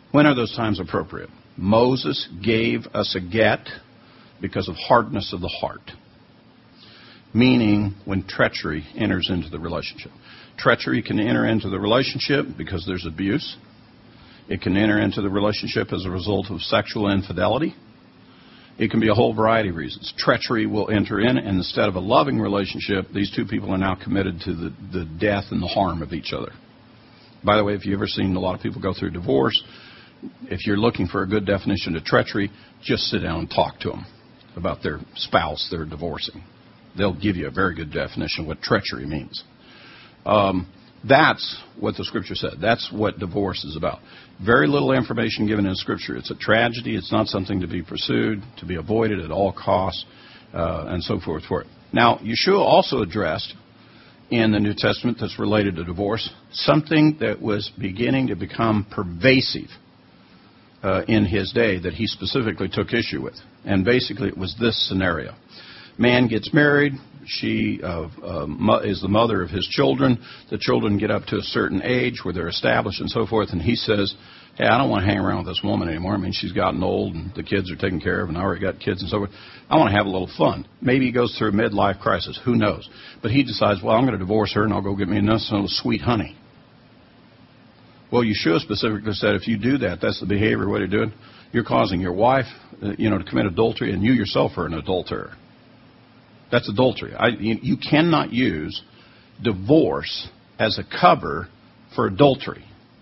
When are those times appropriate? Moses gave us a get because of hardness of the heart, meaning when treachery enters into the relationship. Treachery can enter into the relationship because there's abuse. It can enter into the relationship as a result of sexual infidelity. It can be a whole variety of reasons. Treachery will enter in, and instead of a loving relationship, these two people are now committed to the death and the harm of each other. By the way, if you've ever seen a lot of people go through divorce, if you're looking for a good definition of treachery, just sit down and talk to them about their spouse they're divorcing. They'll give you a very good definition of what treachery means. That's what the Scripture said. That's what divorce is about. Very little information given in Scripture. It's a tragedy. It's not something to be pursued, to be avoided at all costs, and so forth for it. Now, Yeshua also addressed in the New Testament that's related to divorce something that was beginning to become pervasive in his day that he specifically took issue with. And basically it was this scenario. Man gets married. She is the mother of his children. The children get up to a certain age where they're established and so forth. And he says, hey, I don't want to hang around with this woman anymore. I mean, she's gotten old and the kids are taken care of and I already got kids and so forth. I want to have a little fun. Maybe he goes through a midlife crisis. Who knows? But he decides, well, I'm going to divorce her and I'll go get me a nice little sweet honey. Well, Yeshua specifically said if you do that, that's the behavior, what you're doing. You're causing your wife, to commit adultery, and you yourself are an adulterer. That's adultery. You cannot use divorce as a cover for adultery.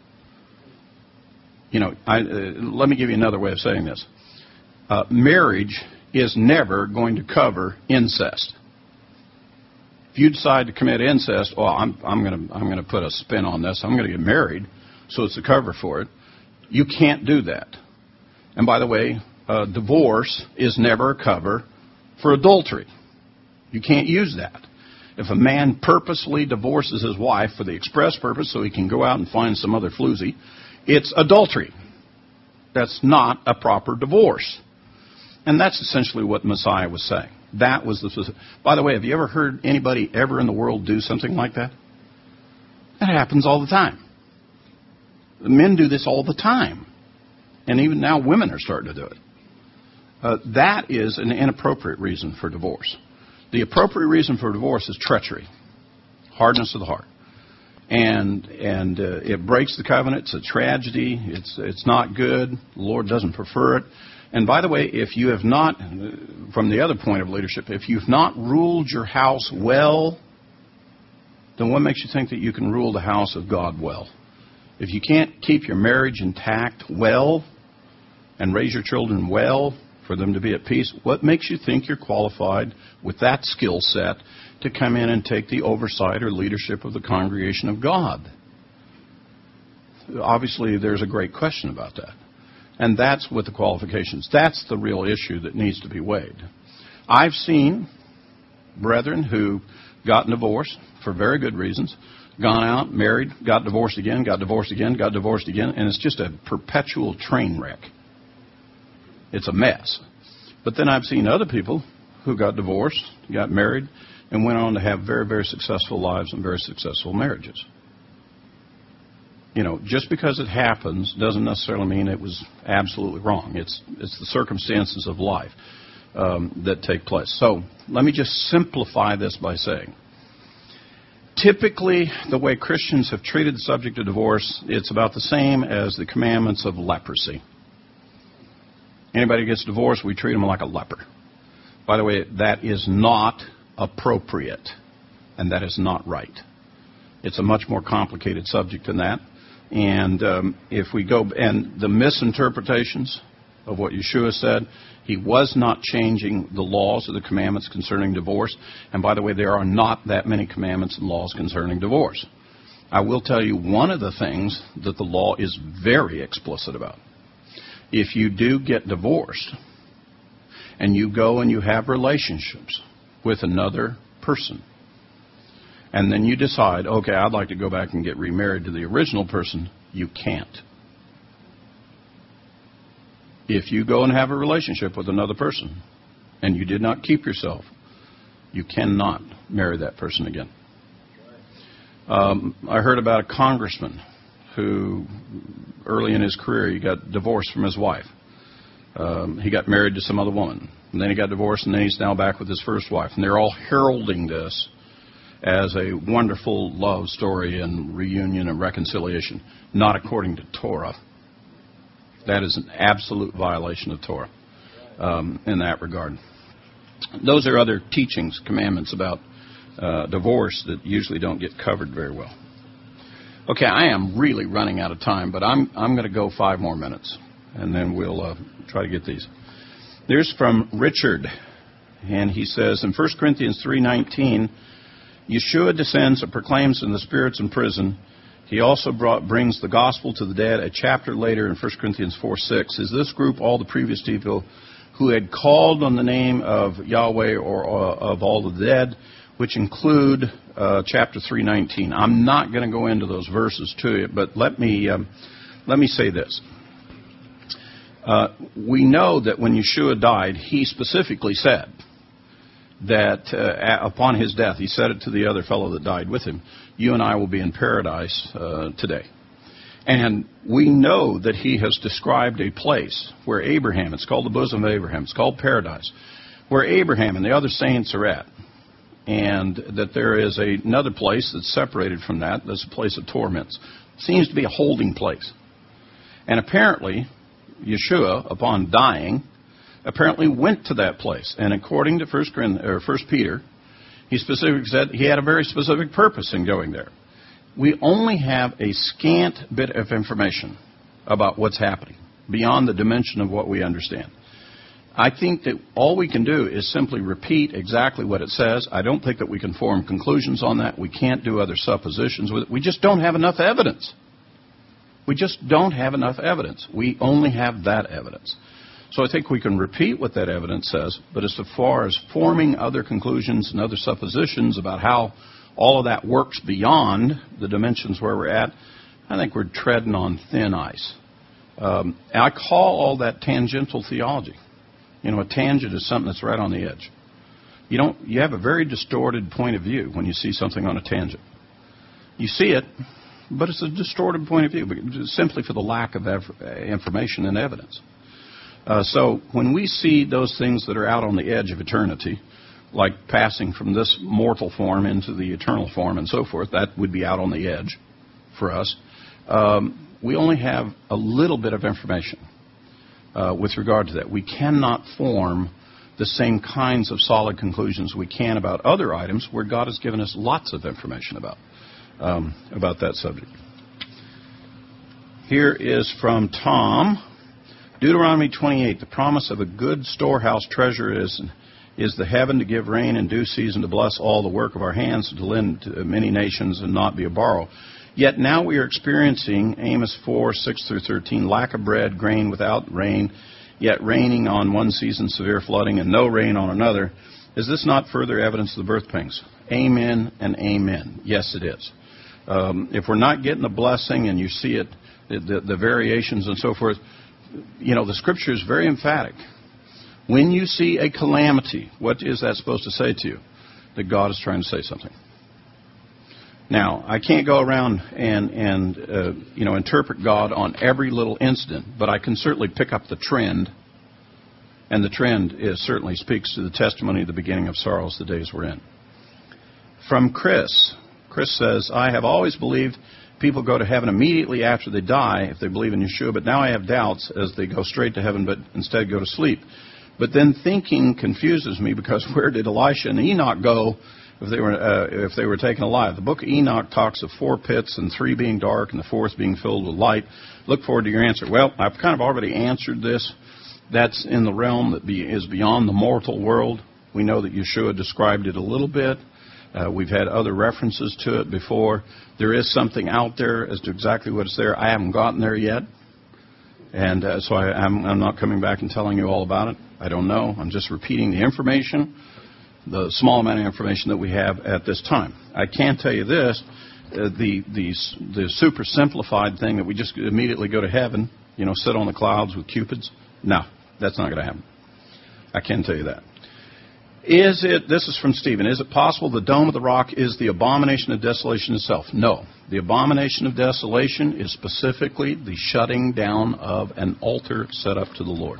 Let me give you another way of saying this. Marriage is never going to cover incest. If you decide to commit incest, I'm going to put a spin on this. I'm going to get married, so it's a cover for it. You can't do that. And by the way, divorce is never a cover for adultery. You can't use that. If a man purposely divorces his wife for the express purpose so he can go out and find some other floozy, it's adultery. That's not a proper divorce. And that's essentially what Messiah was saying. That was the. By the way, have you ever heard anybody ever in the world do something like that? That happens all the time. Men do this all the time. And even now women are starting to do it. That is an inappropriate reason for divorce. The appropriate reason for divorce is treachery, hardness of the heart. And it breaks the covenant. It's a tragedy. It's not good. The Lord doesn't prefer it. And by the way, if you have not, from the other point of leadership, if you've not ruled your house well, then what makes you think that you can rule the house of God well? If you can't keep your marriage intact well and raise your children well for them to be at peace, what makes you think you're qualified with that skill set to come in and take the oversight or leadership of the congregation of God? Obviously, there's a great question about that. And that's what the qualifications. That's the real issue that needs to be weighed. I've seen brethren who got divorced for very good reasons, gone out, married, got divorced again, got divorced again, got divorced again, and it's just a perpetual train wreck. It's a mess. But then I've seen other people who got divorced, got married, and went on to have very, very successful lives and very successful marriages. Just because it happens doesn't necessarily mean it was absolutely wrong. It's the circumstances of life that take place. So let me just simplify this by saying, typically the way Christians have treated the subject of divorce, it's about the same as the commandments of leprosy. Anybody who gets divorced, we treat them like a leper. By the way, that is not appropriate, and that is not right. It's a much more complicated subject than that. And if we go, and the misinterpretations of what Yeshua said, he was not changing the laws or the commandments concerning divorce. And by the way, there are not that many commandments and laws concerning divorce. I will tell you one of the things that the law is very explicit about. If you do get divorced and you go and you have relationships with another person, and then you decide, okay, I'd like to go back and get remarried to the original person, you can't. If you go and have a relationship with another person and you did not keep yourself, you cannot marry that person again. I heard about a congressman who early in his career he got divorced from his wife. He got married to some other woman, and then he got divorced, and then he's now back with his first wife. And they're all heralding this as a wonderful love story and reunion and reconciliation, not according to Torah. That is an absolute violation of Torah in that regard. Those are other teachings, commandments about divorce that usually don't get covered very well. Okay, I am really running out of time, but I'm going to go 5 more minutes, and then we'll try to get these. There's from Richard, and he says in 1 Corinthians 3:19, Yeshua descends and proclaims in the spirits in prison. He also brings the gospel to the dead. A chapter later in 1 Corinthians 4:6, is this group all the previous people who had called on the name of Yahweh or of all the dead, which include chapter 3:19. I'm not going to go into those verses to you, but let me say this. We know that when Yeshua died, he specifically said that upon his death, he said it to the other fellow that died with him, you and I will be in paradise today. And we know that he has described a place where Abraham, it's called the bosom of Abraham, it's called paradise, where Abraham and the other saints are at. And that there is another place that's separated from that, that's a place of torments. It seems to be a holding place. And apparently, Yeshua, upon dying, apparently went to that place. And according to 1 Peter, he specifically said he had a very specific purpose in going there. We only have a scant bit of information about what's happening, beyond the dimension of what we understand. I think that all we can do is simply repeat exactly what it says. I don't think that we can form conclusions on that. We can't do other suppositions with it. We just don't have enough evidence. We just don't have enough evidence. We only have that evidence. So I think we can repeat what that evidence says, but as far as forming other conclusions and other suppositions about how all of that works beyond the dimensions where we're at, I think we're treading on thin ice. And I call all that tangential theology. You know, a tangent is something that's right on the edge. You have a very distorted point of view when you see something on a tangent. You see it, but it's a distorted point of view, simply for the lack of information and evidence. So when we see those things that are out on the edge of eternity, like passing from this mortal form into the eternal form and so forth, that would be out on the edge for us. We only have a little bit of information with regard to that. We cannot form the same kinds of solid conclusions we can about other items where God has given us lots of information about that subject. Here is from Tom. Deuteronomy 28, the promise of a good storehouse treasure is the heaven to give rain in due season, to bless all the work of our hands, to lend to many nations and not be a borrower. Yet now we are experiencing, Amos 4, 6 through 13, lack of bread, grain without rain, yet raining on one season, severe flooding, and no rain on another. Is this not further evidence of the birth pangs? Amen and amen. Yes, it is. If we're not getting the blessing and you see it, the variations and so forth, you know, the Scripture is very emphatic. When you see a calamity, what is that supposed to say to you? That God is trying to say something. Now, I can't go around and interpret God on every little incident, but I can certainly pick up the trend, and the trend certainly speaks to the testimony of the beginning of sorrows, the days we're in. From Chris says, I have always believed people go to heaven immediately after they die if they believe in Yeshua, but now I have doubts as they go straight to heaven but instead go to sleep. But then thinking confuses me, because where did Elisha and Enoch go if they were taken alive? The book of Enoch talks of 4 pits and 3 being dark and the 4th being filled with light. Look forward to your answer. Well, I've kind of already answered this. That's in the realm that is beyond the mortal world. We know that Yeshua described it a little bit. We've had other references to it before. There is something out there as to exactly what is there. I haven't gotten there yet. And so I'm not coming back and telling you all about it. I don't know. I'm just repeating the information, the small amount of information that we have at this time. I can tell you this, the super simplified thing that we just immediately go to heaven, sit on the clouds with cupids. No, that's not going to happen. I can tell you that. This is from Stephen, is it possible the Dome of the Rock is the abomination of desolation itself? No. The abomination of desolation is specifically the shutting down of an altar set up to the Lord.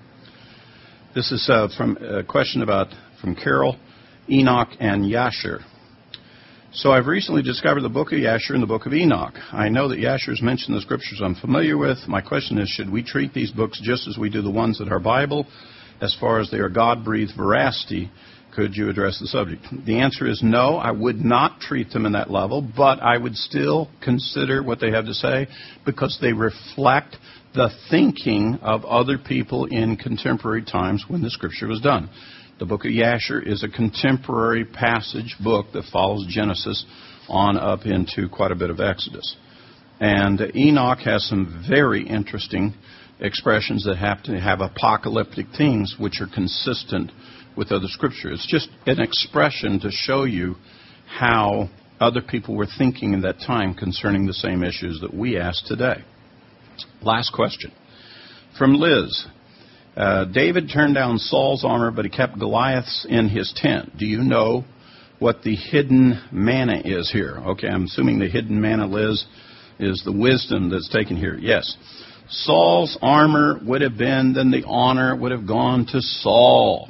This is from a question from Carol, Enoch, and Yashar. So I've recently discovered the book of Yashar and the book of Enoch. I know that Yashar is mentioned in the scriptures I'm familiar with. My question is, should we treat these books just as we do the ones that are Bible, as far as they are God-breathed veracity? Could you address the subject? The answer is no. I would not treat them in that level, but I would still consider what they have to say because they reflect the thinking of other people in contemporary times when the scripture was done. The book of Yashar is a contemporary passage book that follows Genesis on up into quite a bit of Exodus. And Enoch has some very interesting expressions that have to have apocalyptic themes which are consistent with other scripture. It's just an expression to show you how other people were thinking in that time concerning the same issues that we ask today. Last question. From Liz. David turned down Saul's armor, but he kept Goliath's in his tent. Do you know what the hidden manna is here? Okay, I'm assuming the hidden manna, Liz, is the wisdom that's taken here. Yes. Saul's armor would have been, then the honor would have gone to Saul.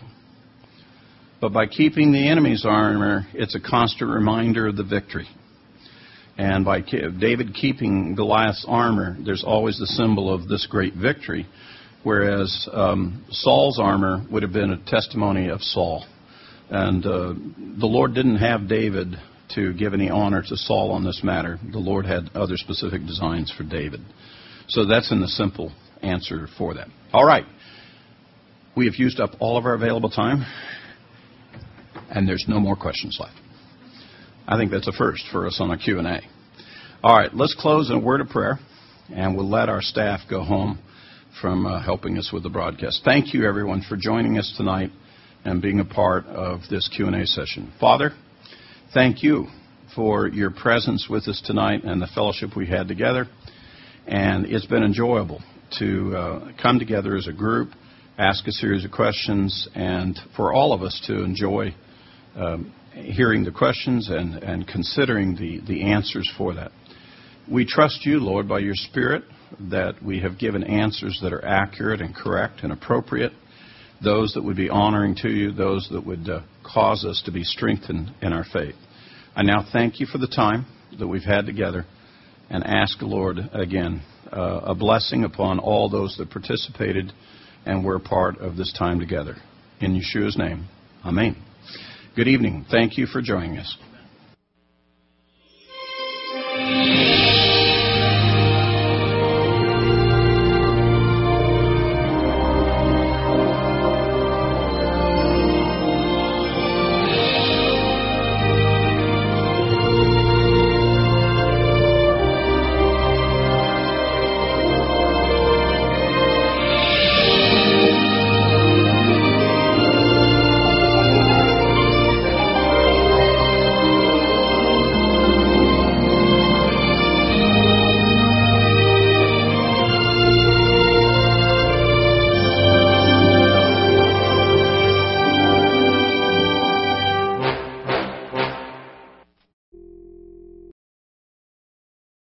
But by keeping the enemy's armor, it's a constant reminder of the victory. And by David keeping Goliath's armor, there's always the symbol of this great victory. Whereas Saul's armor would have been a testimony of Saul. And the Lord didn't have David to give any honor to Saul on this matter. The Lord had other specific designs for David. So that's in the simple answer for that. All right. We have used up all of our available time, and there's no more questions left. I think that's a first for us on a Q&A. All right, let's close in a word of prayer, and we'll let our staff go home from helping us with the broadcast. Thank you, everyone, for joining us tonight and being a part of this Q&A session. Father, thank you for your presence with us tonight and the fellowship we had together. And it's been enjoyable to come together as a group, ask a series of questions, and for all of us to enjoy hearing the questions and considering the answers for that. We trust you, Lord, by your Spirit, that we have given answers that are accurate and correct and appropriate, those that would be honoring to you, those that would cause us to be strengthened in our faith. I now thank you for the time that we've had together and ask, Lord, again, a blessing upon all those that participated and were part of this time together. In Yeshua's name, amen. Good evening. Thank you for joining us.